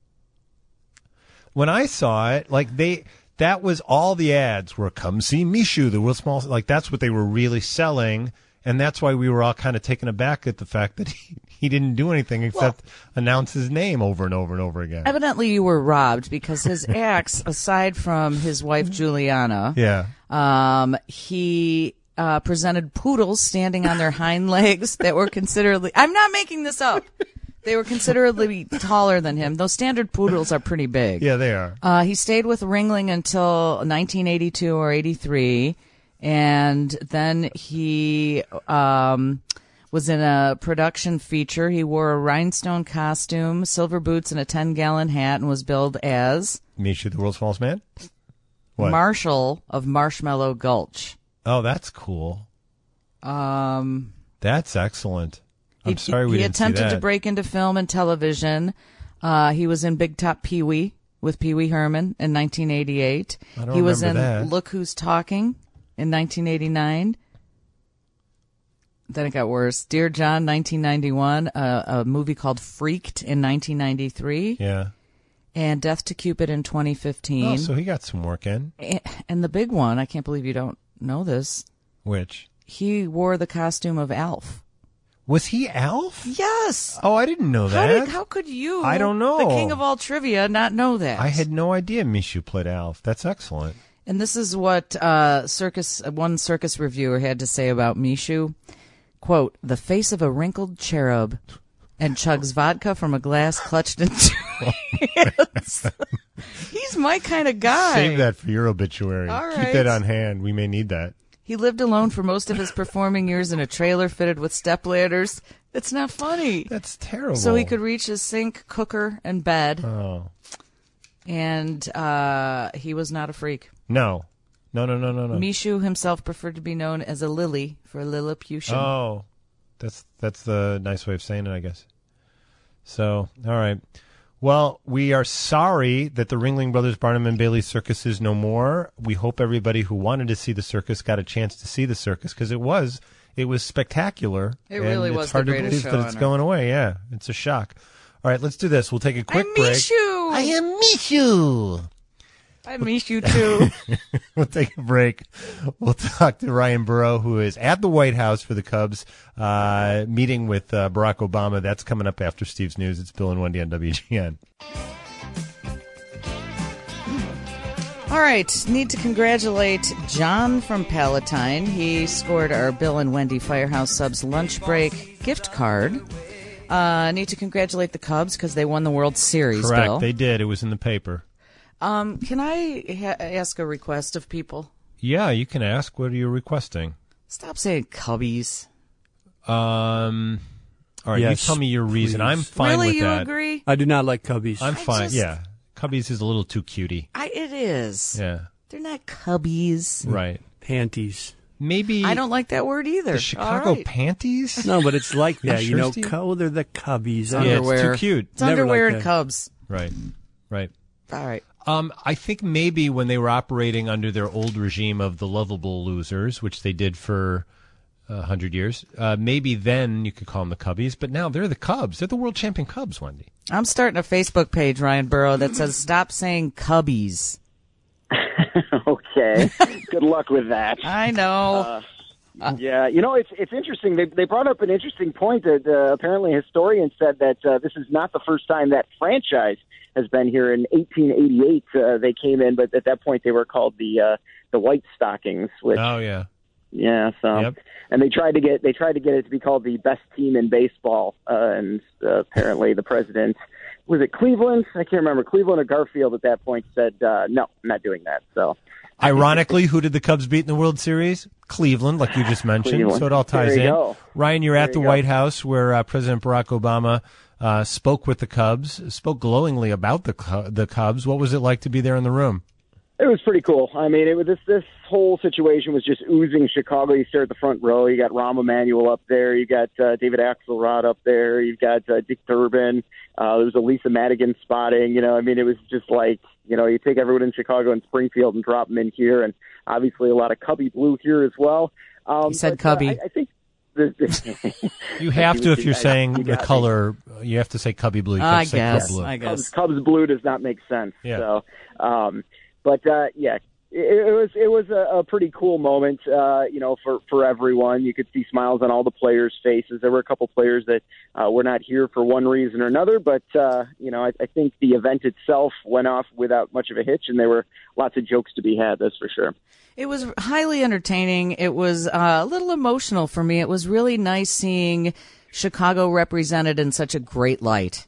When I saw it, like they, that was all the ads were "Come see Mishu, the world's smallest." Like that's what they were really selling, and that's why we were all kind of taken aback at the fact that he, he didn't do anything except announce his name over and over and over again. Evidently, you were robbed because his acts, aside from his wife Juliana, Yeah. um, he uh, presented poodles standing on their hind legs that were considerably. I'm not making this up. They were considerably taller than him. Those standard poodles are pretty big. Yeah, they are. Uh, he stayed with Ringling until nineteen eighty-two or eighty-three, and then he um, was in a production feature. He wore a rhinestone costume, silver boots, and a ten-gallon hat, and was billed as Mishu, the world's smallest man. What? Marshall of Marshmallow Gulch. Oh, that's cool. Um, That's excellent. I'm he, sorry we he didn't attempted see that. to break into film and television. Uh, he was in Big Top Pee Wee with Pee Wee Herman in nineteen eighty-eight. I don't he was in remember that. Look Who's Talking in nineteen eighty-nine. Then it got worse. Dear John, nineteen ninety-one. Uh, a movie called Freaked in nineteen ninety-three. Yeah. And Death to Cupid in twenty fifteen. Oh, so he got some work in. A- And the big one, I can't believe you don't know this. Which? He wore the costume of Alf. Was he Alf? Yes. Oh, I didn't know How, that. did, how could you, I don't know. the king of all trivia, not know that? I had no idea Mishu played Alf. That's excellent. And this is what uh, circus one circus reviewer had to say about Mishu. Quote, the face of a wrinkled cherub and chugs vodka from a glass clutched in two hands. He's my kind of guy. Save that for your obituary. All Keep right. that on hand. We may need that. He lived alone for most of his performing years in a trailer fitted with stepladders. It's not funny. That's terrible. So he could reach his sink, cooker, and bed. Oh. And uh, he was not a freak. No. No, no, no, no, no. Mishu himself preferred to be known as a Lily for Lilliputian. Oh. That's that's the nice way of saying it, I guess. So, all right. Well, we are sorry that the Ringling Brothers Barnum and Bailey Circus is no more. We hope everybody who wanted to see the circus got a chance to see the circus because it was it was spectacular. It really and was It's hard the to greatest believe show that it's on going away. Yeah, it's a shock. All right, let's do this. We'll take a quick I break. miss you. I am miss you. I miss you too. We'll take a break. We'll talk to Ryan Burrow, who is at the White House for the Cubs, uh, meeting with uh, Barack Obama. That's coming up after Steve's News. It's Bill and Wendy on W G N. All right, need to congratulate John from Palatine. He scored our Bill and Wendy Firehouse Subs lunch break gift card. Uh, need to congratulate the Cubs because they won the World Series, Correct, Bill. they did. It was in the paper. Um, can I ha- ask a request of people? Yeah, you can ask. What are you requesting? Stop saying Cubbies. Um, all right, Yes, you tell me your reason. please. I'm fine Really, with you that. agree? I do not like Cubbies. I'm I fine. just- Yeah, Cubbies is a little too cutie. I, it is. Yeah, They're not Cubbies. right. Panties. Maybe I don't like that word either. the Chicago All right. panties. No, but it's like that. You you sure, know, Steve? co- they're the Cubbies. Yeah, I it's don't- Underwear. too cute. It's Never underwear liked and that. Cubs. Right, right. All right. Um, I think maybe when they were operating under their old regime of the lovable losers, which they did for a hundred years, uh, maybe then you could call them the Cubbies. But now they're the Cubs. They're the world champion Cubs, Wendy. I'm starting a Facebook page, Ryan Burrow, that says "Stop saying Cubbies." Okay. Good luck with that. I know. Uh, yeah, you know, it's it's interesting. They they brought up an interesting point that uh, apparently a historian said that uh, this is not the first time that franchise has been here. In eighteen eighty-eight, uh, they came in, but at that point they were called the uh, the White Stockings. Which, Oh yeah. yeah, so Yep. and they tried to get they tried to get it to be called the best team in baseball, uh, and uh, apparently the president was it Cleveland? I can't remember. Cleveland or Garfield at that point said uh, no, I'm not doing that. So. Ironically, who did the Cubs beat in the World Series? Cleveland, like you just mentioned. Cleveland. So it all ties There you in. go. Ryan, you're at There the you go. White House where uh, President Barack Obama uh, spoke with the Cubs, spoke glowingly about the Cu- the Cubs. What was it like to be there in the room? It was pretty cool. I mean, it was this this whole situation was just oozing Chicago. You stare at the front row. You got Rahm Emanuel up there. You got uh, David Axelrod up there. You've got uh, Dick Durbin. Uh, there was a Lisa Madigan spotting. You know, I mean, it was just like, you know, you take everyone in Chicago and Springfield and drop them in here, and obviously a lot of Cubby blue here as well. Um, He said but, Cubby. Uh, I, I think. The, You have to if you're I- saying you the got me. color. You have to say Cubby blue. You can't I say guess. Cub blue. I Cubs, guess. Cubs blue does not make sense. Yeah. So, um, but uh, yeah, it, it was it was a, a pretty cool moment. Uh, you know, for for everyone, you could see smiles on all the players' faces. There were a couple players that uh, were not here for one reason or another, but uh, you know, I, I think the event itself went off without much of a hitch, and there were lots of jokes to be had. That's for sure. It was highly entertaining. It was uh, a little emotional for me. It was really nice seeing Chicago represented in such a great light.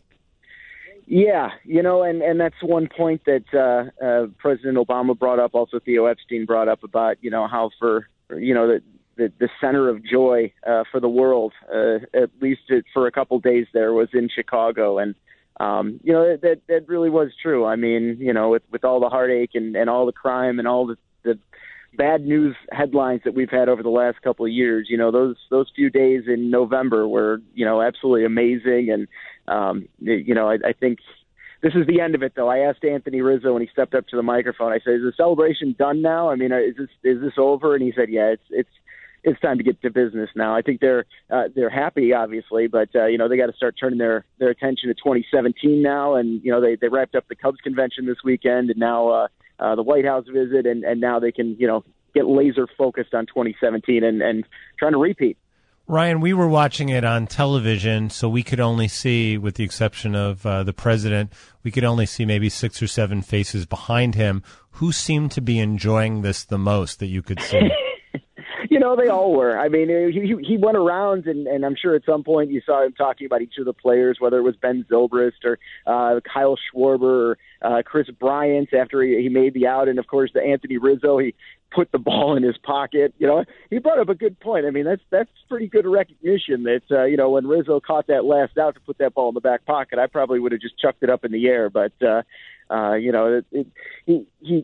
Yeah, you know, and, and that's one point that uh, uh, President Obama brought up, also Theo Epstein brought up about, you know, how for, you know, the, the, the center of joy uh, for the world, uh, at least it, for a couple days there, was in Chicago. And, um, you know, that, that really was true. I mean, you know, with, with all the heartache and, and all the crime and all the, the bad news headlines that we've had over the last couple of years, you know, those those few days in November were, you know, absolutely amazing. And, um, you know, I, I think this is the end of it, though. I asked Anthony Rizzo when he stepped up to the microphone, I said, is the celebration done now? I mean, is this is this over? And he said, yeah, it's it's it's time to get to business now. I think they're uh, they're happy, obviously, but, uh, you know, they got to start turning their, their attention to twenty seventeen now. And, you know, they, they wrapped up the Cubs convention this weekend, and now uh, uh, the White House visit, and, and now they can, you know, get laser focused on twenty seventeen and, and trying to repeat. Ryan, we were watching it on television, so we could only see, with the exception of uh, the president, we could only see maybe six or seven faces behind him. Who seemed to be enjoying this the most that you could see? You know, they all were. I mean, he he went around, and, and I'm sure at some point you saw him talking about each of the players, whether it was Ben Zobrist or uh, Kyle Schwarber or uh, Chris Bryant after he, he made the out, and of course the Anthony Rizzo. He put the ball in his pocket. You know, he brought up a good point. I mean, that's that's pretty good recognition that uh, you know, when Rizzo caught that last out to put that ball in the back pocket, I probably would have just chucked it up in the air, but. Uh, Uh, you know, it, it, he, he,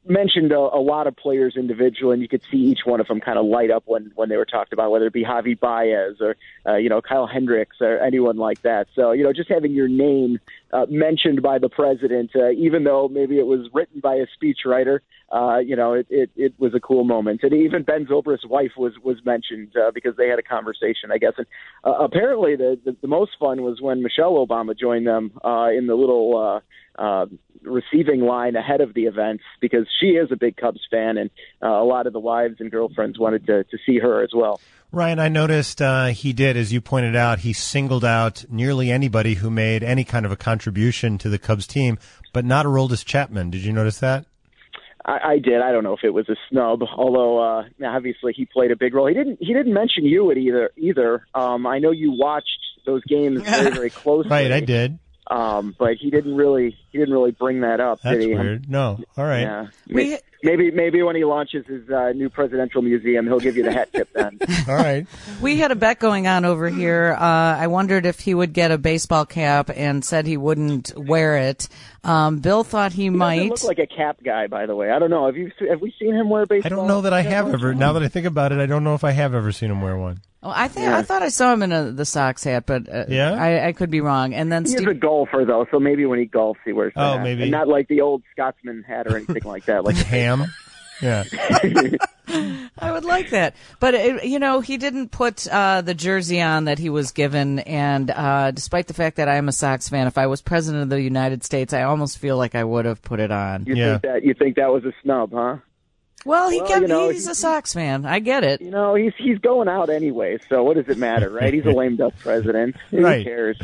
mentioned a, a lot of players individually, and you could see each one of them kind of light up when, when they were talked about, whether it be Javi Baez or, uh, you know, Kyle Hendricks or anyone like that. So, you know, just having your name uh, mentioned by the president, uh, even though maybe it was written by a speechwriter, uh, you know, it, it, it was a cool moment. And even Ben Zobrist's wife was, was mentioned uh, because they had a conversation, I guess. And uh, apparently the, the, the most fun was when Michelle Obama joined them uh, in the little uh, uh, receiving line ahead of the events, because she is a big Cubs fan, and uh, a lot of the wives and girlfriends wanted to, to see her as well. Ryan, I noticed uh, he did, as you pointed out, he singled out nearly anybody who made any kind of a contribution to the Cubs team, but not Aroldis Chapman. Did you notice that? I, I did. I don't know if it was a snub, although uh, obviously he played a big role. He didn't. He didn't mention you at either. Either. Um, I know you watched those games very, very closely. Right, I did. Um, but he didn't really. He didn't really bring that up. That's did he? weird. No. All right. Yeah. We, maybe, maybe when he launches his uh, new presidential museum, he'll give you the hat tip then. All right. We had a bet going on over here. Uh, I wondered if he would get a baseball cap, and said he wouldn't wear it. Um, Bill thought he, he might. Look like a cap guy, by the way. I don't know. Have you have we seen him wear a baseball? I don't know that I cap? have ever. Now that I think about it, I don't know if I have ever seen him wear one. Oh, I think Yeah. I thought I saw him in a, the Sox hat, but uh, Yeah? I, I could be wrong. And then He's Steve, a golfer, though, so maybe when he golfs, he wears that. Oh, maybe. And not like the old Scotsman hat or anything like that. Like Ham. Yeah. I would like that. But, it, you know, he didn't put uh, the jersey on that he was given. And uh, despite the fact that I am a Sox fan, if I was president of the United States, I almost feel like I would have put it on. You think that you think that was a snub, huh? Well, he Well, kept, you know, he's he- a Sox fan. I get it. You know, he's he's going out anyway, so what does it matter, right? He's a lame duck president. Who Right. cares?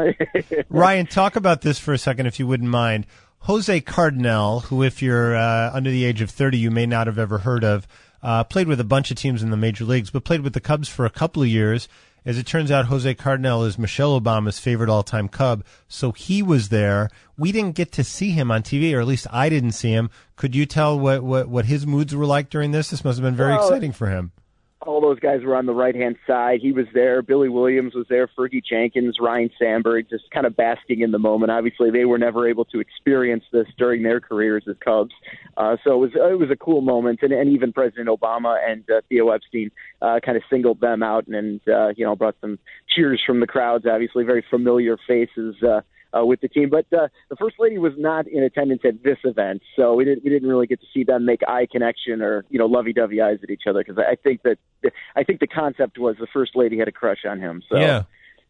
Ryan, talk about this for a second, if you wouldn't mind. Jose Cardinal, who, if you're uh, under the age of thirty, you may not have ever heard of, uh, played with a bunch of teams in the major leagues, but played with the Cubs for a couple of years. As it turns out, Jose Cardinal is Michelle Obama's favorite all-time Cub, so he was there. We didn't get to see him on T V, or at least I didn't see him. Could you tell what, what, what his moods were like during this? This must have been very Well, exciting for him. All those guys were on the right-hand side. He was there. Billy Williams was there. Fergie Jenkins, Ryan Sandberg, just kind of basking in the moment. Obviously, they were never able to experience this during their careers as Cubs. Uh, so it was it was a cool moment. And, and even President Obama and uh, Theo Epstein uh, kind of singled them out and, and uh, you know, brought some cheers from the crowds, obviously, very familiar faces uh Uh, with the team, but uh, the First Lady was not in attendance at this event, so we didn't we didn't really get to see them make eye connection or you know lovey-dovey eyes at each other, because I think that I think the concept was the First Lady had a crush on him. So Yeah.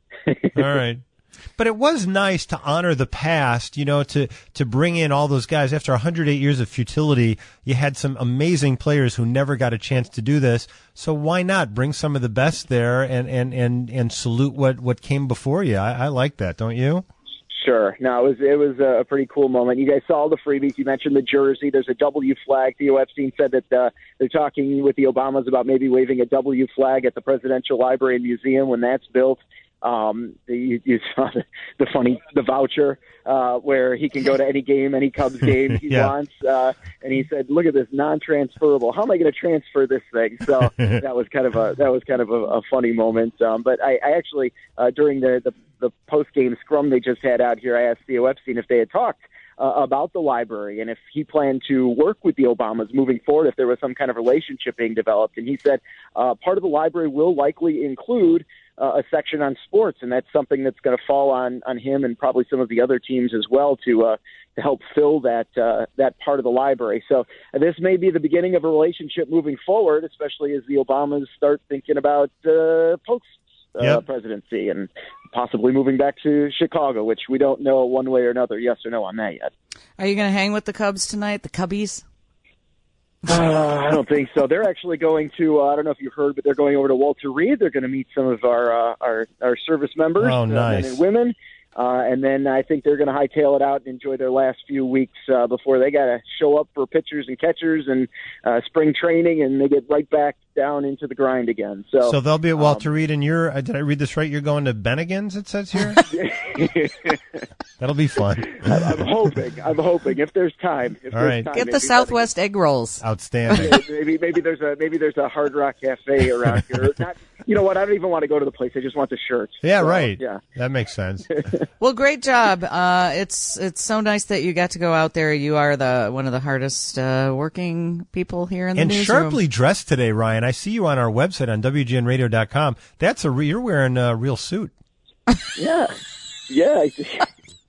All right. But it was nice to honor the past, you know, to, to bring in all those guys. After one hundred eight years of futility, you had some amazing players who never got a chance to do this. So why not bring some of the best there and, and, and, and salute what, what came before you? I, I like that, don't you? Sure. No, it was it was a pretty cool moment. You guys saw all the freebies. You mentioned the jersey. There's a W flag. Theo Epstein said that uh, they're talking with the Obamas about maybe waving a W flag at the Presidential Library and Museum when that's built. Um, you, you saw the, the funny the voucher uh, where he can go to any game, any Cubs game he Yeah. wants. Uh, and he said, "Look at this, non-transferable. How am I going to transfer this thing?" So that was kind of a that was kind of a, a funny moment. Um, but I, I actually uh, during the the, the post game scrum they just had out here, I asked Theo Epstein if they had talked uh, about the library and if he planned to work with the Obamas moving forward, if there was some kind of relationship being developed. And he said uh, part of the library will likely include Uh, a section on sports, and that's something that's going to fall on, on him and probably some of the other teams as well to uh, to help fill that uh, that part of the library. So uh, this may be the beginning of a relationship moving forward, especially as the Obamas start thinking about uh, post uh, Yep. presidency and possibly moving back to Chicago, which we don't know one way or another, yes or no on that yet. Are you going to hang with the Cubs tonight, the Cubbies? Uh, I don't think so. They're actually going to, uh, I don't know if you heard, but they're going over to Walter Reed. They're going to meet some of our uh, our, our service members, Oh, uh, nice. men and women. Uh, and then I think they're going to hightail it out and enjoy their last few weeks uh, before they got to show up for pitchers and catchers and uh, spring training, and they get right back down into the grind again. So, So they'll be at Walter um, Reed, and you're, uh, did I read this right? You're going to Bennigan's, it says here? That'll be fun. I- I'm hoping. I'm hoping if there's time. If All there's right. time, Get the maybe Southwest egg rolls. Outstanding. Yeah, maybe maybe there's a maybe there's a Hard Rock Cafe around here. Not you know what? I don't even want to go to the place. I just want the shirts. Yeah, So, right. Yeah. That makes sense. Well, great job. Uh, it's it's so nice that you got to go out there. You are the one of the hardest uh, working people here in the And newsroom. sharply dressed today, Ryan. I see you on our website on W G N radio dot com. That's a re- you're wearing a real suit. Yeah. Yeah. I,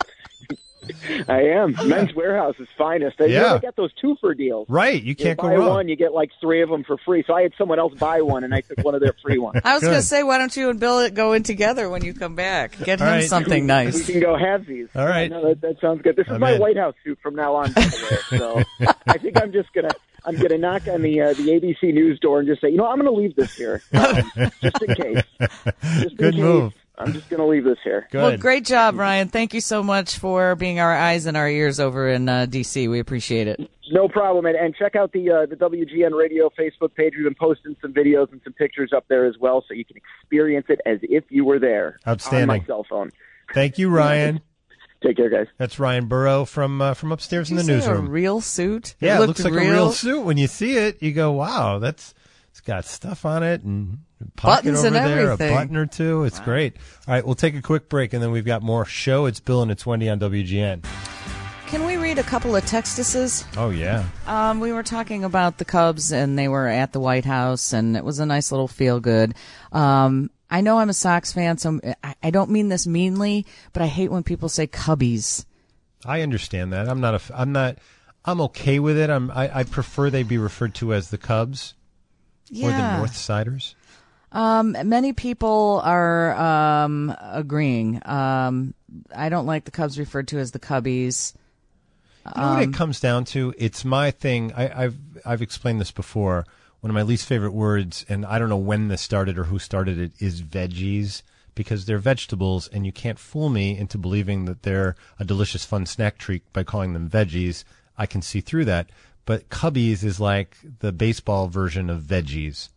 I am. Men's Warehouse's finest. They, Yeah. they got those two-for deals. Right. You can't you go buy wrong. one, you get like three of them for free. So I had someone else buy one, and I took one of their free ones. I was going to say, why don't you and Bill go in together when you come back? Get All him right. something We nice. can go halvesies. All right. No, that, that sounds good. This is I'm my in. White House suit from now on, by the way. So I think I'm just gonna I'm gonna knock on the uh, the A B C News door and just say, you know, I'm gonna leave this here, um, just in case. Just in Good case. move. I'm just gonna leave this here. Good. Well, great job, Ryan. Thank you so much for being our eyes and our ears over in uh, D C. We appreciate it. No problem, and, and check out the uh, the W G N Radio Facebook page. We've been posting some videos and some pictures up there as well, so you can experience it as if you were there. Outstanding. On my cell phone. Thank you, Ryan. Take care, guys. That's Ryan Burrow from uh, from upstairs in the Did you say newsroom. A real suit? Yeah, it, looked looks like real. a real suit. When you see it, you go, "Wow, that's it's got stuff on it and pocket Buttons over and there, everything. a button or two. It's great." All right, we'll take a quick break and then we've got more show. It's Bill and it's Wendy on W G N. Can we read a couple of textuses? Oh yeah. Um, we were talking about the Cubs, and they were at the White House, and it was a nice little feel-good. Um, I know I'm a Sox fan, so I, I don't mean this meanly, but I hate when people say Cubbies. I understand that. I'm not a. f- I'm not. I'm okay with it. I'm. I, I prefer they be referred to as the Cubs or the Yeah. North Siders. Um, many people are um, agreeing. Um, I don't like the Cubs referred to as the Cubbies. You know what Um, it comes down to? It's my thing. I, I've I've explained this before. One of my least favorite words, and I don't know when this started or who started it, is veggies, because they're vegetables, and you can't fool me into believing that they're a delicious, fun snack treat by calling them veggies. I can see through that. But Cubbies is like the baseball version of veggies.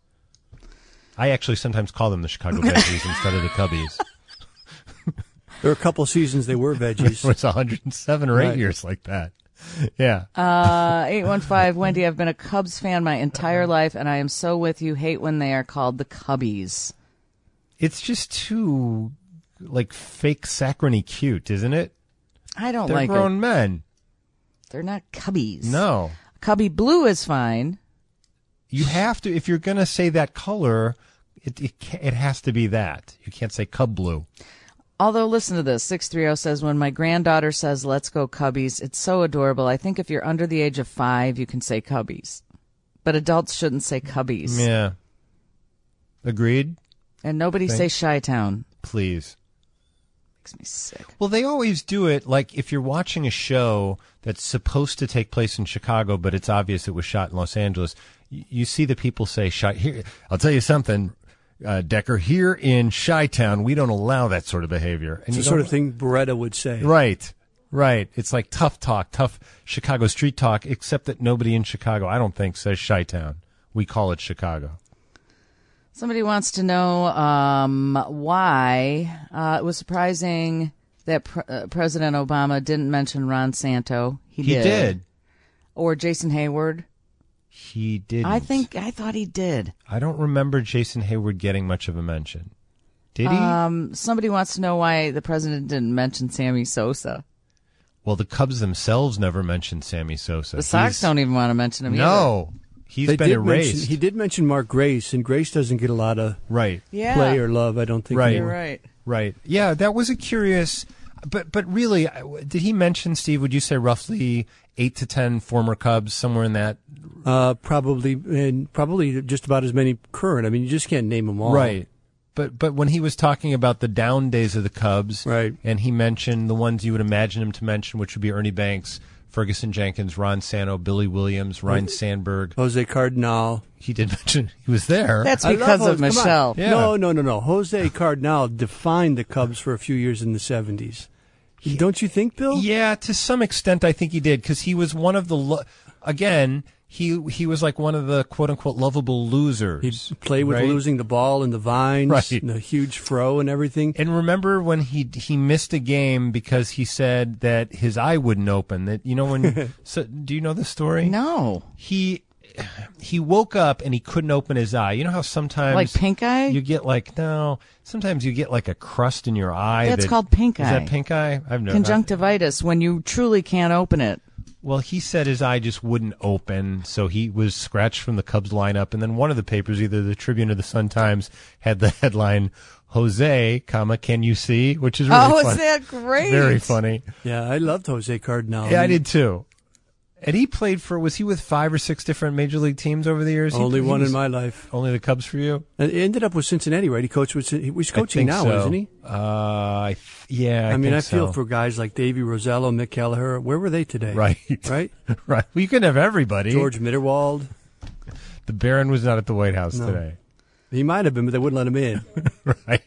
I actually sometimes call them the Chicago Veggies instead of the Cubbies. There were a couple seasons they were veggies. It was one hundred seven or eight Right. years like that. Yeah. Uh, eight one five, Wendy, I've been a Cubs fan my entire life, and I am so with you. Hate when they are called the Cubbies. It's just too, like, fake saccharine cute, isn't it? I don't They're like grown it. men. They're not Cubbies. No. Cubby Blue is fine. You have to, if you're going to say that color, it, it ca- it has to be that. You can't say Cub Blue. Although, listen to this. six three zero says, when my granddaughter says, let's go Cubbies, it's so adorable. I think if you're under the age of five, you can say Cubbies. But adults shouldn't say Cubbies. Yeah. Agreed? And nobody Thank- say Chi-Town. Please. Makes me sick. Well, they always do it, like, if you're watching a show that's supposed to take place in Chicago, but it's obvious it was shot in Los Angeles, you, you see the people say, Chi- here, I'll tell you something, uh, Decker, here in Chi-Town, we don't allow that sort of behavior. And It's you the sort don't- of thing Beretta would say. Right, right. It's like tough talk, tough Chicago street talk, except that nobody in Chicago, I don't think, says Chi-Town. We call it Chicago. Somebody wants to know um, why uh, it was surprising that pre- uh, President Obama didn't mention Ron Santo. He, He did. did. Or Jason Hayward. He didn't. I think I thought he did. I don't remember Jason Hayward getting much of a mention. Did he? Um, somebody wants to know why the president didn't mention Sammy Sosa. Well, the Cubs themselves never mentioned Sammy Sosa. The Sox He's- don't even want to mention him either. No. He's They been did erased. mention- he did mention Mark Grace, and Grace doesn't get a lot of Right. Yeah. play or love, I don't think. Right. anymore. You're right. Right. Yeah, that was a curious. But but really, I- did he mention, Steve? Would you say roughly eight to ten former Cubs, somewhere in that? Uh, probably, and probably just about as many current. I mean, you just can't name them all. Right. But but when he was talking about the down days of the Cubs, Right. and he mentioned the ones you would imagine him to mention, which would be Ernie Banks, Ferguson Jenkins, Ron Santo, Billy Williams, Ryan Sandberg. Jose Cardinal. He did mention he was there. That's I love because of Jose- come on. Michelle. Yeah. No, no, no, no. Jose Cardinal defined the Cubs for a few years in the seventies. Don't you think, Bill? Yeah, to some extent, I think he did, because he was one of the. Lo- again, he he was like one of the quote unquote lovable losers. He'd play with right? losing the ball and the vines, Right. and the huge fro and everything. And remember when he he missed a game because he said that his eye wouldn't open. That you know when. So, do you know the story? No. He he woke up and he couldn't open his eye. You know how sometimes Like pink eye? you get like no. Sometimes you get like a crust in your eye. That's that, called pink eye. Is that pink eye? I've never. Conjunctivitis, when you truly can't open it. Well, he said his eye just wouldn't open, so he was scratched from the Cubs lineup. And then one of the papers, either the Tribune or the Sun-Times, had the headline, Jose, comma, can you see? Which is really oh, funny. is that great? Very funny. Yeah, I loved Jose Cardinal. Yeah, I did too. And he played for, was he with five or six different major league teams over the years? Only he, he one was, in my life. Only the Cubs for you? And he ended up with Cincinnati, right? He coached with, he's coaching now, so. isn't he? Uh, I th- yeah, I, I mean, think I feel so. for guys like Davey Rosello, Mick Kelleher. Where were they today? Right. Right? Right. Well, you couldn't have everybody. George Mitterwald. The Baron was not at the White House No. today. He might have been, but they wouldn't let him in. Right.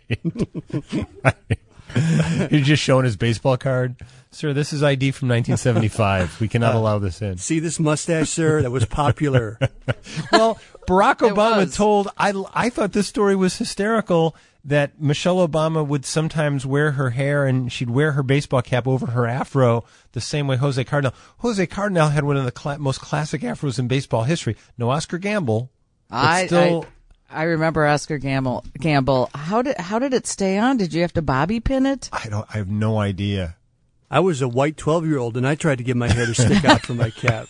Right. He's just showing his baseball card. Sir, this is I D from nineteen seventy-five. We cannot Uh, allow this in. See this mustache, sir? That was popular. Well, Barack It Obama was. told, I, I thought this story was hysterical, that Michelle Obama would sometimes wear her hair and she'd wear her baseball cap over her afro the same way Jose Cardinal. Jose Cardinal had one of the cla- most classic afros in baseball history. No Oscar Gamble, but I, still... I I remember Oscar Gamble. Gamble. How did how did it stay on? Did you have to bobby pin it? I don't. I have no idea. I was a white twelve-year-old, and I tried to get my hair to stick out from my cap.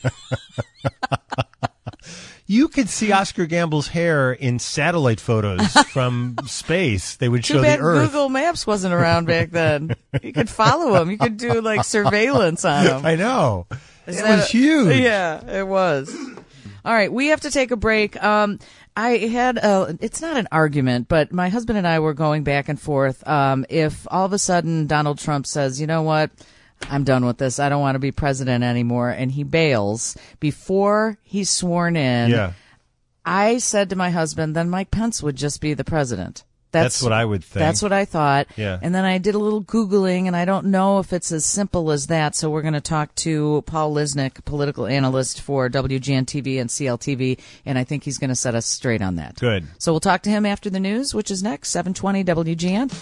You could see Oscar Gamble's hair in satellite photos from space. They would Too show bad the Earth. Google Maps wasn't around back then. You could follow him. You could do like surveillance on him. I know. Is it that was a- huge. Yeah, it was. All right, we have to take a break. Um, I had a, it's not an argument, but my husband and I were going back and forth. Um, if all of a sudden Donald Trump says, you know what, I'm done with this. I don't want to be president anymore. And he bails before he's sworn in. Yeah. I said to my husband, then Mike Pence would just be the president. That's what I would think. That's what I thought. Yeah. And then I did a little Googling, and I don't know if it's as simple as that. So we're going to talk to Paul Lisnek, political analyst for W G N T V and C L T V, and I think he's going to set us straight on that. Good. So we'll talk to him after the news, which is next, seven twenty W G N.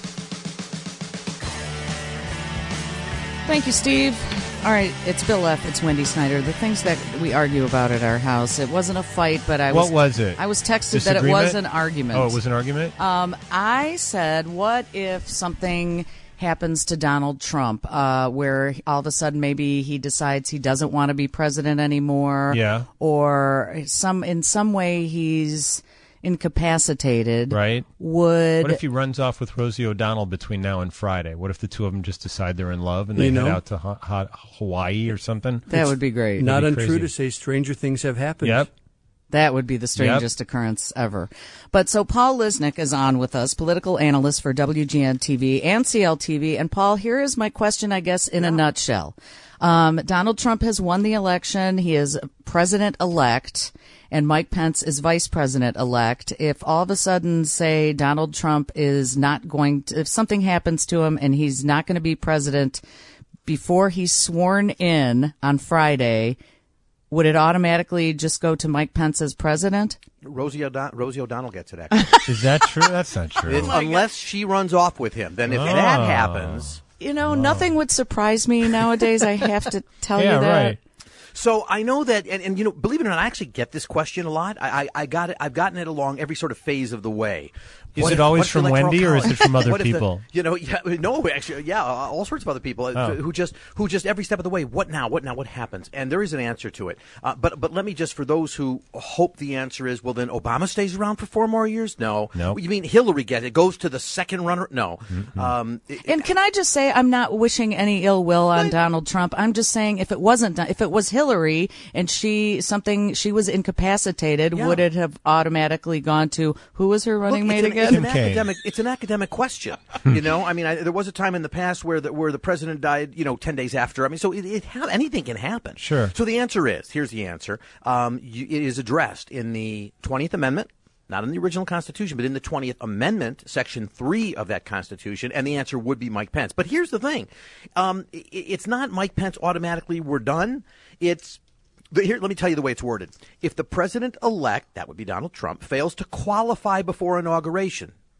Thank you, Steve. All right, it's Bill F. It's Wendy Snyder. The things that we argue about at our house. It wasn't a fight, but I was. What was it? I was texted that it Disagreement? was an argument. Oh, it was an argument? Um, I said, what if something happens to Donald Trump, uh, where all of a sudden maybe he decides he doesn't want to be president anymore, Yeah. or some in some way he's incapacitated, Right. Would What if he runs off with Rosie O'Donnell between now and Friday? What if the two of them just decide they're in love and they You know? head out to ha- ha- Hawaii or something? that would be great. Not That'd be untrue crazy. to say stranger things have happened. Yep. That would be the strangest occurrence ever. But so Paul Lisnek is on with us, political analyst for W G N T V and C L T V. And Paul, here is my question, I guess, in a nutshell. Um, Donald Trump has won the election. He is president-elect, and Mike Pence is vice president-elect. If all of a sudden, say, Donald Trump is not going to, if something happens to him and he's not going to be president before he's sworn in on Friday, would it automatically just go to Mike Pence as president? Rosie, O'Don- Rosie O'Donnell gets it, actually. Is that true? That's not true. If- unless she runs off with him. Then if Oh. that happens... You know, nothing would surprise me nowadays. I have to tell Yeah, you that. right. So I know that, and, and you know, believe it or not, I actually get this question a lot. I, I, I got it. I've gotten it along every sort of phase of the way. Is What it if- always what if the from Electoral Wendy, or is College- it from other what if the- people? you know, yeah, no, actually, yeah, all sorts of other people uh, Oh. who just who just every step of the way. What now? What now? What happens? And there is an answer to it. Uh, but but let me just, for those who hope the answer is, well, then Obama stays around for four more years. No, Nope. You mean Hillary gets it? Goes to the second runner? No. Um, it- And can I just say, I'm not wishing any ill will on Donald Trump. I'm just saying, if it wasn't, if it was Hillary and she something she was incapacitated, Yeah. would it have automatically gone to who was her running Look, mate it's an, again? It's an Tim Kaine. academic. It's an academic question. You know, I mean, I, there was a time in the past where the, where the president died. You know, ten days after. I mean, so it, it ha- anything can happen. Sure. So the answer is, here's the answer. Um, you, it is addressed in the twentieth Amendment. Not in the original Constitution, but in the twentieth Amendment, Section three of that Constitution, and the answer would be Mike Pence. But here's the thing. Um, it, it's not Mike Pence automatically, we're done. It's the, here, let me tell you the way it's worded. If the president-elect, that would be Donald Trump, fails to qualify before inauguration,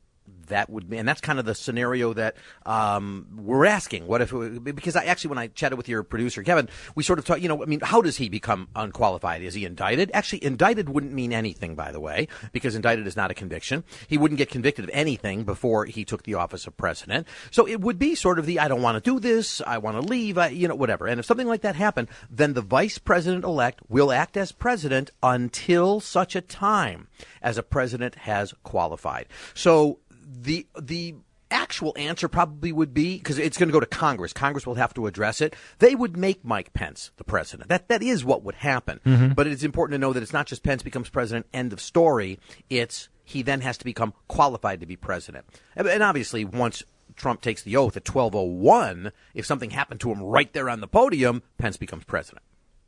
that would be, and that's kind of the scenario that um, we're asking. What if, it, because I actually, when I chatted with your producer, Kevin, we sort of talked, you know, I mean, how does he become unqualified? Is he indicted? Actually, indicted wouldn't mean anything, by the way, because indicted is not a conviction. He wouldn't get convicted of anything before he took the office of president. So it would be sort of the, I don't want to do this, I want to leave, I, you know, whatever. And if something like that happened, then the vice president-elect will act as president until such a time as a president has qualified. So the the actual answer probably would be, because it's going to go to Congress. Congress will have to address it. They would make Mike Pence the president. That that is what would happen. Mm-hmm. But it's important to know that it's not just Pence becomes president, end of story. It's he then has to become qualified to be president. And, and obviously, once Trump takes the oath at twelve oh one, if something happened to him right there on the podium, Pence becomes president.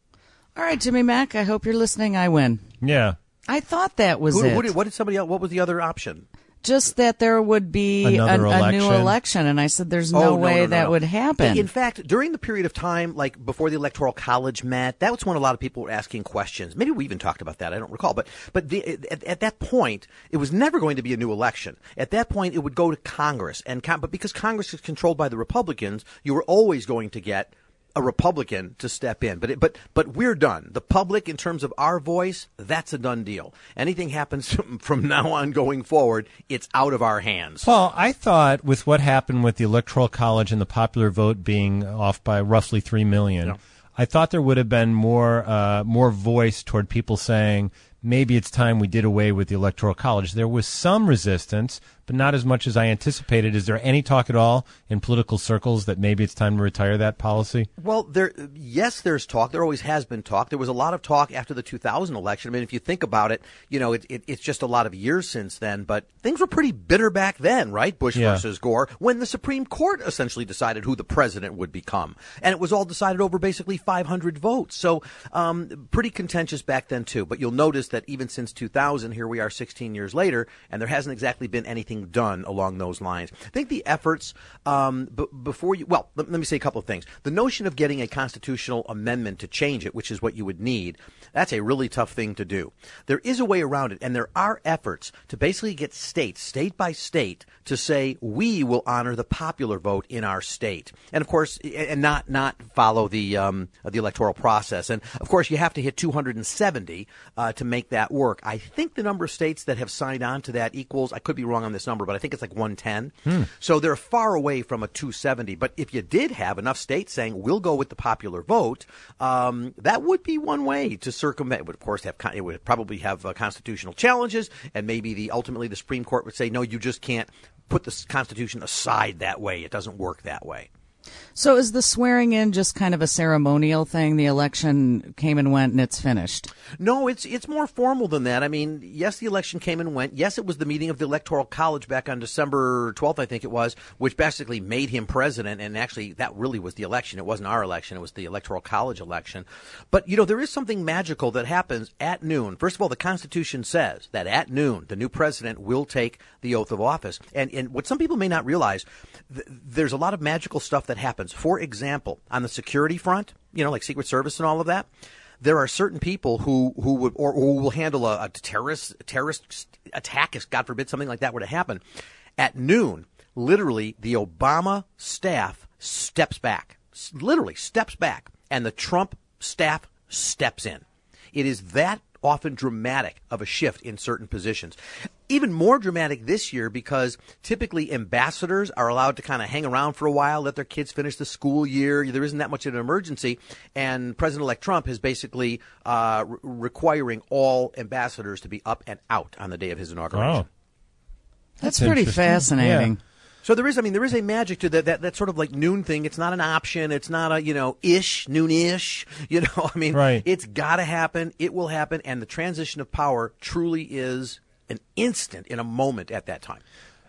All right, Jimmy Mack, I hope you're listening. I win. Yeah. I thought that was Who, it. Who did, what did somebody else, what was the other option? Just that there would be a, a new election, and I said there's no, oh, no way no, no, that no. would happen. In fact, during the period of time, like before the Electoral College met, that was when a lot of people were asking questions. Maybe we even talked about that. I don't recall. But but the, at, at that point, it was never going to be a new election. At that point, it would go to Congress. and But because Congress is controlled by the Republicans, you were always going to get a Republican to step in. But it, but but we're done. The public, in terms of our voice, that's a done deal. Anything happens from now on going forward, it's out of our hands. Well, I thought with what happened with the Electoral College and the popular vote being off by roughly three million, yeah. I thought there would have been more uh, more voice toward people saying, maybe it's time we did away with the Electoral College. There was some resistance, but not as much as I anticipated. Is there any talk at all in political circles that maybe it's time to retire that policy? Well, there, yes, there's talk. There always has been talk. There was a lot of talk after the two thousand election. I mean, if you think about it, you know, it, it, it's just a lot of years since then, but things were pretty bitter back then, right? Bush yeah. versus Gore, when the Supreme Court essentially decided who the president would become. And it was all decided over basically five hundred votes. So um, pretty contentious back then, too. But you'll notice that even since two thousand, here we are sixteen years later, and there hasn't exactly been anything done along those lines. I think the efforts um, b- before you, well, let, let me say a couple of things. The notion of getting a constitutional amendment to change it, which is what you would need, that's a really tough thing to do. There is a way around it, and there are efforts to basically get states, state by state, to say we will honor the popular vote in our state, and of course, and not not follow the um, the electoral process. And of course, you have to hit two hundred seventy uh, to make that work. I think the number of states that have signed on to that equals, I could be wrong on this number, but I think it's like one ten. Hmm. So they're far away from a two seventy. But if you did have enough states saying we'll go with the popular vote, um, that would be one way to circumvent. It would, of course, have it would probably have uh, constitutional challenges, and maybe the ultimately the Supreme Court would say, no, you just can't put the Constitution aside that way. It doesn't work that way. So is the swearing in just kind of a ceremonial thing? The election came and went and it's finished? No, it's it's more formal than that. I mean, yes, the election came and went. Yes, it was the meeting of the Electoral College back on December twelfth, I think it was, which basically made him president. And actually, that really was the election. It wasn't our election. It was the Electoral College election. But, you know, there is something magical that happens at noon. First of all, the Constitution says that at noon, the new president will take the oath of office. And, and what some people may not realize, th- there's a lot of magical stuff that happens. For example, on the security front, you know, like Secret Service and all of that, there are certain people who, who would or who will handle a, a terrorist terrorist attack if, God forbid, something like that were to happen. At noon, literally, the Obama staff steps back, literally steps back, and the Trump staff steps in. It is that often dramatic of a shift in certain positions. Even more dramatic this year because typically ambassadors are allowed to kind of hang around for a while, let their kids finish the school year. There isn't that much of an emergency. And President-elect Trump is basically uh, re- requiring all ambassadors to be up and out on the day of his inauguration. Oh. That's, That's pretty fascinating. Yeah. So there is, I mean, there is a magic to that, that, that sort of like noon thing. It's not an option. It's not a, you know, ish, noon-ish. You know, I mean, right. It's got to happen. It will happen. And the transition of power truly is an instant in a moment at that time.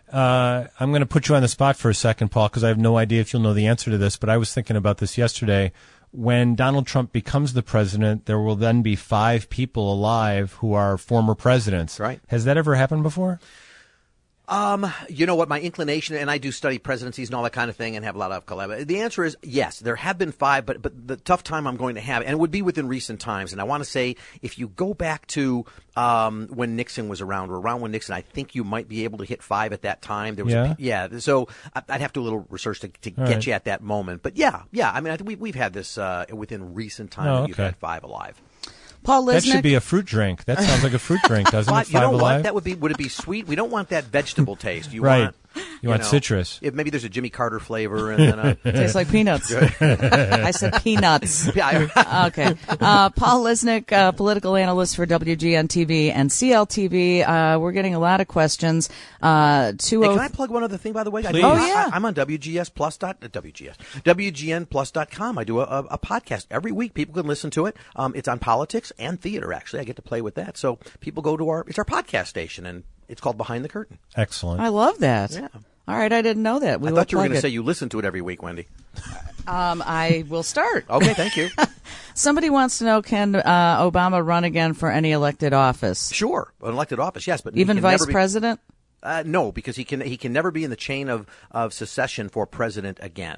Uh, I'm going to put you on the spot for a second, Paul, because I have no idea if you'll know the answer to this, but I was thinking about this yesterday. When Donald Trump becomes the president, there will then be five people alive who are former presidents. Right. Has that ever happened before? Um, you know what, my inclination, and I do study presidencies and all that kind of thing and have a lot of collab. The answer is yes, there have been five, but but the tough time I'm going to have, and it would be within recent times, and I want to say if you go back to um, when Nixon was around, or around when Nixon, I think you might be able to hit five at that time. There was Yeah? a, yeah, so I'd have to do a little research to, to All get right. you at that moment. But yeah, yeah, I mean, I think we, we've had this uh, within recent time Oh, that you've okay. had five alive. Paul That Lisnick. should be a fruit drink. That sounds like a fruit drink, doesn't But it? you know Five what? Alive? That would be. Would it be sweet? We don't want that vegetable taste. You Right. want. You want citrus. If maybe there's a Jimmy Carter flavor and then a Tastes like peanuts. I said peanuts. Okay. Uh, Paul Lisnick, uh, political analyst for W G N T V and C L T V. Uh, we're getting a lot of questions. Uh, two Hey, oh can I plug one other thing, by the way? I Please. do- Oh, I- yeah. I, I'm on W G S Plus dot uh, W G S W G N Plus dot com. I do a, a, a podcast every week. People can listen to it. Um, it's on politics and theater. Actually, I get to play with that. So people go to our. It's our podcast station, and it's called Behind the Curtain. Excellent. I love that. Yeah. All right, I didn't know that. We I will thought you were plug going to it. say you listen to it every week, Wendy. Um, I will start. Okay, thank you. Somebody wants to know, can uh, Obama run again for any elected office? Sure, an elected office, yes, but he Even can vice never be- president? Uh, no, because he can he can never be in the chain of, of succession for president again.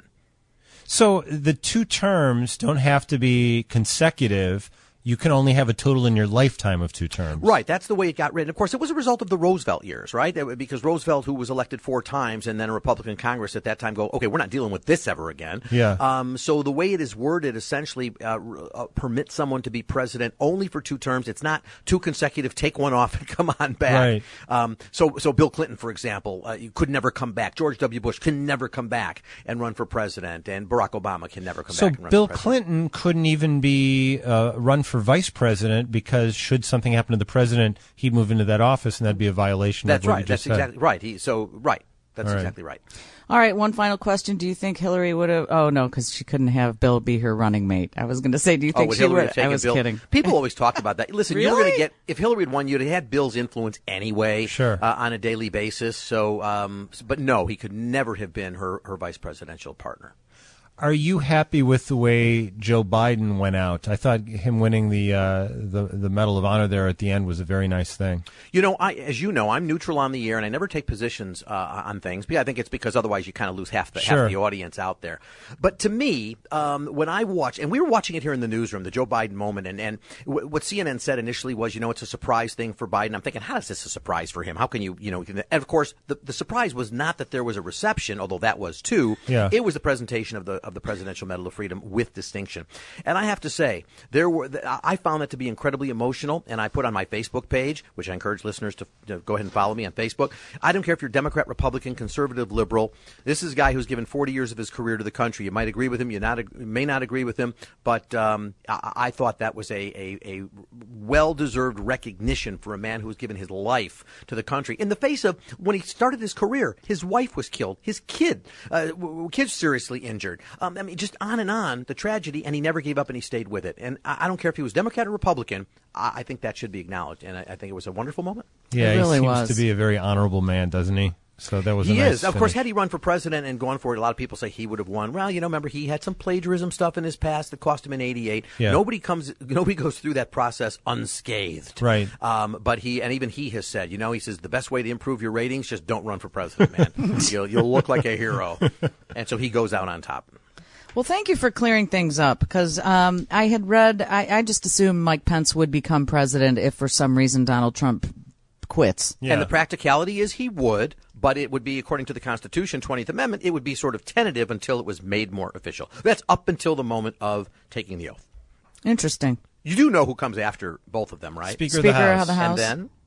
So the two terms don't have to be consecutive. You can only have a total in your lifetime of two terms. Right, that's the way it got written. Of course, it was a result of the Roosevelt years, right? Because Roosevelt, who was elected four times, and then a Republican Congress at that time go, okay, we're not dealing with this ever again. Yeah. Um, so the way it is worded essentially uh, uh, permits someone to be president only for two terms. It's not two consecutive, take one off and come on back. Right. Um, so, so Bill Clinton, for example, uh, you could never come back. George W. Bush can never come back and run for president, and Barack Obama can never come So back and run Bill for president. Clinton couldn't even be uh, run for vice president because should something happen to the president, he'd move into that office, and that'd be a violation That's of what right. you just That's said. exactly right. He, so, right. That's All right. exactly right. All right, one final question. Do you think Hillary would have? Oh, no, because she couldn't have Bill be her running mate. I was going to say, do you Oh, think would she Hillary would? have taken I was Bill? kidding. People always talk about that. Listen, you were going Really? to get, if Hillary had won, you'd have had Bill's influence anyway, Sure. uh, on a daily basis. So, um, but no, he could never have been her, her vice presidential partner. Are you happy with the way Joe Biden went out? I thought him winning the uh, the the Medal of Honor there at the end was a very nice thing. You know, I, as you know, I'm neutral on the air, and I never take positions uh, on things. But I think it's because otherwise you kind of lose half the Sure. half the audience out there. But to me, um, when I watch, and we were watching it here in the newsroom, the Joe Biden moment, and and w- what C N N said initially was, you know, it's a surprise thing for Biden. I'm thinking, how is this a surprise for him? How can you, you know? And of course, the the surprise was not that there was a reception, although that was too. Yeah. It was the presentation of the of the Presidential Medal of Freedom with distinction. And I have to say, there were I found that to be incredibly emotional, and I put on my Facebook page, which I encourage listeners to, to go ahead and follow me on Facebook. I don't care if you're Democrat, Republican, conservative, liberal. This is a guy who's given forty years of his career to the country. You might agree with him, you not you may not agree with him, but um, I, I thought that was a, a, a well-deserved recognition for a man who has given his life to the country. In the face of, when he started his career, his wife was killed, his kid, uh, w- kid seriously injured. Um, I mean, just on and on, the tragedy, and he never gave up and he stayed with it. And I, I don't care if he was Democrat or Republican, I, I think that should be acknowledged, and I, I think it was a wonderful moment. Yeah, It really he seems was. to be a very honorable man, doesn't he? So that was a He nice is. Of course, finish. had he run for president and gone for it, a lot of people say he would have won. Well, you know, remember, he had some plagiarism stuff in his past that cost him in eighty-eight. Yeah. Nobody comes, nobody goes through that process unscathed. Right. Um, but he, and even he has said, you know, he says the best way to improve your ratings, just don't run for president, man. you'll, you'll look like a hero. And so he goes out on top. Well, thank you for clearing things up, because um, I had read, I, I just assumed Mike Pence would become president if for some reason Donald Trump quits. Yeah. And the practicality is he would, but it would be, according to the Constitution, twentieth Amendment, it would be sort of tentative until it was made more official. That's up until the moment of taking the oath. Interesting. You do know who comes after both of them, right? Speaker, Speaker of the House. of the House. And then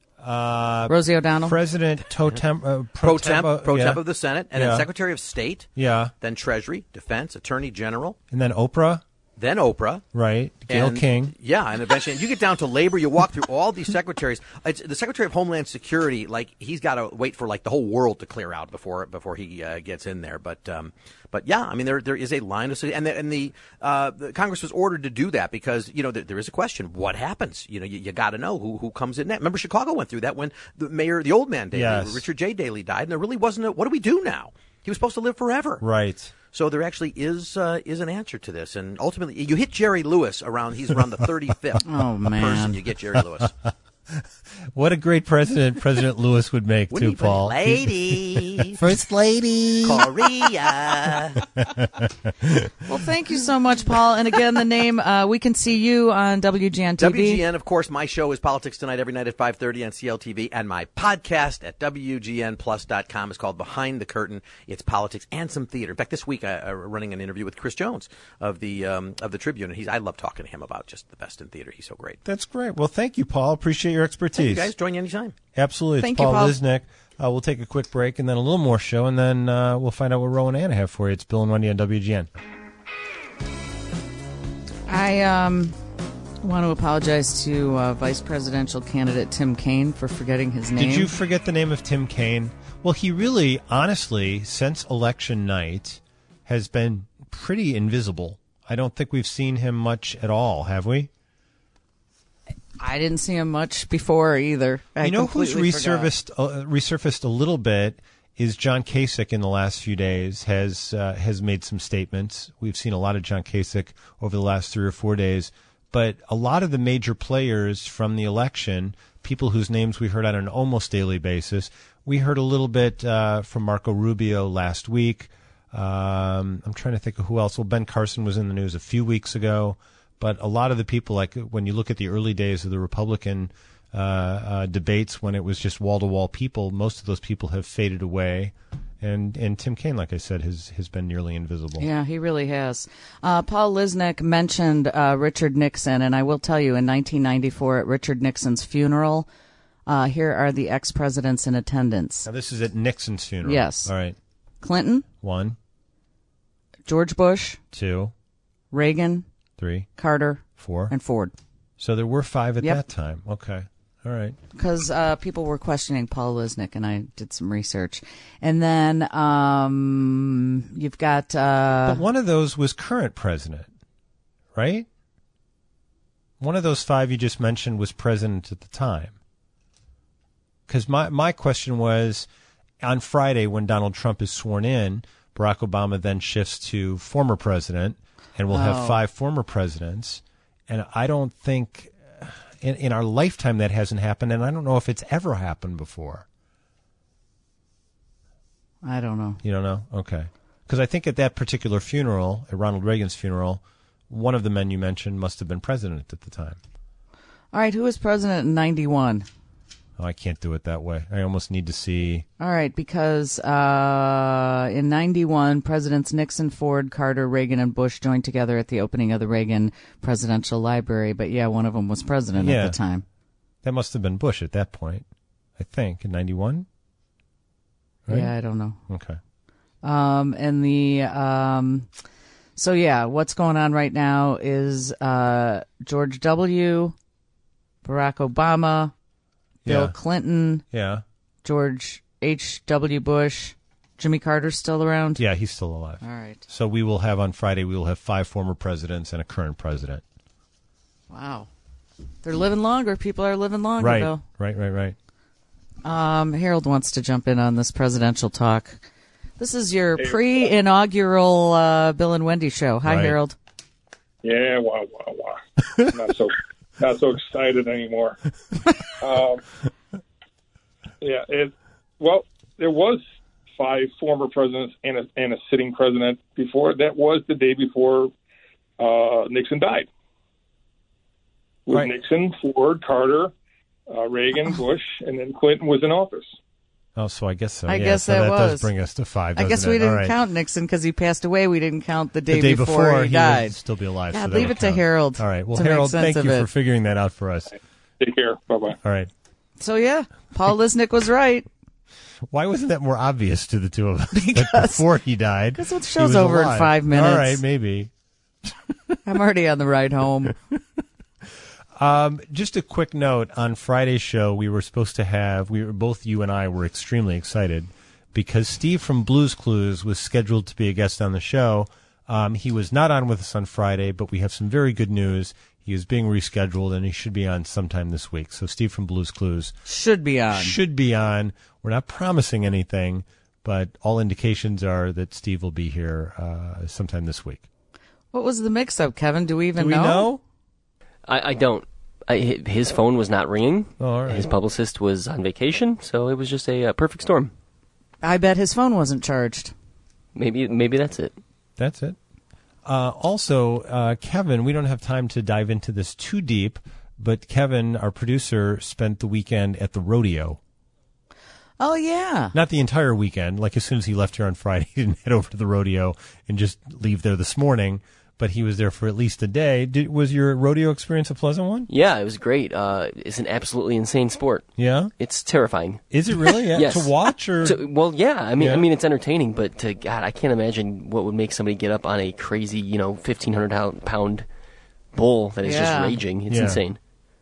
Uh, Rosie O'Donnell. President Totem, uh, pro temp, uh, pro yeah. temp of the Senate, and Yeah. then Secretary of State, Yeah. then Treasury, Defense, Attorney General, And then Oprah, then Oprah. right? Gail and, King. Yeah, and eventually you get down to labor. You walk through all these secretaries. It's, the Secretary of Homeland Security, like he's got to wait for like the whole world to clear out before before he uh, gets in there. But um, but yeah, I mean there there is a line of and the, and the, uh, the Congress was ordered to do that because you know there, there is a question: what happens? You know, you, you got to know who who comes in next. Remember, Chicago went through that when the mayor, the old man Daley, Yes. Richard J. Daley, died, and there really wasn't a what do we do now? He was supposed to live forever. Right. So there actually is uh, is an answer to this, and ultimately you hit Jerry Lewis around. He's around the thirty-fifth Oh, man. person. You get Jerry Lewis. What a great president President Lewis would make, Wouldn't too, he put Paul. lady? First lady. Korea. Well, thank you so much, Paul. And again, the name, uh, we can see you on W G N T V. W G N, of course, my show is Politics Tonight every night at five thirty on C L T V, and my podcast at W G N plus dot com is called Behind the Curtain. It's politics and some theater. In fact, this week I, I'm running an interview with Chris Jones of the um, of the Tribune, and he's I love talking to him about just the best in theater. He's so great. That's great. Well, thank you, Paul. Appreciate your expertise. Thank you, guys. Join you anytime. Absolutely. Thank it's Paul, you, Paul. Lisnek. Uh, we'll take a quick break and then a little more show, and then uh, we'll find out what Roe and Anna have for you. It's Bill and Wendy on W G N. I um, want to apologize to uh, Vice Presidential candidate Tim Kaine for forgetting his name. Did you forget the name of Tim Kaine? Well, he really, honestly, since election night, has been pretty invisible. I don't think we've seen him much at all, have we? I didn't see him much before either. I you know who's completely resurfaced uh, resurfaced a little bit is John Kasich. In the last few days, has uh, has made some statements. We've seen a lot of John Kasich over the last three or four days, but a lot of the major players from the election, people whose names we heard on an almost daily basis. We heard a little bit uh, from Marco Rubio last week. Um, I'm trying to think of who else. Well, Ben Carson was in the news a few weeks ago. But a lot of the people, like when you look at the early days of the Republican uh, uh, debates when it was just wall-to-wall people, most of those people have faded away. And and Tim Kaine, like I said, has, has been nearly invisible. Yeah, he really has. Uh, Paul Lisnek mentioned uh, Richard Nixon, and I will tell you, in nineteen ninety-four at Richard Nixon's funeral, uh, here are the ex-presidents in attendance. Now, this is at Nixon's funeral. Yes. All right. Clinton. One. George Bush. Two. Reagan. Three. Carter. Four. And Ford. So there were five at Yep. that time. Okay. All right. Because uh, people were questioning Paul Lisnek, and I did some research. And then um, you've got... Uh, But one of those was current president, right? One of those five you just mentioned was president at the time. Because my, my question was, on Friday when Donald Trump is sworn in, Barack Obama then shifts to former president, and we'll have Oh. five former presidents. And I don't think in, in our lifetime that hasn't happened, and I don't know if it's ever happened before. I don't know. You don't know? Okay. Because I think at that particular funeral, at Ronald Reagan's funeral, one of the men you mentioned must have been president at the time. All right, who was president in ninety-one? Oh, I can't do it that way. I almost need to see. All right, because uh, in ninety-one, Presidents Nixon, Ford, Carter, Reagan, and Bush joined together at the opening of the Reagan Presidential Library. But, yeah, one of them was president Yeah. at the time. That must have been Bush at that point, I think, in ninety-one? Right? Yeah, I don't know. Okay. Um, and the um, so yeah, what's going on right now is uh, George W., Barack Obama, Bill Yeah. Clinton, Yeah. George H W. Bush, Jimmy Carter's still around. Yeah, he's still alive. All right. So we will have on Friday, we will have five former presidents and a current president. Wow, they're living longer. People are living longer, Right. Bill. Right, right, right. Um, Harold wants to jump in on this presidential talk. This is your Hey, pre-inaugural uh, Bill and Wendy show. Hi, Right. Harold. Yeah, wow, wow, wow. not so, not so excited anymore. um, yeah, it. Well, there was five former presidents and a, and a sitting president before. That was the day before uh, Nixon died. With Right. Nixon, Ford, Carter, uh, Reagan, Bush, and then Clinton was in office. Oh, so I guess so. I yeah, guess so that that was. does bring us to five. I guess doesn't we it? didn't All right. count Nixon because he passed away. We didn't count the day, the day before, before, he he died. would still be alive. God, so that leave would it to count. Harold. All right. Well, to make Harold, sense thank of you it. for figuring that out for us. Take care. Bye-bye. All right. So, yeah, Paul Lisnek was right. Why wasn't that more obvious to the two of us? That before he died, Because the he show's was over in alive. five minutes. All right, maybe. I'm already on the ride home. Um, just a quick note on Friday's show, we were supposed to have, we were, both you and I were extremely excited because Steve from Blues Clues was scheduled to be a guest on the show. Um, he was not on with us on Friday, but we have some very good news. He is being rescheduled and he should be on sometime this week. So Steve from Blues Clues Should be on. should be on. We're not promising anything, but all indications are that Steve will be here uh, sometime this week. What was the mix-up, Kevin? Do we even Do we know? know? I, I don't. I, his phone was not ringing. Oh, all right. His publicist was on vacation, so it was just a uh, perfect storm. I bet his phone wasn't charged. Maybe maybe that's it. That's it. Uh, also, uh, Kevin, we don't have time to dive into this too deep, but Kevin, our producer, spent the weekend at the rodeo. Oh, yeah. Not the entire weekend. Like, as soon as he left here on Friday, he didn't head over to the rodeo and just leave there this morning. But he was there for at least a day. Did, was your rodeo experience a pleasant one? Yeah, it was great. Uh, it's an absolutely insane sport. Yeah? It's terrifying. Is it really? Yeah. Yes. To watch or? To, well, yeah. I mean, Yeah. I mean, it's entertaining, but to God, I can't imagine what would make somebody get up on a crazy, you know, fifteen hundred pound bull that is Yeah. just raging. It's Yeah. insane.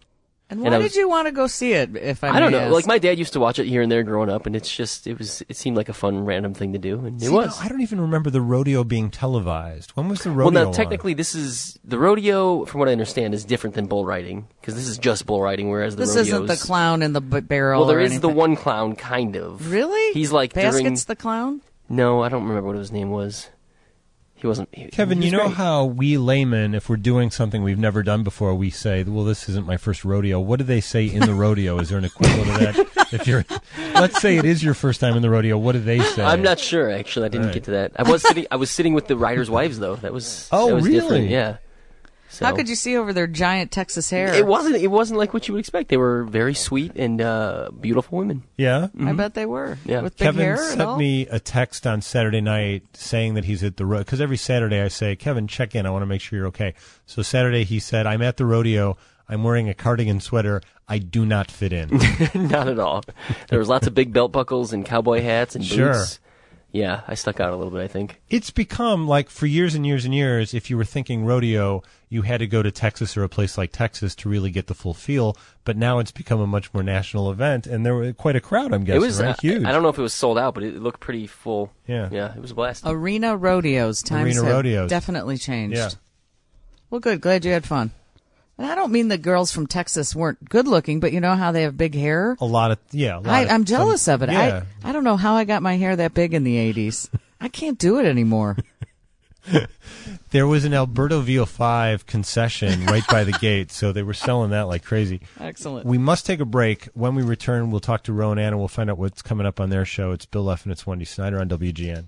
And And why I was- did you want to go see it, if I I don't may know. ask? Like, my dad used to watch it here and there growing up, and it's just, it was, it seemed like a fun, random thing to do, and it See, was. no, I don't even remember the rodeo being televised. When was the rodeo Well, now on? technically, this is the rodeo. From what I understand, is different than bull riding because this is just bull riding, whereas the This rodeos. isn't the clown in the b- barrel. Well, there or is the anything. one clown, kind of. Really? He's like Basket's during. the clown? No, I don't remember what his name was. He wasn't. He, Kevin, he you was know great. how we laymen, if we're doing something we've never done before, we say, well, this isn't my first rodeo. What do they say in the rodeo? Is there an equivalent of that? If you're, let's say it is your first time in the rodeo, what do they say? I'm not sure. Actually, I didn't Right. get to that. I was sitting. I was sitting with the riders' wives, though. That was. Oh, that was really? Different. Yeah. So. How could you see over their giant Texas hair? It wasn't. It wasn't like what you would expect. They were very sweet and uh, beautiful women. Yeah? I bet they were. Yeah. With big Kevin hair and sent all? me a text on Saturday night saying that he's at the rodeo. Because every Saturday I say, Kevin, check in. I want to make sure you're okay. So Saturday he said, I'm at the rodeo. I'm wearing a cardigan sweater. I do not fit in. Not at all. There was lots of big belt buckles and cowboy hats and Sure. boots. Yeah, I stuck out a little bit, I think. It's become like for years and years and years, if you were thinking rodeo, you had to go to Texas or a place like Texas to really get the full feel. But now it's become a much more national event, and there was quite a crowd, I'm guessing, it was right? uh, Huge. I don't know if it was sold out, but it looked pretty full. Yeah. Yeah, it was a blast. Arena rodeos. Times Arena have rodeos. definitely changed. Yeah. Well, good. Glad you had fun. And I don't mean the girls from Texas weren't good looking, but you know how they have big hair? A lot of, yeah. A lot I, of, I'm jealous of it. Yeah. I, I don't know how I got my hair that big in the eighties. I can't do it anymore. There was an Alberto V O five concession right by the gate, so they were selling that like crazy. Excellent. We must take a break. When we return, we'll talk to Rowan Ann, and we'll find out what's coming up on their show. It's Bill Leff and it's Wendy Snyder on W G N.